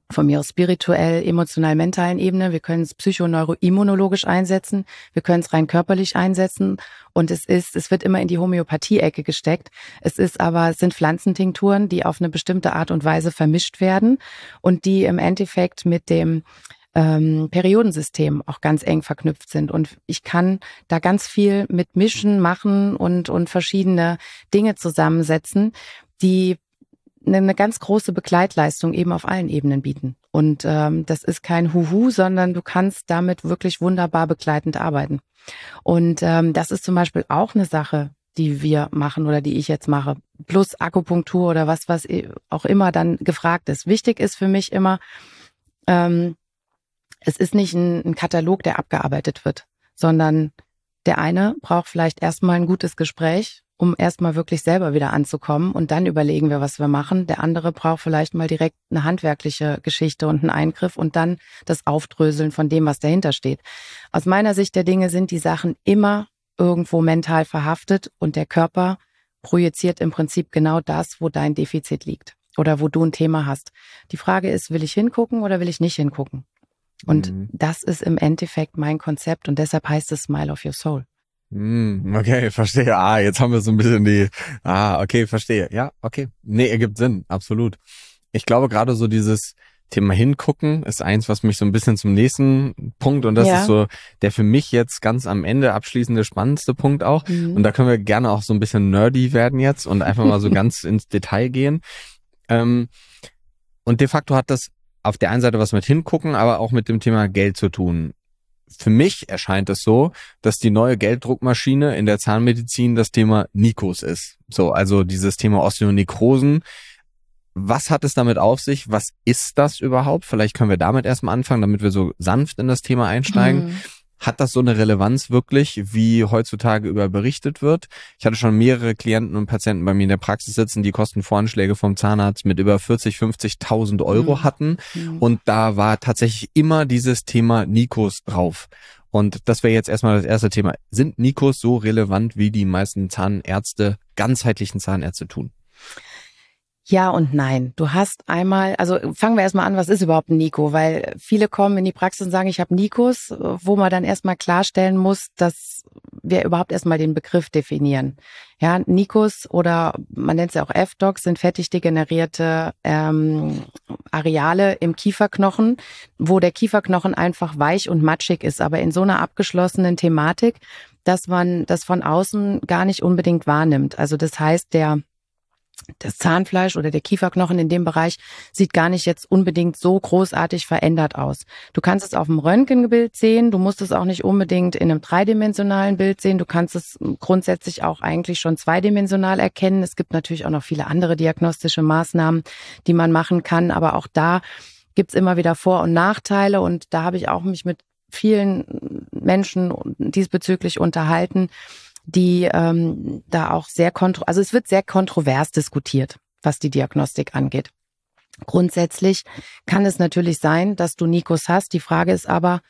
von mir aus spirituell, emotional, mentalen Ebene. Wir können es psychoneuroimmunologisch einsetzen. Wir können es rein körperlich einsetzen. Und es ist, es wird immer in die Homöopathie-Ecke gesteckt. Es ist aber, es sind Pflanzentinkturen, die auf eine bestimmte Art und Weise vermischt werden und die im Endeffekt mit dem ähm, Periodensystem auch ganz eng verknüpft sind. Und ich kann da ganz viel mit mischen, machen und, und verschiedene Dinge zusammensetzen, die eine ganz große Begleitleistung eben auf allen Ebenen bieten. Und ähm, das ist kein Huhu, sondern du kannst damit wirklich wunderbar begleitend arbeiten. Und ähm, das ist zum Beispiel auch eine Sache, die wir machen oder die ich jetzt mache. Plus Akupunktur oder was, was auch immer dann gefragt ist. Wichtig ist für mich immer, ähm, es ist nicht ein, ein Katalog, der abgearbeitet wird, sondern der eine braucht vielleicht erstmal ein gutes Gespräch, um erstmal wirklich selber wieder anzukommen und dann überlegen wir, was wir machen. Der andere braucht vielleicht mal direkt eine handwerkliche Geschichte und einen Eingriff und dann das Aufdröseln von dem, was dahinter steht. Aus meiner Sicht der Dinge sind die Sachen immer irgendwo mental verhaftet und der Körper projiziert im Prinzip genau das, wo dein Defizit liegt oder wo du ein Thema hast. Die Frage ist, will ich hingucken oder will ich nicht hingucken? Und mhm. das ist im Endeffekt mein Konzept und deshalb heißt es Smile of Your Soul. Okay, verstehe. Ah, jetzt haben wir so ein bisschen die, ah, okay, verstehe. Ja, okay. Nee, ergibt Sinn, absolut. Ich glaube, gerade so dieses Thema hingucken ist eins, was mich so ein bisschen zum nächsten Punkt und das ja. ist so der für mich jetzt ganz am Ende abschließende, spannendste Punkt auch. Mhm. Und da können wir gerne auch so ein bisschen nerdy werden jetzt und einfach mal so ganz ins Detail gehen. Ähm, und de facto hat das auf der einen Seite was mit hingucken, aber auch mit dem Thema Geld zu tun. Für mich erscheint es so, dass die neue Gelddruckmaschine in der Zahnmedizin das Thema Nikos ist. So, also dieses Thema Osteonekrosen. Was hat es damit auf sich? Was ist das überhaupt? Vielleicht können wir damit erstmal anfangen, damit wir so sanft in das Thema einsteigen. Mhm. Hat das so eine Relevanz wirklich, wie heutzutage über berichtet wird? Ich hatte schon mehrere Klienten und Patienten bei mir in der Praxis sitzen, die Kostenvoranschläge vom Zahnarzt mit über vierzig, fünfzigtausend Euro mhm. hatten. Mhm. Und da war tatsächlich immer dieses Thema Nikos drauf. Und das wäre jetzt erstmal das erste Thema. Sind Nikos so relevant, wie die meisten Zahnärzte, ganzheitlichen Zahnärzte tun? Ja und nein. Du hast einmal, also fangen wir erstmal an, was ist überhaupt ein Niko? Weil viele kommen in die Praxis und sagen, ich habe Nikos, wo man dann erstmal klarstellen muss, dass wir überhaupt erstmal den Begriff definieren. Ja, Nikos oder man nennt es ja auch F-Docs sind fettig degenerierte ähm, Areale im Kieferknochen, wo der Kieferknochen einfach weich und matschig ist, aber in so einer abgeschlossenen Thematik, dass man das von außen gar nicht unbedingt wahrnimmt. Also das heißt, der Das Zahnfleisch oder der Kieferknochen in dem Bereich sieht gar nicht jetzt unbedingt so großartig verändert aus. Du kannst es auf dem Röntgenbild sehen, du musst es auch nicht unbedingt in einem dreidimensionalen Bild sehen, du kannst es grundsätzlich auch eigentlich schon zweidimensional erkennen. Es gibt natürlich auch noch viele andere diagnostische Maßnahmen, die man machen kann, aber auch da gibt's immer wieder Vor- und Nachteile und da habe ich auch mich mit vielen Menschen diesbezüglich unterhalten, die ähm, da auch sehr kontro, also es wird sehr kontrovers diskutiert, was die Diagnostik angeht. Grundsätzlich kann es natürlich sein, dass du Nikos hast. Die Frage ist aber,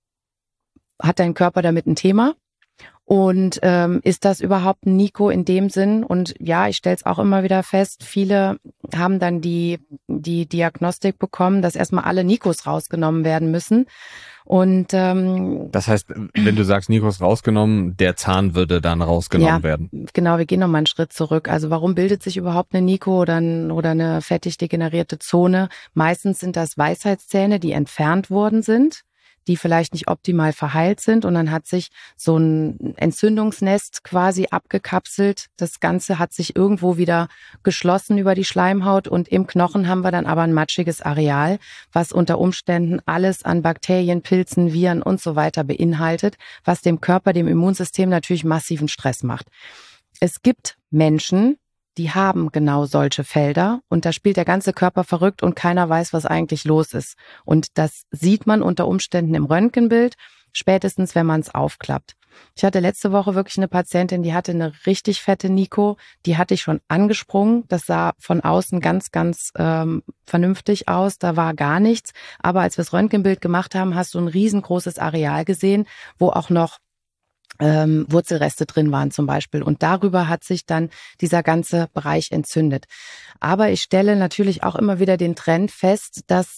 hat dein Körper damit ein Thema? Und ähm, ist das überhaupt ein Niko in dem Sinn? Und ja, ich stelle es auch immer wieder fest, viele haben dann die die Diagnostik bekommen, dass erstmal alle Nikos rausgenommen werden müssen. Und ähm, das heißt, wenn du sagst, Nikos rausgenommen, der Zahn würde dann rausgenommen ja, werden. Genau, wir gehen nochmal einen Schritt zurück. Also warum bildet sich überhaupt eine Niko oder, ein, oder eine fettig degenerierte Zone? Meistens sind das Weisheitszähne, die entfernt worden sind, die vielleicht nicht optimal verheilt sind und dann hat sich so ein Entzündungsnest quasi abgekapselt. Das Ganze hat sich irgendwo wieder geschlossen über die Schleimhaut und im Knochen haben wir dann aber ein matschiges Areal, was unter Umständen alles an Bakterien, Pilzen, Viren und so weiter beinhaltet, was dem Körper, dem Immunsystem natürlich massiven Stress macht. Es gibt Menschen, die haben genau solche Felder und da spielt der ganze Körper verrückt und keiner weiß, was eigentlich los ist. Und das sieht man unter Umständen im Röntgenbild, spätestens wenn man es aufklappt. Ich hatte letzte Woche wirklich eine Patientin, die hatte eine richtig fette Niko, die hatte ich schon angesprungen. Das sah von außen ganz, ganz ähm, vernünftig aus, da war gar nichts. Aber als wir das Röntgenbild gemacht haben, hast du ein riesengroßes Areal gesehen, wo auch noch Ähm, Wurzelreste drin waren zum Beispiel. Und darüber hat sich dann dieser ganze Bereich entzündet. Aber ich stelle natürlich auch immer wieder den Trend fest, dass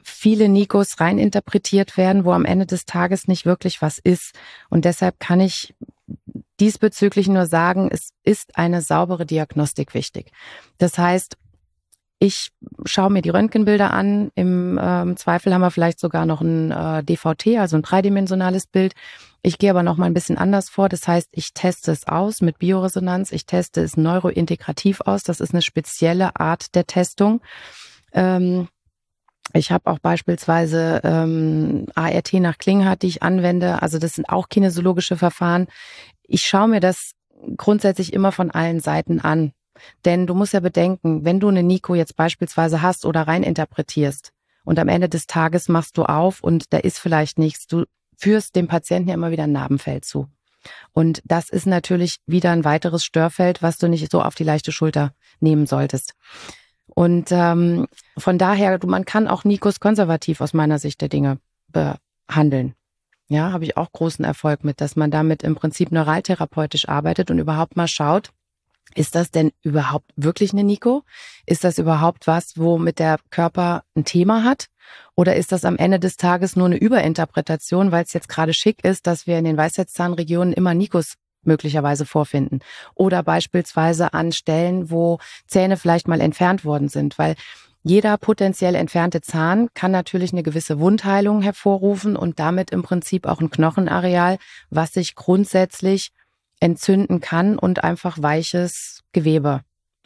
viele Nikos reininterpretiert werden, wo am Ende des Tages nicht wirklich was ist. Und deshalb kann ich diesbezüglich nur sagen, es ist eine saubere Diagnostik wichtig. Das heißt, ich schaue mir die Röntgenbilder an. Im ähm, Zweifel haben wir vielleicht sogar noch ein äh, D V T, also ein dreidimensionales Bild. Ich gehe aber noch mal ein bisschen anders vor. Das heißt, ich teste es aus mit Bioresonanz. Ich teste es neurointegrativ aus. Das ist eine spezielle Art der Testung. Ähm, ich habe auch beispielsweise ähm, A R T nach Klinghardt, die ich anwende. Also das sind auch kinesiologische Verfahren. Ich schaue mir das grundsätzlich immer von allen Seiten an. Denn du musst ja bedenken, wenn du eine Nico jetzt beispielsweise hast oder reininterpretierst und am Ende des Tages machst du auf und da ist vielleicht nichts, du führst dem Patienten ja immer wieder ein Narbenfeld zu. Und das ist natürlich wieder ein weiteres Störfeld, was du nicht so auf die leichte Schulter nehmen solltest. Und ähm, von daher, du, man kann auch Nikos konservativ aus meiner Sicht der Dinge behandeln. Ja, habe ich auch großen Erfolg mit, dass man damit im Prinzip neuraltherapeutisch arbeitet und überhaupt mal schaut, ist das denn überhaupt wirklich eine Nico? Ist das überhaupt was, womit der Körper ein Thema hat? Oder ist das am Ende des Tages nur eine Überinterpretation, weil es jetzt gerade schick ist, dass wir in den Weisheitszahnregionen immer Nikos möglicherweise vorfinden? Oder beispielsweise an Stellen, wo Zähne vielleicht mal entfernt worden sind, weil jeder potenziell entfernte Zahn kann natürlich eine gewisse Wundheilung hervorrufen und damit im Prinzip auch ein Knochenareal, was sich grundsätzlich entzünden kann und einfach weiches Gewebe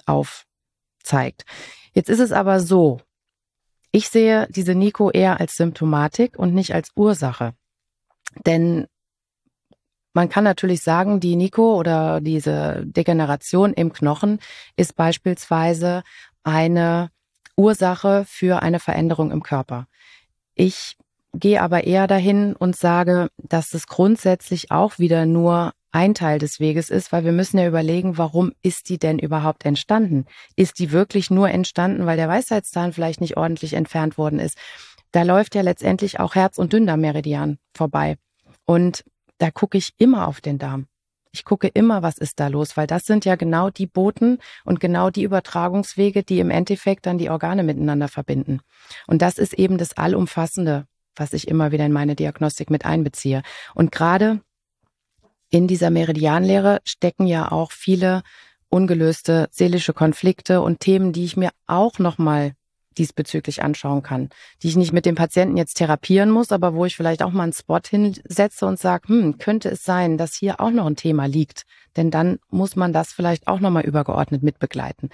aufzeigt. Jetzt ist es aber so, ich sehe diese Nico eher als Symptomatik und nicht als Ursache. Denn man kann natürlich sagen, die Nico oder diese Degeneration im Knochen ist beispielsweise eine Ursache für eine Veränderung im Körper. Ich gehe aber eher dahin und sage, dass es grundsätzlich auch wieder nur ein Teil des Weges ist, weil wir müssen ja überlegen, warum ist die denn überhaupt entstanden? Ist die wirklich nur entstanden, weil der Weisheitszahn vielleicht nicht ordentlich entfernt worden ist? Da läuft ja letztendlich auch Herz- und Dünndarmmeridian vorbei. Und da gucke ich immer auf den Darm. Ich gucke immer, was ist da los, weil das sind ja genau die Boten und genau die Übertragungswege, die im Endeffekt dann die Organe miteinander verbinden. Und das ist eben das Allumfassende, was ich immer wieder in meine Diagnostik mit einbeziehe. Und gerade in dieser Meridianlehre stecken ja auch viele ungelöste seelische Konflikte und Themen, die ich mir auch nochmal diesbezüglich anschauen kann, die ich nicht mit dem Patienten jetzt therapieren muss, aber wo ich vielleicht auch mal einen Spot hinsetze und sage, hm, könnte es sein, dass hier auch noch ein Thema liegt, denn dann muss man das vielleicht auch nochmal übergeordnet mitbegleiten.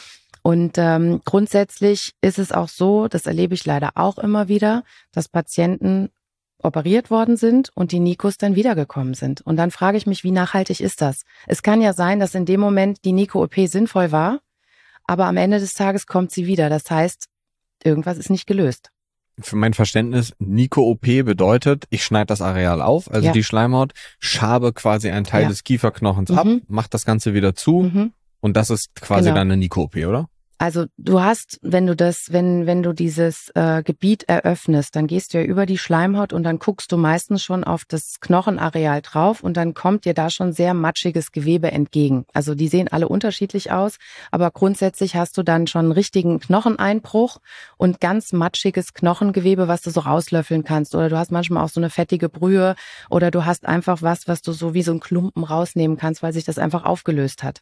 Und ähm, grundsätzlich ist es auch so, das erlebe ich leider auch immer wieder, dass Patienten operiert worden sind und die Nikos dann wiedergekommen sind. Und dann frage ich mich, wie nachhaltig ist das? Es kann ja sein, dass in dem Moment die Nico-O P sinnvoll war, aber am Ende des Tages kommt sie wieder. Das heißt, irgendwas ist nicht gelöst. Für mein Verständnis, Nico-O P bedeutet, ich schneide das Areal auf, also Ja. die Schleimhaut, schabe quasi einen Teil Ja. des Kieferknochens Mhm. ab, mache das Ganze wieder zu Mhm. und das ist quasi Genau. dann eine Nico-O P, oder? Also du hast, wenn du das, wenn wenn du dieses äh, Gebiet eröffnest, dann gehst du ja über die Schleimhaut und dann guckst du meistens schon auf das Knochenareal drauf und dann kommt dir da schon sehr matschiges Gewebe entgegen. Also die sehen alle unterschiedlich aus, aber grundsätzlich hast du dann schon einen richtigen Knocheneinbruch und ganz matschiges Knochengewebe, was du so rauslöffeln kannst. Oder du hast manchmal auch so eine fettige Brühe oder du hast einfach was, was du so wie so einen Klumpen rausnehmen kannst, weil sich das einfach aufgelöst hat.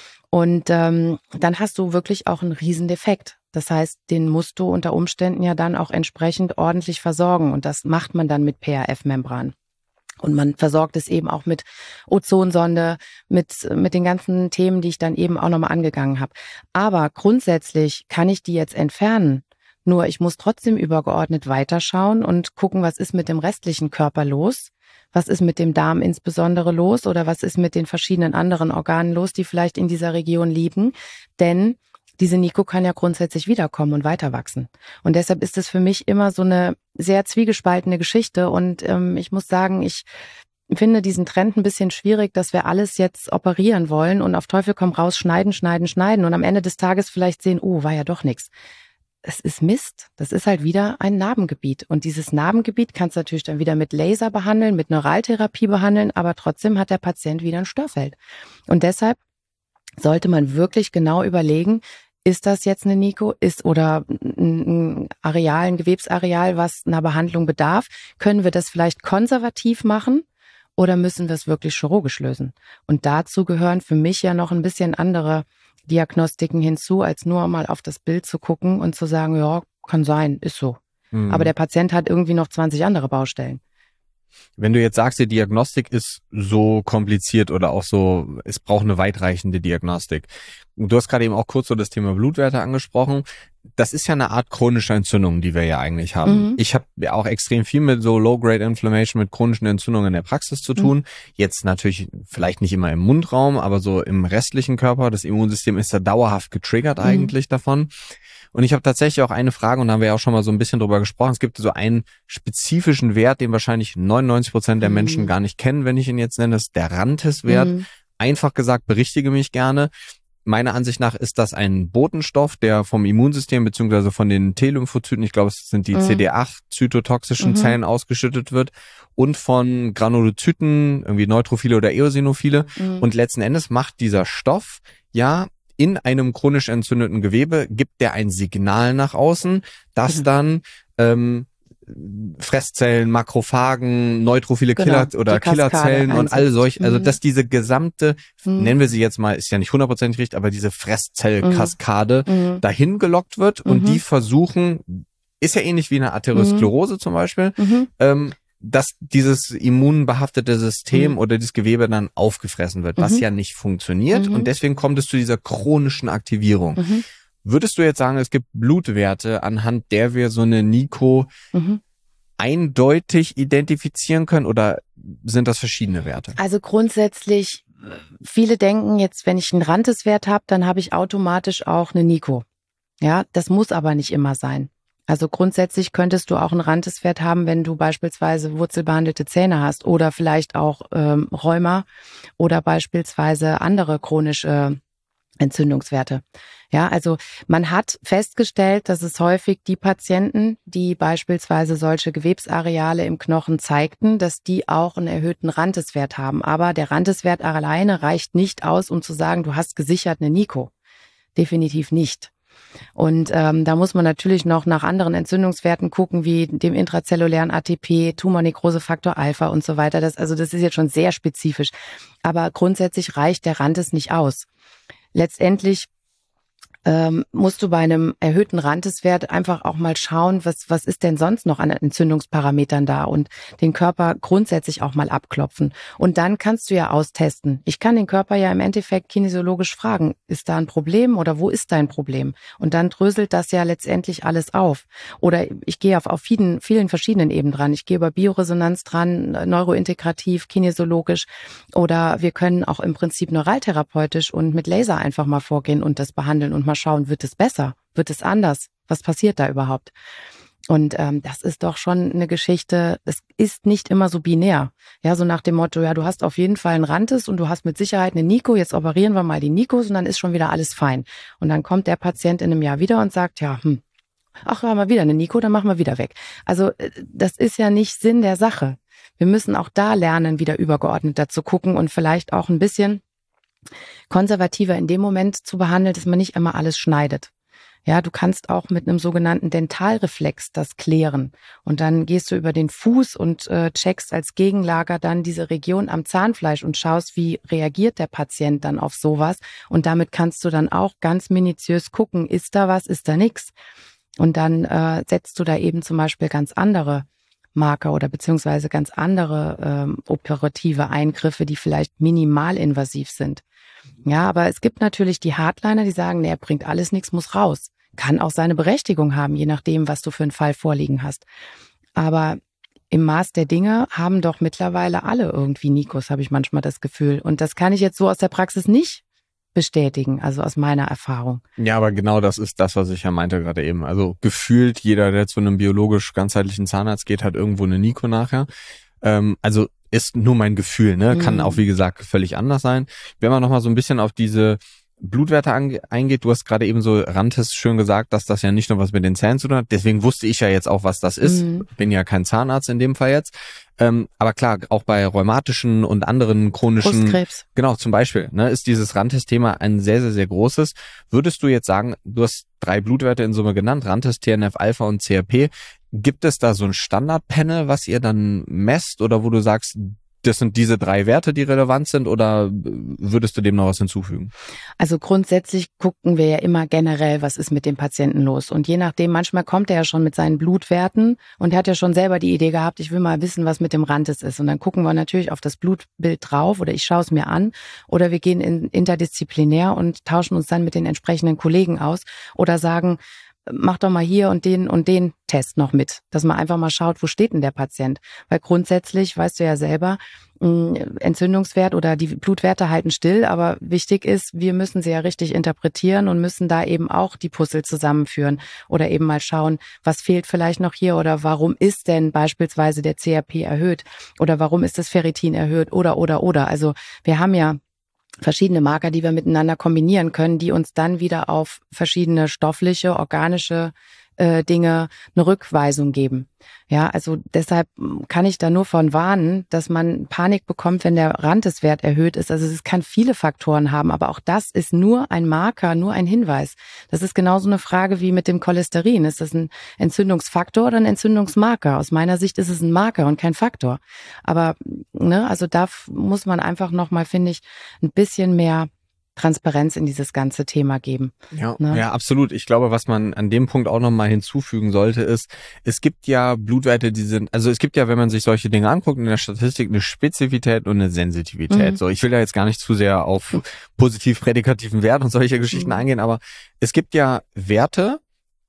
Und ähm, dann hast du wirklich auch einen Riesendefekt. Das heißt, den musst du unter Umständen ja dann auch entsprechend ordentlich versorgen. Und das macht man dann mit P R F-Membran. Und man versorgt es eben auch mit Ozonsonde, mit mit den ganzen Themen, die ich dann eben auch nochmal angegangen habe. Aber grundsätzlich kann ich die jetzt entfernen. Nur ich muss trotzdem übergeordnet weiterschauen und gucken, was ist mit dem restlichen Körper los. Was ist mit dem Darm insbesondere los oder was ist mit den verschiedenen anderen Organen los, die vielleicht in dieser Region liegen? Denn diese Nico kann ja grundsätzlich wiederkommen und weiter wachsen. Und deshalb ist es für mich immer so eine sehr zwiegespaltene Geschichte. Und ähm, ich muss sagen, ich finde diesen Trend ein bisschen schwierig, dass wir alles jetzt operieren wollen und auf Teufel komm raus, schneiden, schneiden, schneiden und am Ende des Tages vielleicht sehen, oh, war ja doch nichts. Es ist Mist. Das ist halt wieder ein Narbengebiet. Und dieses Narbengebiet kannst du natürlich dann wieder mit Laser behandeln, mit Neuraltherapie behandeln, aber trotzdem hat der Patient wieder ein Störfeld. Und deshalb sollte man wirklich genau überlegen, ist das jetzt eine Niko, ist oder ein Areal, ein Gewebsareal, was einer Behandlung bedarf? Können wir das vielleicht konservativ machen oder müssen wir es wirklich chirurgisch lösen? Und dazu gehören für mich ja noch ein bisschen andere Diagnostiken hinzu, als nur mal auf das Bild zu gucken und zu sagen, ja, kann sein, ist so. Mhm. Aber der Patient hat irgendwie noch zwanzig andere Baustellen. Wenn du jetzt sagst, die Diagnostik ist so kompliziert oder auch so, es braucht eine weitreichende Diagnostik. Du hast gerade eben auch kurz so das Thema Blutwerte angesprochen. Das ist ja eine Art chronische Entzündung, die wir ja eigentlich haben. Mhm. Ich habe ja auch extrem viel mit so Low-Grade Inflammation, mit chronischen Entzündungen in der Praxis zu tun. Mhm. Jetzt natürlich vielleicht nicht immer im Mundraum, aber so im restlichen Körper. Das Immunsystem ist da dauerhaft getriggert eigentlich mhm. davon. Und ich habe tatsächlich auch eine Frage, und da haben wir ja auch schon mal so ein bisschen drüber gesprochen. Es gibt so einen spezifischen Wert, den wahrscheinlich neunundneunzig Prozent der Menschen mhm. gar nicht kennen, wenn ich ihn jetzt nenne. Das ist der Rantes-Wert. Mhm. Einfach gesagt, berichtige mich gerne. Meiner Ansicht nach ist das ein Botenstoff, der vom Immunsystem beziehungsweise von den T-Lymphozyten, ich glaube, es sind die mhm. C D acht zytotoxischen mhm. Zellen ausgeschüttet wird und von Granulozyten, irgendwie Neutrophile oder Eosinophile. Mhm. Und letzten Endes macht dieser Stoff ja in einem chronisch entzündeten Gewebe, gibt der ein Signal nach außen, das mhm. dann ähm, Fresszellen, Makrophagen, neutrophile Killer genau, oder Killerzellen und all solche, also mhm. dass diese gesamte, mhm. nennen wir sie jetzt mal, ist ja nicht hundertprozentig richtig, aber diese Fresszellkaskade mhm. dahin gelockt wird mhm. und die versuchen, ist ja ähnlich wie eine Arteriosklerose mhm. zum Beispiel, mhm. ähm, dass dieses immunbehaftete System mhm. oder dieses Gewebe dann aufgefressen wird, was mhm. ja nicht funktioniert mhm. und deswegen kommt es zu dieser chronischen Aktivierung. Mhm. Würdest du jetzt sagen, es gibt Blutwerte, anhand der wir so eine Niko mhm. eindeutig identifizieren können oder sind das verschiedene Werte? Also grundsätzlich, viele denken jetzt, wenn ich einen Rantes-Wert habe, dann habe ich automatisch auch eine Niko. Ja, das muss aber nicht immer sein. Also grundsätzlich könntest du auch einen Rantes-Wert haben, wenn du beispielsweise wurzelbehandelte Zähne hast oder vielleicht auch ähm, Rheuma oder beispielsweise andere chronische Entzündungswerte. Ja, also man hat festgestellt, dass es häufig die Patienten, die beispielsweise solche Gewebsareale im Knochen zeigten, dass die auch einen erhöhten Rantes-Wert haben. Aber der Rantes-Wert alleine reicht nicht aus, um zu sagen, du hast gesichert eine Niko. Definitiv nicht. Und ähm, da muss man natürlich noch nach anderen Entzündungswerten gucken, wie dem intrazellulären A T P, Tumornekrosefaktor Alpha und so weiter. Das, also das ist jetzt schon sehr spezifisch. Aber grundsätzlich reicht der Rantes nicht aus. Letztendlich ähm, musst du bei einem erhöhten Rantes-Wert einfach auch mal schauen, was was ist denn sonst noch an Entzündungsparametern da und den Körper grundsätzlich auch mal abklopfen. Und dann kannst du ja austesten. Ich kann den Körper ja im Endeffekt kinesiologisch fragen, ist da ein Problem oder wo ist dein Problem? Und dann dröselt das ja letztendlich alles auf. Oder ich gehe auf, auf vielen, vielen verschiedenen Ebenen dran. Ich gehe über Bioresonanz dran, neurointegrativ, kinesiologisch oder wir können auch im Prinzip neuraltherapeutisch und mit Laser einfach mal vorgehen und das behandeln und mal schauen, wird es besser? Wird es anders? Was passiert da überhaupt? Und ähm, das ist doch schon eine Geschichte, es ist nicht immer so binär. Ja, so nach dem Motto, ja, du hast auf jeden Fall einen Rantes und du hast mit Sicherheit eine Niko, jetzt operieren wir mal die Nikos und dann ist schon wieder alles fein. Und dann kommt der Patient in einem Jahr wieder und sagt, ja, hm, ach, haben wir wieder eine Niko, dann machen wir wieder weg. Also das ist ja nicht Sinn der Sache. Wir müssen auch da lernen, wieder übergeordneter zu gucken und vielleicht auch ein bisschen konservativer in dem Moment zu behandeln, dass man nicht immer alles schneidet. Ja, du kannst auch mit einem sogenannten Dentalreflex das klären. Und dann gehst du über den Fuß und äh, checkst als Gegenlager dann diese Region am Zahnfleisch und schaust, wie reagiert der Patient dann auf sowas. Und damit kannst du dann auch ganz minutiös gucken, ist da was, ist da nichts. Und dann äh, setzt du da eben zum Beispiel ganz andere Marker oder beziehungsweise ganz andere ähm, operative Eingriffe, die vielleicht minimalinvasiv sind. Ja, aber es gibt natürlich die Hardliner, die sagen, nee, er bringt alles nichts, muss raus. Kann auch seine Berechtigung haben, je nachdem, was du für einen Fall vorliegen hast. Aber im Maß der Dinge haben doch mittlerweile alle irgendwie Nikos, habe ich manchmal das Gefühl. Und das kann ich jetzt so aus der Praxis nicht bestätigen, also aus meiner Erfahrung. Ja, aber genau das ist das, was ich ja meinte gerade eben. Also gefühlt jeder, der zu einem biologisch ganzheitlichen Zahnarzt geht, hat irgendwo eine Niko nachher. Ähm, also ist nur mein Gefühl, ne? Kann mhm. auch, wie gesagt, völlig anders sein. Wenn wir nochmal so ein bisschen auf diese Blutwerte ange- eingeht, du hast gerade eben so Rantes schön gesagt, dass das ja nicht nur was mit den Zähnen zu tun hat. Deswegen wusste ich ja jetzt auch, was das ist. Mhm. Bin ja kein Zahnarzt in dem Fall jetzt. Ähm, aber klar, auch bei rheumatischen und anderen chronischen, Brustkrebs. genau, zum Beispiel, ne, ist dieses Rantes-Thema ein sehr, sehr, sehr großes. Würdest du jetzt sagen, du hast drei Blutwerte in Summe genannt, Rantes, T N F-Alpha und C R P. Gibt es da so ein Standardpanel, was ihr dann messt oder wo du sagst, das sind diese drei Werte, die relevant sind, oder würdest du dem noch was hinzufügen? Also grundsätzlich gucken wir ja immer generell, was ist mit dem Patienten los. Und je nachdem, manchmal kommt er ja schon mit seinen Blutwerten und er hat ja schon selber die Idee gehabt, ich will mal wissen, was mit dem Rantes ist. Und dann gucken wir natürlich auf das Blutbild drauf oder ich schaue es mir an oder wir gehen in interdisziplinär und tauschen uns dann mit den entsprechenden Kollegen aus oder sagen, mach doch mal hier und den und den Test noch mit, dass man einfach mal schaut, wo steht denn der Patient? Weil grundsätzlich, weißt du ja selber, Entzündungswert oder die Blutwerte halten still, aber wichtig ist, wir müssen sie ja richtig interpretieren und müssen da eben auch die Puzzle zusammenführen oder eben mal schauen, was fehlt vielleicht noch hier oder warum ist denn beispielsweise der C R P erhöht oder warum ist das Ferritin erhöht oder, oder, oder. Also wir haben ja verschiedene Marker, die wir miteinander kombinieren können, die uns dann wieder auf verschiedene stoffliche, organische äh, Dinge eine Rückweisung geben. Ja, also deshalb kann ich da nur von warnen, dass man Panik bekommt, wenn der Rantes-Wert erhöht ist. Also es kann viele Faktoren haben, aber auch das ist nur ein Marker, nur ein Hinweis. Das ist genauso eine Frage wie mit dem Cholesterin. Ist das ein Entzündungsfaktor oder ein Entzündungsmarker? Aus meiner Sicht ist es ein Marker und kein Faktor. Aber ne, also da muss man einfach nochmal, finde ich, ein bisschen mehr Transparenz in dieses ganze Thema geben. Ja, ne? ja, absolut. Ich glaube, was man an dem Punkt auch nochmal hinzufügen sollte, ist, es gibt ja Blutwerte, die sind, also es gibt ja, wenn man sich solche Dinge anguckt, in der Statistik eine Spezifität und eine Sensitivität. Mhm. So, ich will da jetzt gar nicht zu sehr auf positiv-prädikativen Wert und solche Geschichten Mhm. eingehen, aber es gibt ja Werte,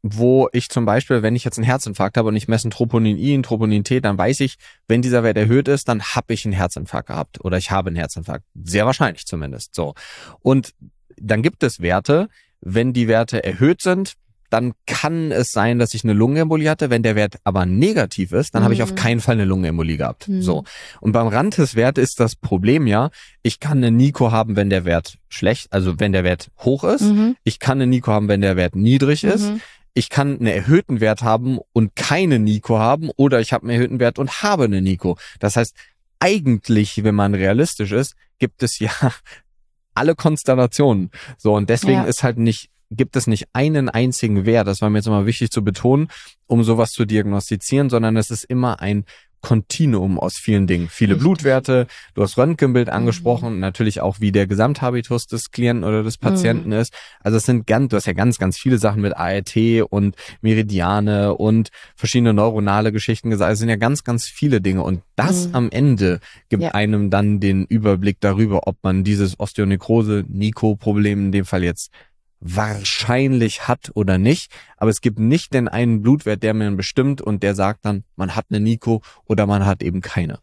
wo ich zum Beispiel, wenn ich jetzt einen Herzinfarkt habe und ich messe ein Troponin I, ein Troponin T, dann weiß ich, wenn dieser Wert erhöht ist, dann habe ich einen Herzinfarkt gehabt oder ich habe einen Herzinfarkt. Sehr wahrscheinlich zumindest. So. Und dann gibt es Werte, wenn die Werte erhöht sind, dann kann es sein, dass ich eine Lungenembolie hatte. Wenn der Wert aber negativ ist, dann mhm. habe ich auf keinen Fall eine Lungenembolie gehabt. Mhm. So. Und beim Rantes-Wert ist das Problem ja, ich kann eine Nico haben, wenn der Wert schlecht, also wenn der Wert hoch ist. Mhm. Ich kann eine Nico haben, wenn der Wert niedrig mhm. ist. Ich kann einen erhöhten Wert haben und keine Nico haben, oder ich habe einen erhöhten Wert und habe eine Nico. Das heißt, eigentlich, wenn man realistisch ist, gibt es ja alle Konstellationen. So, und deswegen ja. ist halt nicht, gibt es nicht einen einzigen Wert, das war mir jetzt immer wichtig zu betonen, um sowas zu diagnostizieren, sondern es ist immer ein Kontinuum aus vielen Dingen. Viele Richtig. Blutwerte, du hast Röntgenbild angesprochen, mhm. natürlich auch, wie der Gesamthabitus des Klienten oder des Patienten mhm. ist. Also es sind ganz, du hast ja ganz, ganz viele Sachen mit A R T und Meridiane und verschiedene neuronale Geschichten gesagt. Es sind ja ganz, ganz viele Dinge, und das mhm. am Ende gibt ja. einem dann den Überblick darüber, ob man dieses Osteonekrose-Nico-Problem in dem Fall jetzt wahrscheinlich hat oder nicht, aber es gibt nicht den einen Blutwert, der mir bestimmt und der sagt dann, man hat eine Nico oder man hat eben keine.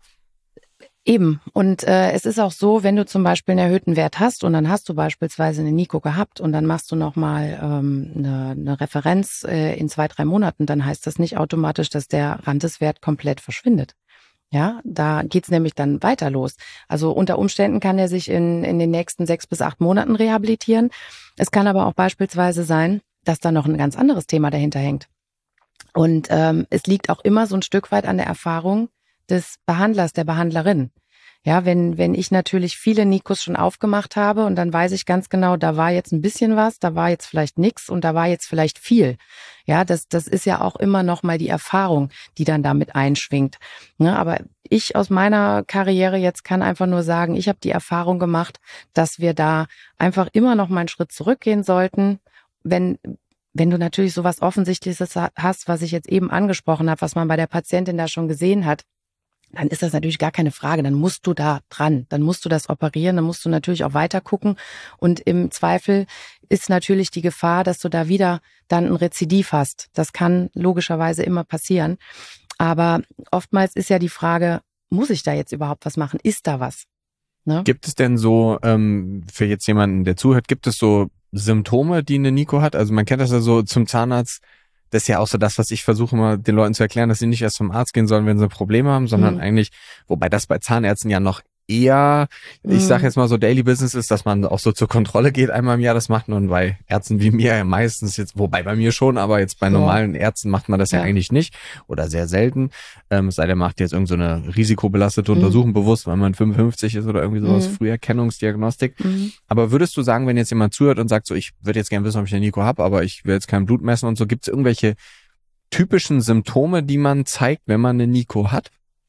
Eben. Und äh, es ist auch so, wenn du zum Beispiel einen erhöhten Wert hast und dann hast du beispielsweise eine Nico gehabt und dann machst du nochmal ähm, eine, eine Referenz äh, in zwei, drei Monaten, dann heißt das nicht automatisch, dass der Rantes-Wert komplett verschwindet. Ja, da geht's nämlich dann weiter los. Also unter Umständen kann er sich in, in den nächsten sechs bis acht Monaten rehabilitieren. Es kann aber auch beispielsweise sein, dass da noch ein ganz anderes Thema dahinter hängt. Und ähm, es liegt auch immer so ein Stück weit an der Erfahrung des Behandlers, der Behandlerin. Ja, wenn wenn ich natürlich viele Nikos schon aufgemacht habe und dann weiß ich ganz genau, da war jetzt ein bisschen was, da war jetzt vielleicht nichts und da war jetzt vielleicht viel. Ja, das das ist ja auch immer noch mal die Erfahrung, die dann damit einschwingt. Ne, aber ich aus meiner Karriere jetzt kann einfach nur sagen, ich habe die Erfahrung gemacht, dass wir da einfach immer noch mal einen Schritt zurückgehen sollten, wenn wenn du natürlich sowas Offensichtliches hast, was ich jetzt eben angesprochen habe, was man bei der Patientin da schon gesehen hat, dann ist das natürlich gar keine Frage. Dann musst du da dran, dann musst du das operieren, dann musst du natürlich auch weiter gucken. Und im Zweifel ist natürlich die Gefahr, dass du da wieder dann ein Rezidiv hast. Das kann logischerweise immer passieren. Aber oftmals ist ja die Frage, muss ich da jetzt überhaupt was machen? Ist da was? Ne? Gibt es denn so, ähm, für jetzt jemanden, der zuhört, gibt es so Symptome, die eine Nico hat? Also man kennt das ja so zum Zahnarzt. Das ist ja auch so das, was ich versuche immer den Leuten zu erklären, dass sie nicht erst zum Arzt gehen sollen, wenn sie Probleme haben, sondern mhm. eigentlich, wobei das bei Zahnärzten ja noch eher, ich Mhm. sage jetzt mal so Daily Business ist, dass man auch so zur Kontrolle geht, einmal im Jahr das macht und bei Ärzten wie mir ja meistens jetzt, wobei bei mir schon, aber jetzt bei Ja. normalen Ärzten macht man das ja, Ja. eigentlich nicht oder sehr selten, ähm, es sei denn, macht jetzt irgend so eine risikobelastete Mhm. Untersuchung bewusst, weil man fünfundfünfzig ist oder irgendwie sowas, Mhm. Früherkennungsdiagnostik. Mhm. Aber würdest du sagen, wenn jetzt jemand zuhört und sagt so, ich würde jetzt gerne wissen, ob ich eine Nico habe, aber ich will jetzt kein Blut messen und so, gibt es irgendwelche typischen Symptome, die man zeigt, wenn man eine Nico hat?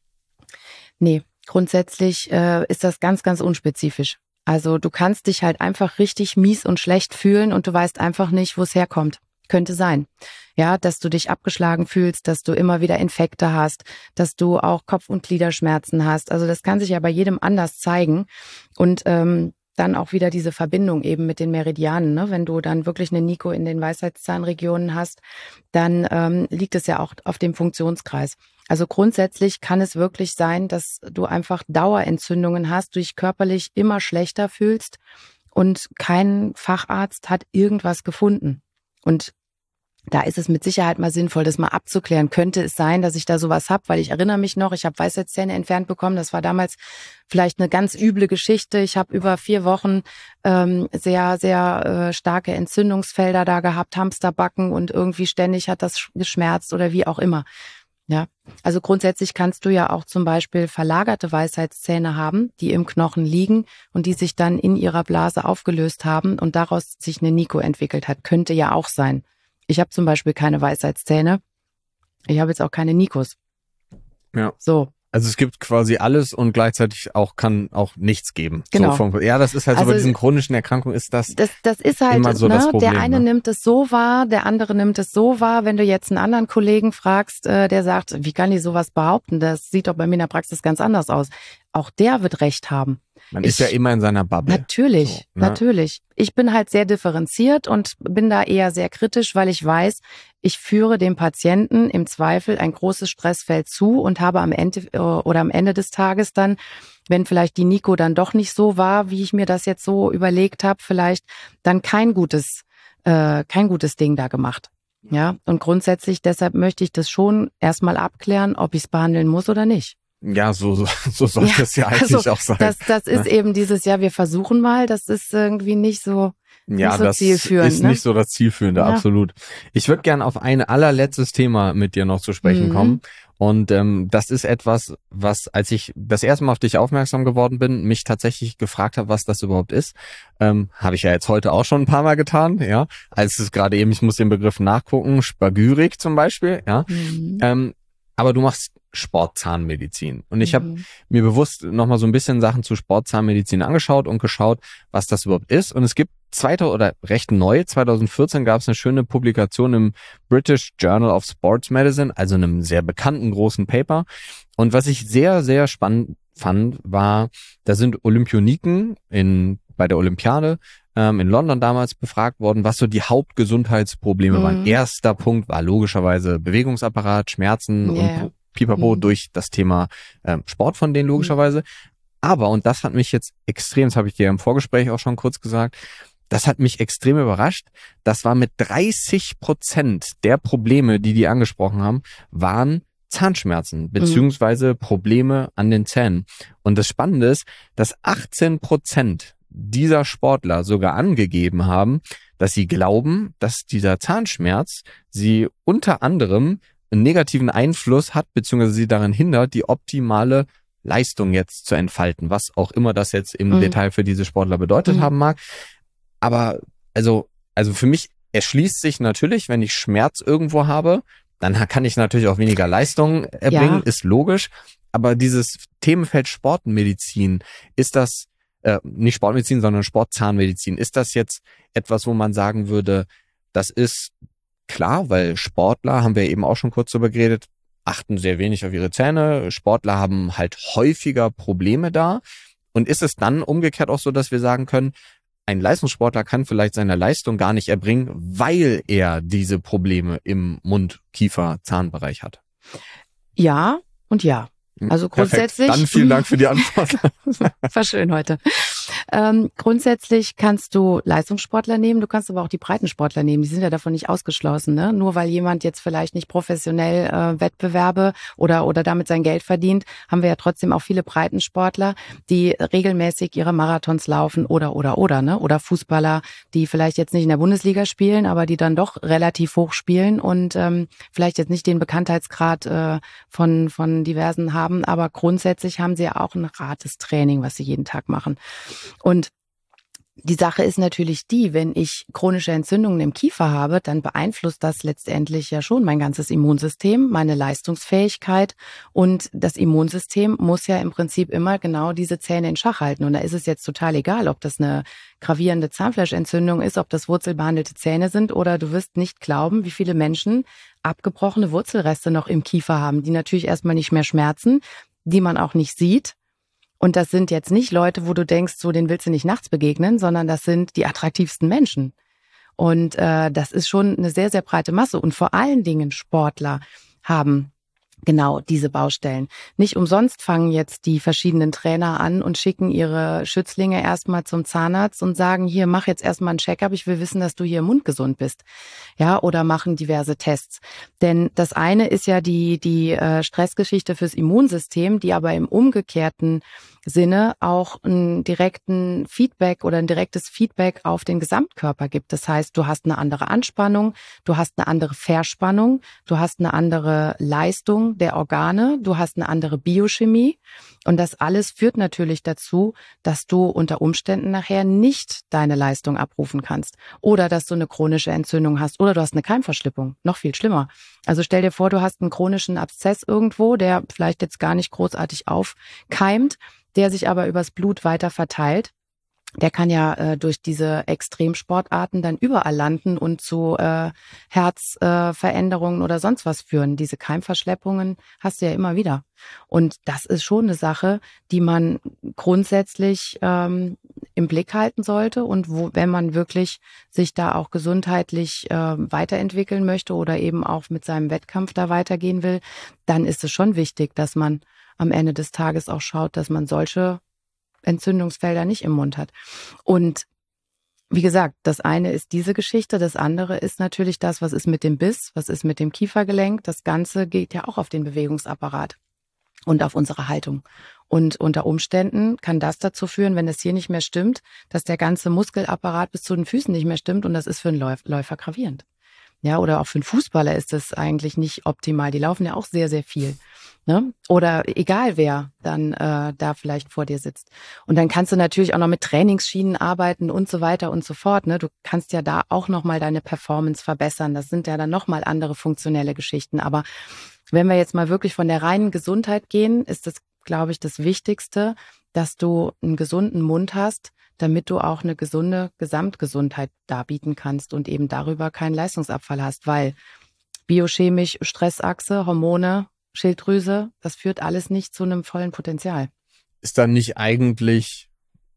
Nee, grundsätzlich äh, ist das ganz, ganz unspezifisch. Also du kannst dich halt einfach richtig mies und schlecht fühlen und du weißt einfach nicht, wo es herkommt. Könnte sein. Ja, dass du dich abgeschlagen fühlst, dass du immer wieder Infekte hast, dass du auch Kopf- und Gliederschmerzen hast. Also das kann sich ja bei jedem anders zeigen. Und ähm, dann auch wieder diese Verbindung eben mit den Meridianen. Ne? Wenn du dann wirklich eine Nico in den Weisheitszahnregionen hast, dann ähm, liegt es ja auch auf dem Funktionskreis. Also grundsätzlich kann es wirklich sein, dass du einfach Dauerentzündungen hast, du dich körperlich immer schlechter fühlst und kein Facharzt hat irgendwas gefunden. Und da ist es mit Sicherheit mal sinnvoll, das mal abzuklären. Könnte es sein, dass ich da sowas habe? Weil ich erinnere mich noch, ich habe Weisheitszähne entfernt bekommen. Das war damals vielleicht eine ganz üble Geschichte. Ich habe über vier Wochen ähm, sehr, sehr äh, starke Entzündungsfelder da gehabt, Hamsterbacken und irgendwie ständig hat das geschmerzt oder wie auch immer. Ja, also grundsätzlich kannst du ja auch zum Beispiel verlagerte Weisheitszähne haben, die im Knochen liegen und die sich dann in ihrer Blase aufgelöst haben und daraus sich eine Nico entwickelt hat. Könnte ja auch sein. Ich habe zum Beispiel keine Weisheitszähne. Ich habe jetzt auch keine Nikos. Ja. So. Also es gibt quasi alles und gleichzeitig auch kann auch nichts geben. Genau. So vom, ja, das ist halt Also, so bei diesen chronischen Erkrankungen ist das, Das, das ist halt, immer so ne, das Problem, der eine ne? nimmt es so wahr, der andere nimmt es so wahr. Wenn du jetzt einen anderen Kollegen fragst, äh, der sagt, wie kann ich sowas behaupten? Das sieht doch bei mir in der Praxis ganz anders aus. Auch der wird recht haben. Man Ich- ist ja immer in seiner Bubble. Natürlich, So, ne? natürlich. Ich bin halt sehr differenziert und bin da eher sehr kritisch, weil ich weiß, ich führe dem Patienten im Zweifel ein großes Stressfeld zu und habe am Ende äh, oder am Ende des Tages dann, wenn vielleicht die Nico dann doch nicht so war, wie ich mir das jetzt so überlegt habe, vielleicht dann kein gutes, äh, kein gutes Ding da gemacht. Ja, und grundsätzlich deshalb möchte ich das schon erstmal abklären, ob ich es behandeln muss oder nicht. Ja, so, so, so sollte Ja, es ja eigentlich also auch sein. Das, das ist ne? eben dieses, ja, wir versuchen mal, das ist irgendwie nicht so, Ja, nicht so das zielführend. ist ne? nicht so das Zielführende, Ja. absolut. Ich würde gern auf ein allerletztes Thema mit dir noch zu sprechen Mhm. kommen. Und ähm, das ist etwas, was, als ich das erste Mal auf dich aufmerksam geworden bin, mich tatsächlich gefragt habe, was das überhaupt ist. Ähm, habe ich ja jetzt heute auch schon ein paar Mal getan, ja. Als es gerade eben, ich muss den Begriff nachgucken, Spagyrik zum Beispiel, ja. Mhm. Ähm, aber du machst Sportzahnmedizin. Und ich habe Mhm. mir bewusst nochmal so ein bisschen Sachen zu Sportzahnmedizin angeschaut und geschaut, was das überhaupt ist. Und es gibt zweite oder recht neu, zwanzig vierzehn gab es eine schöne Publikation im British Journal of Sports Medicine, also einem sehr bekannten großen Paper. Und was ich sehr, sehr spannend fand, war, da sind Olympioniken in, bei der Olympiade ähm, in London damals befragt worden, was so die Hauptgesundheitsprobleme Mhm. waren. Erster Punkt war logischerweise Bewegungsapparat, Schmerzen Ja, ja. und Pipapo Mhm. durch das Thema ähm, Sport von denen logischerweise. Aber, und das hat mich jetzt extrem, das habe ich dir im Vorgespräch auch schon kurz gesagt, das hat mich extrem überrascht. Das war mit dreißig Prozent der Probleme, die die angesprochen haben, waren Zahnschmerzen beziehungsweise Probleme an den Zähnen. Und das Spannende ist, dass achtzehn Prozent dieser Sportler sogar angegeben haben, dass sie glauben, dass dieser Zahnschmerz sie unter anderem einen negativen Einfluss hat, beziehungsweise sie daran hindert, die optimale Leistung jetzt zu entfalten, was auch immer das jetzt im Mhm. Detail für diese Sportler bedeutet Mhm. haben mag. Aber also, also für mich erschließt sich natürlich, wenn ich Schmerz irgendwo habe, dann kann ich natürlich auch weniger Leistung erbringen, Ja. ist logisch. Aber dieses Themenfeld Sportmedizin, ist das, äh, nicht Sportmedizin, sondern Sportzahnmedizin, ist das jetzt etwas, wo man sagen würde, das ist klar, weil Sportler, haben wir eben auch schon kurz drüber geredet, achten sehr wenig auf ihre Zähne. Sportler haben halt häufiger Probleme da. Und ist es dann umgekehrt auch so, dass wir sagen können, ein Leistungssportler kann vielleicht seine Leistung gar nicht erbringen, weil er diese Probleme im Mund-, Kiefer-, Zahnbereich hat? Ja und ja. Also grundsätzlich. Perfekt. Dann vielen Dank für die Antwort. War schön heute. Ähm, grundsätzlich kannst du Leistungssportler nehmen, du kannst aber auch die Breitensportler nehmen. Die sind ja davon nicht ausgeschlossen, ne? Nur weil jemand jetzt vielleicht nicht professionell äh, Wettbewerbe oder oder damit sein Geld verdient, haben wir ja trotzdem auch viele Breitensportler, die regelmäßig ihre Marathons laufen oder oder oder ne? Oder Fußballer, die vielleicht jetzt nicht in der Bundesliga spielen, aber die dann doch relativ hoch spielen und ähm, vielleicht jetzt nicht den Bekanntheitsgrad äh, von von diversen haben, aber grundsätzlich haben sie ja auch ein hartes Training, was sie jeden Tag machen. Und die Sache ist natürlich die, wenn ich chronische Entzündungen im Kiefer habe, dann beeinflusst das letztendlich ja schon mein ganzes Immunsystem, meine Leistungsfähigkeit. Und das Immunsystem muss ja im Prinzip immer genau diese Zähne in Schach halten. Und da ist es jetzt total egal, ob das eine gravierende Zahnfleischentzündung ist, ob das wurzelbehandelte Zähne sind oder du wirst nicht glauben, wie viele Menschen abgebrochene Wurzelreste noch im Kiefer haben, die natürlich erstmal nicht mehr schmerzen, die man auch nicht sieht. Und das sind jetzt nicht Leute, wo du denkst, so denen willst du nicht nachts begegnen, sondern das sind die attraktivsten Menschen. Und äh, das ist schon eine sehr, sehr breite Masse. Und vor allen Dingen Sportler haben genau diese Baustellen. Nicht umsonst fangen jetzt die verschiedenen Trainer an und schicken ihre Schützlinge erstmal zum Zahnarzt und sagen, hier, mach jetzt erstmal einen Check-up, ich will wissen, dass du hier mundgesund bist. Ja, oder machen diverse Tests. Denn das eine ist ja die die äh, Stressgeschichte fürs Immunsystem, die aber im umgekehrten Sinne auch einen direkten Feedback oder ein direktes Feedback auf den Gesamtkörper gibt. Das heißt, du hast eine andere Anspannung, du hast eine andere Verspannung, du hast eine andere Leistung der Organe, du hast eine andere Biochemie und das alles führt natürlich dazu, dass du unter Umständen nachher nicht deine Leistung abrufen kannst oder dass du eine chronische Entzündung hast oder du hast eine Keimverschlippung, noch viel schlimmer. Also stell dir vor, du hast einen chronischen Abszess irgendwo, der vielleicht jetzt gar nicht großartig aufkeimt, der sich aber übers Blut weiter verteilt. Der kann ja äh, durch diese Extremsportarten dann überall landen und zu äh, Herzveränderungen äh, oder sonst was führen. Diese Keimverschleppungen hast du ja immer wieder. Und das ist schon eine Sache, die man grundsätzlich ähm, im Blick halten sollte. Und wo, wenn man wirklich sich da auch gesundheitlich äh, weiterentwickeln möchte oder eben auch mit seinem Wettkampf da weitergehen will, dann ist es schon wichtig, dass man am Ende des Tages auch schaut, dass man solche Entzündungsfelder nicht im Mund hat. Und wie gesagt, das eine ist diese Geschichte, das andere ist natürlich das, was ist mit dem Biss, was ist mit dem Kiefergelenk. Das Ganze geht ja auch auf den Bewegungsapparat und auf unsere Haltung. Und unter Umständen kann das dazu führen, wenn es hier nicht mehr stimmt, dass der ganze Muskelapparat bis zu den Füßen nicht mehr stimmt und das ist für einen Läufer gravierend. Ja, oder auch für einen Fußballer ist das eigentlich nicht optimal. Die laufen ja auch sehr, sehr viel. Ne? Oder egal wer dann äh, da vielleicht vor dir sitzt. Und dann kannst du natürlich auch noch mit Trainingsschienen arbeiten und so weiter und so fort. Ne? Du kannst ja da auch nochmal deine Performance verbessern. Das sind ja dann nochmal andere funktionelle Geschichten. Aber wenn wir jetzt mal wirklich von der reinen Gesundheit gehen, ist das, glaube ich, das Wichtigste, dass du einen gesunden Mund hast, damit du auch eine gesunde Gesamtgesundheit darbieten kannst und eben darüber keinen Leistungsabfall hast, weil biochemisch Stressachse, Hormone, Schilddrüse, das führt alles nicht zu einem vollen Potenzial. Ist dann nicht eigentlich,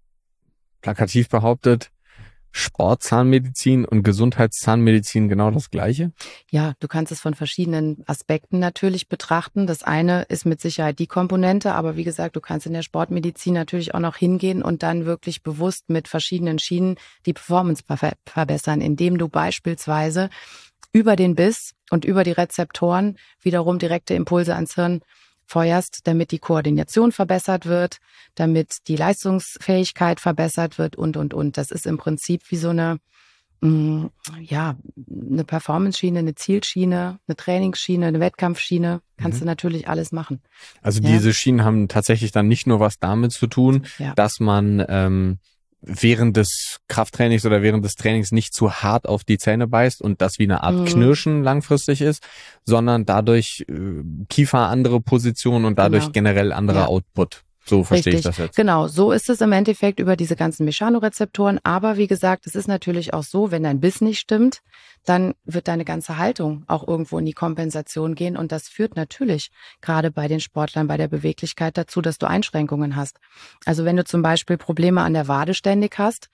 plakativ behauptet, Sportzahnmedizin und Gesundheitszahnmedizin genau das Gleiche? Ja, du kannst es von verschiedenen Aspekten natürlich betrachten. Das eine ist mit Sicherheit die Komponente, aber wie gesagt, du kannst in der Sportmedizin natürlich auch noch hingehen und dann wirklich bewusst mit verschiedenen Schienen die Performance verbessern, indem du beispielsweise über den Biss und über die Rezeptoren wiederum direkte Impulse ans Hirn feuerst, damit die Koordination verbessert wird, damit die Leistungsfähigkeit verbessert wird und, und, und. Das ist im Prinzip wie so eine, mh, ja, eine Performance-Schiene, eine Zielschiene, eine Trainingsschiene, eine Wettkampfschiene. Kannst mhm. du natürlich alles machen. Also ja. diese Schienen haben tatsächlich dann nicht nur was damit zu tun, ja. dass man ähm, während des Krafttrainings oder während des Trainings nicht zu hart auf die Zähne beißt und das wie eine Art mhm. Knirschen langfristig ist, sondern dadurch äh, Kiefer andere Position und dadurch genau. generell anderer ja. Output. So verstehe Richtig. ich das jetzt. Genau, so ist es im Endeffekt über diese ganzen Mechanorezeptoren. Aber wie gesagt, es ist natürlich auch so, wenn dein Biss nicht stimmt, dann wird deine ganze Haltung auch irgendwo in die Kompensation gehen. Und das führt natürlich gerade bei den Sportlern bei der Beweglichkeit dazu, dass du Einschränkungen hast. Also wenn du zum Beispiel Probleme an der Wade ständig hast,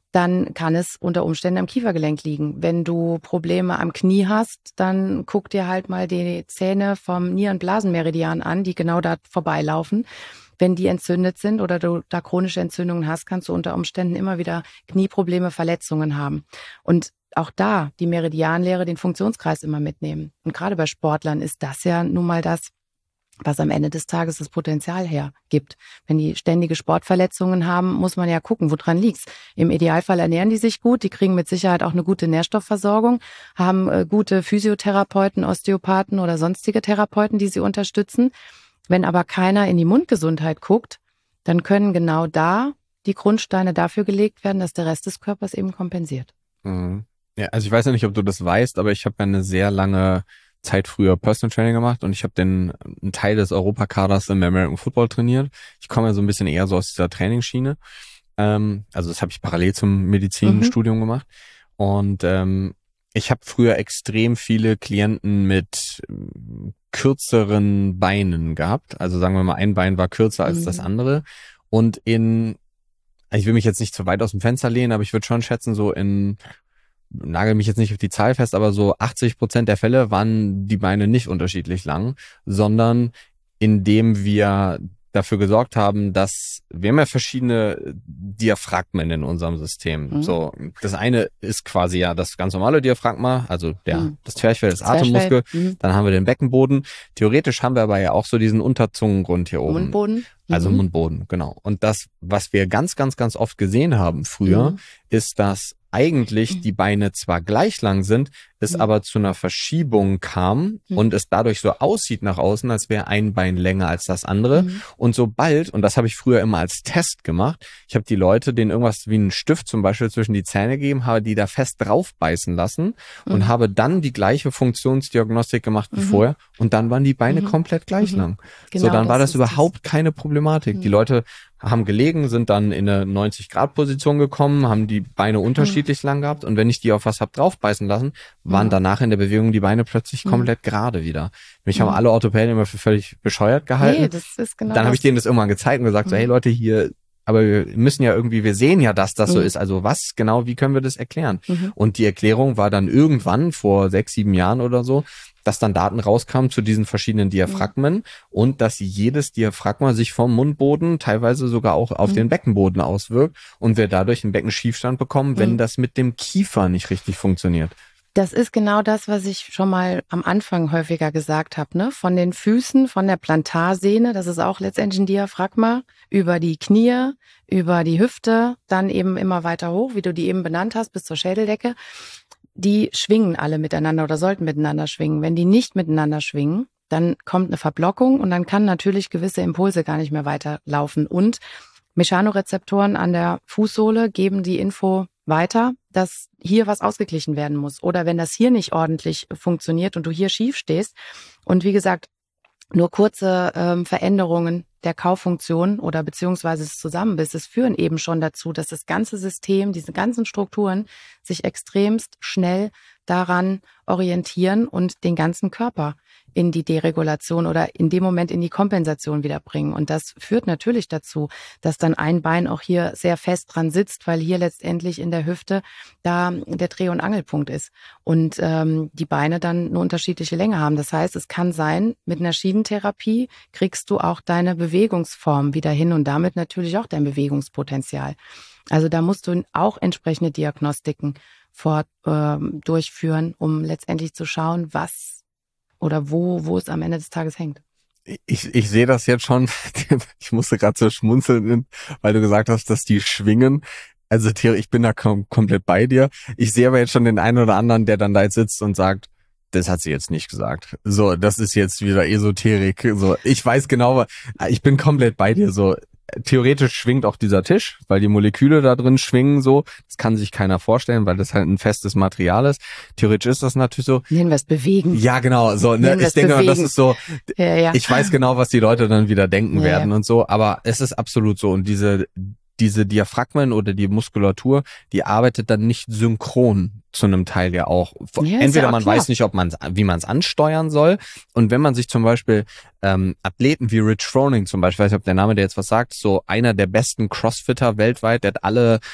dann kann es unter Umständen am Kiefergelenk liegen. Wenn du Probleme am Knie hast, dann guck dir halt mal die Zähne vom Nierenblasenmeridian an, die genau da vorbeilaufen. Wenn die entzündet sind oder du da chronische Entzündungen hast, kannst du unter Umständen immer wieder Knieprobleme, Verletzungen haben. Und auch da die Meridianlehre, den Funktionskreis immer mitnehmen. Und gerade bei Sportlern ist das ja nun mal das, was am Ende des Tages das Potenzial hergibt. Wenn die ständige Sportverletzungen haben, muss man ja gucken, woran liegt's. Im Idealfall ernähren die sich gut, die kriegen mit Sicherheit auch eine gute Nährstoffversorgung, haben äh, gute Physiotherapeuten, Osteopathen oder sonstige Therapeuten, die sie unterstützen. Wenn aber keiner in die Mundgesundheit guckt, dann können genau da die Grundsteine dafür gelegt werden, dass der Rest des Körpers eben kompensiert. Mhm. Ja, also ich weiß ja nicht, ob du das weißt, aber ich habe ja eine sehr lange Zeit früher Personal Training gemacht und ich habe den einen Teil des Europakaders im American Football trainiert. Ich komme ja so ein bisschen eher so aus dieser Trainingsschiene. Ähm, also das habe ich parallel zum Medizinstudium mhm. gemacht. Und ähm, ich habe früher extrem viele Klienten mit ähm, kürzeren Beinen gehabt. Also sagen wir mal, ein Bein war kürzer als mhm. das andere. Und in, ich will mich jetzt nicht zu weit aus dem Fenster lehnen, aber ich würde schon schätzen, so in nagel mich jetzt nicht auf die Zahl fest, aber so achtzig Prozent der Fälle waren die Beine nicht unterschiedlich lang, sondern indem wir dafür gesorgt haben, dass wir haben ja verschiedene Diaphragmen in unserem System. Mhm. So, das eine ist quasi ja das ganz normale Diaphragma, also der mhm. das Zwerchfell, das Atemmuskel. Mhm. Dann haben wir den Beckenboden. Theoretisch haben wir aber ja auch so diesen Unterzungengrund hier oben. Mundboden. Also mhm. Mundboden, genau. Und das, was wir ganz, ganz, ganz oft gesehen haben früher, mhm. ist, dass eigentlich die Beine zwar gleich lang sind, es mhm. aber zu einer Verschiebung kam mhm. und es dadurch so aussieht nach außen, als wäre ein Bein länger als das andere. Mhm. Und sobald, und das habe ich früher immer als Test gemacht, ich habe die Leute, denen irgendwas wie einen Stift zum Beispiel zwischen die Zähne gegeben, habe die da fest drauf beißen lassen mhm. und habe dann die gleiche Funktionsdiagnostik gemacht wie mhm. vorher und dann waren die Beine mhm. komplett gleich mhm. lang. Genau, so, dann das war das überhaupt das. keine Problematik. Mhm. Die Leute haben gelegen, sind dann in eine neunzig-Grad-Position gekommen, haben die Beine unterschiedlich mhm. lang gehabt und wenn ich die auf was hab draufbeißen lassen, waren mhm. danach in der Bewegung die Beine plötzlich mhm. komplett gerade wieder. Mich mhm. haben alle Orthopäden immer für völlig bescheuert gehalten. Nee, das ist genau dann habe ich denen das irgendwann gezeigt und gesagt, mhm. so, hey Leute, hier, aber wir müssen ja irgendwie, wir sehen ja, dass das mhm. so ist. Also was genau, wie können wir das erklären? Mhm. Und die Erklärung war dann irgendwann vor sechs, sieben Jahren oder so, dass dann Daten rauskamen zu diesen verschiedenen Diaphragmen mhm. und dass jedes Diaphragma sich vom Mundboden teilweise sogar auch auf mhm. den Beckenboden auswirkt und wir dadurch einen Beckenschiefstand bekommen, wenn mhm. das mit dem Kiefer nicht richtig funktioniert. Das ist genau das, was ich schon mal am Anfang häufiger gesagt habe, ne? Von den Füßen, von der Plantarsehne, das ist auch letztendlich ein Diaphragma, über die Knie, über die Hüfte, dann eben immer weiter hoch, wie du die eben benannt hast, bis zur Schädeldecke. Die schwingen alle miteinander oder sollten miteinander schwingen. Wenn die nicht miteinander schwingen, dann kommt eine Verblockung und dann kann natürlich gewisse Impulse gar nicht mehr weiterlaufen. Und Mechanorezeptoren an der Fußsohle geben die Info weiter, dass hier was ausgeglichen werden muss. Oder wenn das hier nicht ordentlich funktioniert und du hier schief stehst und wie gesagt, nur kurze ähm, Veränderungen der Kauffunktion oder beziehungsweise des Zusammenbisses führen eben schon dazu, dass das ganze System, diese ganzen Strukturen sich extremst schnell daran orientieren und den ganzen Körper in die Deregulation oder in dem Moment in die Kompensation wieder bringen. Und das führt natürlich dazu, dass dann ein Bein auch hier sehr fest dran sitzt, weil hier letztendlich in der Hüfte da der Dreh- und Angelpunkt ist und ähm, die Beine dann eine unterschiedliche Länge haben. Das heißt, es kann sein, mit einer Schienentherapie kriegst du auch deine Bewegungsform wieder hin und damit natürlich auch dein Bewegungspotenzial. Also da musst du auch entsprechende Diagnostiken fort, äh, durchführen, um letztendlich zu schauen, was oder wo, wo es am Ende des Tages hängt. Ich, ich sehe das jetzt schon, ich musste gerade so schmunzeln, weil du gesagt hast, dass die schwingen. Also ich bin da kom- komplett bei dir. Ich sehe aber jetzt schon den einen oder anderen, der dann da jetzt sitzt und sagt, das hat sie jetzt nicht gesagt. So, das ist jetzt wieder Esoterik. So, ich weiß genau, ich bin komplett bei dir. So, theoretisch schwingt auch dieser Tisch, weil die Moleküle da drin schwingen so. Das kann sich keiner vorstellen, weil das halt ein festes Material ist. Theoretisch ist das natürlich so. Nennen wir es bewegen. Ja, genau. So, ne, ich denke mal, das ist so, ja, ja. Ich weiß genau, was die Leute dann wieder denken ja, werden ja. und so, aber es ist absolut so. Und diese diese Diaphragmen oder die Muskulatur, die arbeitet dann nicht synchron zu einem Teil ja auch. Ja, entweder ja auch man klar. weiß nicht, ob man wie man es ansteuern soll. Und wenn man sich zum Beispiel ähm, Athleten wie Rich Froning zum Beispiel, ich weiß nicht, ob der Name der jetzt was sagt, so einer der besten Crossfitter weltweit, der hat alle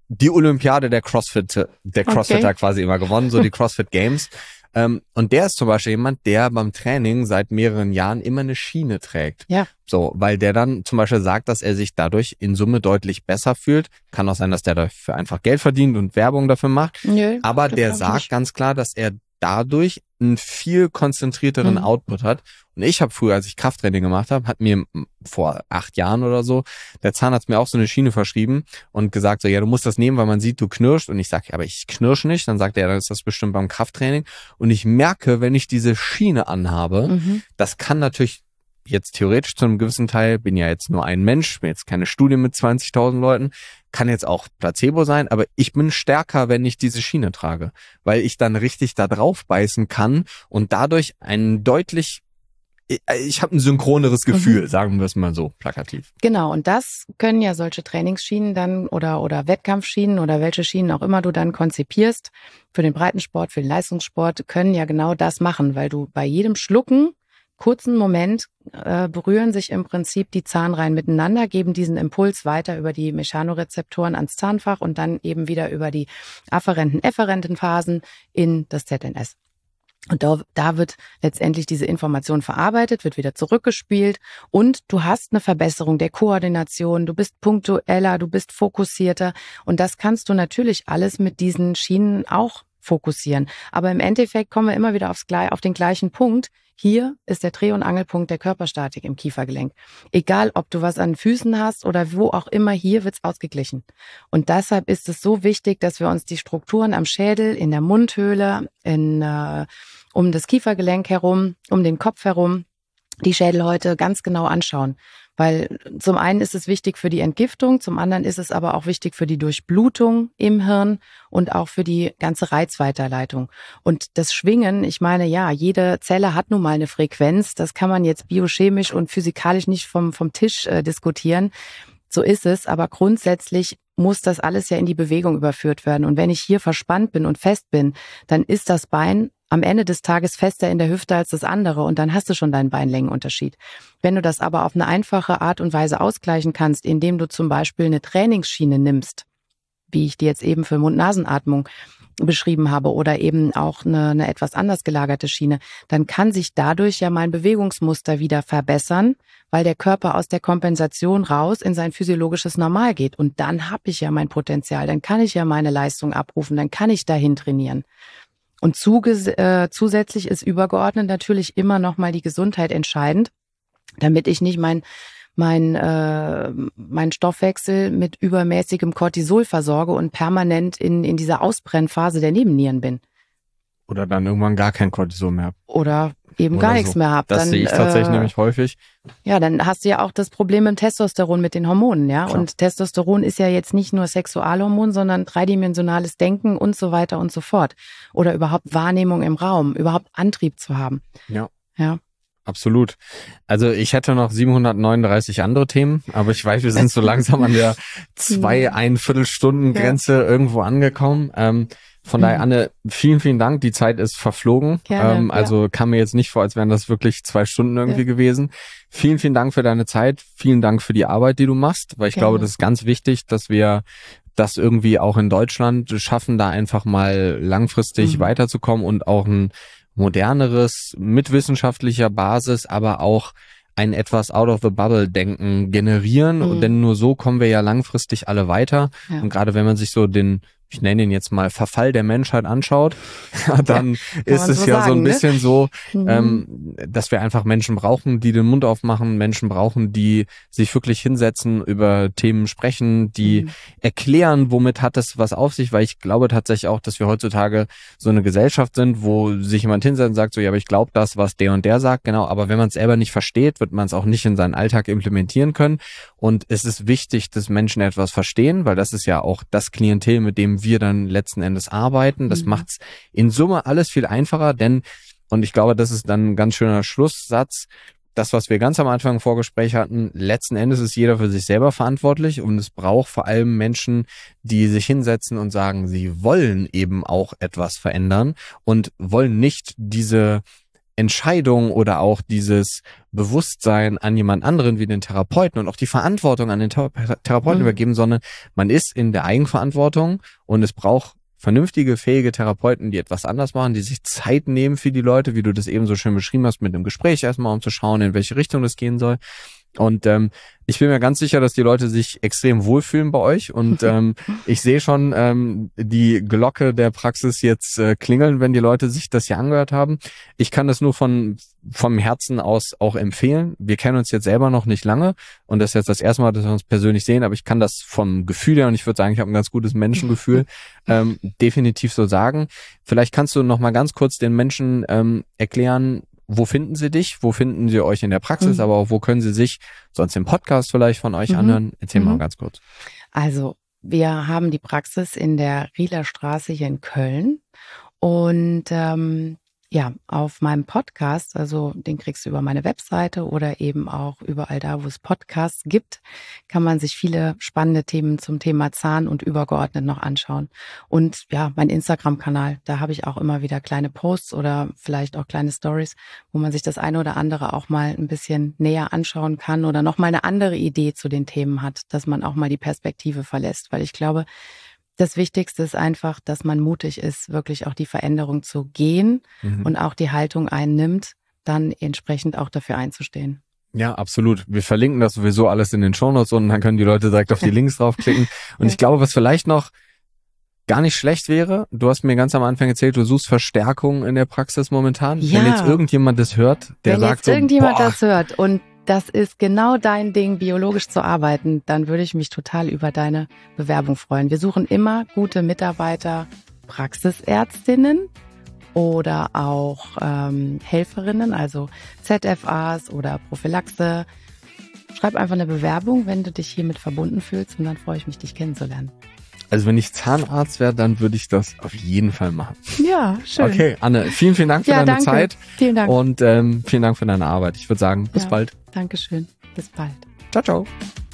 die Olympiade der CrossFit, der Crossfitter Okay. quasi immer gewonnen, so die CrossFit Games. Ähm, und der ist zum Beispiel jemand, der beim Training seit mehreren Jahren immer eine Schiene trägt. Ja. So, weil der dann zum Beispiel sagt, dass er sich dadurch in Summe deutlich besser fühlt. Kann auch sein, dass der dafür einfach Geld verdient und Werbung dafür macht. Nö, Aber das der glaub ich sagt nicht. ganz klar, dass er dadurch einen viel konzentrierteren Mhm. Output hat. Und ich habe früher, als ich Krafttraining gemacht habe, hat mir vor acht Jahren oder so der Zahnarzt mir auch so eine Schiene verschrieben und gesagt so, ja, du musst das nehmen, weil man sieht, du knirschst. Und ich sage, ja, aber ich knirsch nicht. Dann sagt er, ja, dann ist das bestimmt beim Krafttraining. Und ich merke, wenn ich diese Schiene anhabe, Mhm. das kann natürlich jetzt theoretisch zu einem gewissen Teil, bin ja jetzt nur ein Mensch, bin jetzt keine Studie mit zwanzigtausend Leuten, kann jetzt auch Placebo sein, aber ich bin stärker, wenn ich diese Schiene trage, weil ich dann richtig da drauf beißen kann und dadurch einen deutlich, ich, ich habe ein synchroneres Gefühl, Mhm. sagen wir es mal so plakativ. Genau, und das können ja solche Trainingsschienen dann oder oder Wettkampfschienen oder welche Schienen auch immer du dann konzipierst für den Breitensport, für den Leistungssport, können ja genau das machen, weil du bei jedem Schlucken, kurzen Moment, äh, berühren sich im Prinzip die Zahnreihen miteinander, geben diesen Impuls weiter über die Mechanorezeptoren ans Zahnfach und dann eben wieder über die afferenten, efferenten Phasen in das Z N S. Und da, da wird letztendlich diese Information verarbeitet, wird wieder zurückgespielt und du hast eine Verbesserung der Koordination, du bist punktueller, du bist fokussierter und das kannst du natürlich alles mit diesen Schienen auch fokussieren. Aber im Endeffekt kommen wir immer wieder aufs, auf den gleichen Punkt. Hier ist der Dreh- und Angelpunkt der Körperstatik im Kiefergelenk. Egal, ob du was an den Füßen hast oder wo auch immer, hier wird's ausgeglichen. Und deshalb ist es so wichtig, dass wir uns die Strukturen am Schädel, in der Mundhöhle, in, äh, um das Kiefergelenk herum, um den Kopf herum, die Schädelhäute ganz genau anschauen. Weil zum einen ist es wichtig für die Entgiftung, zum anderen ist es aber auch wichtig für die Durchblutung im Hirn und auch für die ganze Reizweiterleitung. Und das Schwingen, ich meine, ja, jede Zelle hat nun mal eine Frequenz. Das kann man jetzt biochemisch und physikalisch nicht vom, vom Tisch äh, diskutieren. So ist es, aber grundsätzlich muss das alles ja in die Bewegung überführt werden. Und wenn ich hier verspannt bin und fest bin, dann ist das Bein am Ende des Tages fester in der Hüfte als das andere und dann hast du schon deinen Beinlängenunterschied. Wenn du das aber auf eine einfache Art und Weise ausgleichen kannst, indem du zum Beispiel eine Trainingsschiene nimmst, wie ich die jetzt eben für Mund-Nasen-Atmung beschrieben habe oder eben auch eine, eine etwas anders gelagerte Schiene, dann kann sich dadurch ja mein Bewegungsmuster wieder verbessern, weil der Körper aus der Kompensation raus in sein physiologisches Normal geht. Und dann habe ich ja mein Potenzial, dann kann ich ja meine Leistung abrufen, dann kann ich dahin trainieren. Und zuges- äh, zusätzlich ist übergeordnet natürlich immer noch mal die Gesundheit entscheidend, damit ich nicht mein mein äh, mein Stoffwechsel mit übermäßigem Cortisol versorge und permanent in in dieser Ausbrennphase der Nebennieren bin. Oder dann irgendwann gar kein Cortisol mehr. Oder eben Oder gar so. nichts mehr hab. Das Dann, sehe ich tatsächlich äh, nämlich häufig. Ja, dann hast du ja auch das Problem mit dem Testosteron, mit den Hormonen, ja. Klar. Und Testosteron ist ja jetzt nicht nur Sexualhormon, sondern dreidimensionales Denken und so weiter und so fort. Oder überhaupt Wahrnehmung im Raum, überhaupt Antrieb zu haben. Ja. Ja. Absolut. Also ich hätte noch siebenhundertneununddreißig andere Themen, aber ich weiß, wir sind so langsam an der zwei, ein Viertelstunden Grenze irgendwo angekommen. Ähm, von daher, Anne, vielen, vielen Dank. Die Zeit ist verflogen. Gerne, ähm, also ja. kam mir jetzt nicht vor, als wären das wirklich zwei Stunden irgendwie Ja. gewesen. Vielen, vielen Dank für deine Zeit. Vielen Dank für die Arbeit, die du machst, weil ich Gerne. glaube, das ist ganz wichtig, dass wir das irgendwie auch in Deutschland schaffen, da einfach mal langfristig Mhm. weiterzukommen und auch ein moderneres, mit wissenschaftlicher Basis, aber auch ein etwas out-of-the-bubble-Denken generieren. Mhm. Und denn nur so kommen wir ja langfristig alle weiter. Ja. Und gerade wenn man sich so den, ich nenne ihn jetzt mal, Verfall der Menschheit anschaut, dann ist man es so ja so sagen, ein ne? bisschen so, Mhm. ähm, dass wir einfach Menschen brauchen, die den Mund aufmachen, Menschen brauchen, die sich wirklich hinsetzen, über Themen sprechen, die Mhm. erklären, womit hat es was auf sich, weil ich glaube tatsächlich auch, dass wir heutzutage so eine Gesellschaft sind, wo sich jemand hinsetzt und sagt so, ja, aber ich glaube das, was der und der sagt, genau, aber wenn man es selber nicht versteht, wird man es auch nicht in seinen Alltag implementieren können und es ist wichtig, dass Menschen etwas verstehen, weil das ist ja auch das Klientel, mit dem wir dann letzten Endes arbeiten, das Mhm. macht's in Summe alles viel einfacher, denn, und ich glaube, das ist dann ein ganz schöner Schlusssatz, das, was wir ganz am Anfang im Vorgespräch hatten, letzten Endes ist jeder für sich selber verantwortlich und es braucht vor allem Menschen, die sich hinsetzen und sagen, sie wollen eben auch etwas verändern und wollen nicht diese Entscheidung oder auch dieses Bewusstsein an jemand anderen wie den Therapeuten und auch die Verantwortung an den Thera- Therapeuten mhm. übergeben, sondern man ist in der Eigenverantwortung und es braucht vernünftige, fähige Therapeuten, die etwas anders machen, die sich Zeit nehmen für die Leute, wie du das eben so schön beschrieben hast, mit einem Gespräch erstmal, um zu schauen, in welche Richtung das gehen soll. Und ähm, ich bin mir ganz sicher, dass die Leute sich extrem wohlfühlen bei euch. Und ähm, ich sehe schon ähm, die Glocke der Praxis jetzt äh, klingeln, wenn die Leute sich das hier angehört haben. Ich kann das nur von vom Herzen aus auch empfehlen. Wir kennen uns jetzt selber noch nicht lange und das ist jetzt das erste Mal, dass wir uns persönlich sehen, aber ich kann das vom Gefühl her, und ich würde sagen, ich habe ein ganz gutes Menschengefühl, ähm, definitiv so sagen. Vielleicht kannst du noch mal ganz kurz den Menschen ähm, erklären, wo finden sie dich? Wo finden sie euch in der Praxis? Mhm. Aber auch wo können sie sich sonst im Podcast vielleicht von euch mhm. anhören? Erzähl mhm. mal ganz kurz. Also wir haben die Praxis in der Rieler Straße hier in Köln und ähm, ja, auf meinem Podcast, also den kriegst du über meine Webseite oder eben auch überall da, wo es Podcasts gibt, kann man sich viele spannende Themen zum Thema Zahn und übergeordnet noch anschauen. Und ja, mein Instagram-Kanal, da habe ich auch immer wieder kleine Posts oder vielleicht auch kleine Stories, wo man sich das eine oder andere auch mal ein bisschen näher anschauen kann oder noch mal eine andere Idee zu den Themen hat, dass man auch mal die Perspektive verlässt, weil ich glaube, das Wichtigste ist einfach, dass man mutig ist, wirklich auch die Veränderung zu gehen mhm. und auch die Haltung einnimmt, dann entsprechend auch dafür einzustehen. Ja, absolut. Wir verlinken das sowieso alles in den Shownotes und dann können die Leute direkt auf die Links draufklicken. Und ja. ich glaube, was vielleicht noch gar nicht schlecht wäre, du hast mir ganz am Anfang erzählt, du suchst Verstärkung in der Praxis momentan. Ja. Wenn jetzt irgendjemand das hört, der Wenn sagt jetzt so, irgendjemand boah, das hört und das ist genau dein Ding, biologisch zu arbeiten, dann würde ich mich total über deine Bewerbung freuen. Wir suchen immer gute Mitarbeiter, Praxisärztinnen oder auch ähm, Helferinnen, also Z F As oder Prophylaxe. Schreib einfach eine Bewerbung, wenn du dich hiermit verbunden fühlst und dann freue ich mich, dich kennenzulernen. Also wenn ich Zahnarzt wäre, dann würde ich das auf jeden Fall machen. Ja, schön. Okay, Anne, vielen, vielen Dank für ja, deine danke. Zeit. Vielen Dank. Und ähm, vielen Dank für deine Arbeit. Ich würde sagen, bis ja, bald. Dankeschön. Bis bald. Ciao, ciao.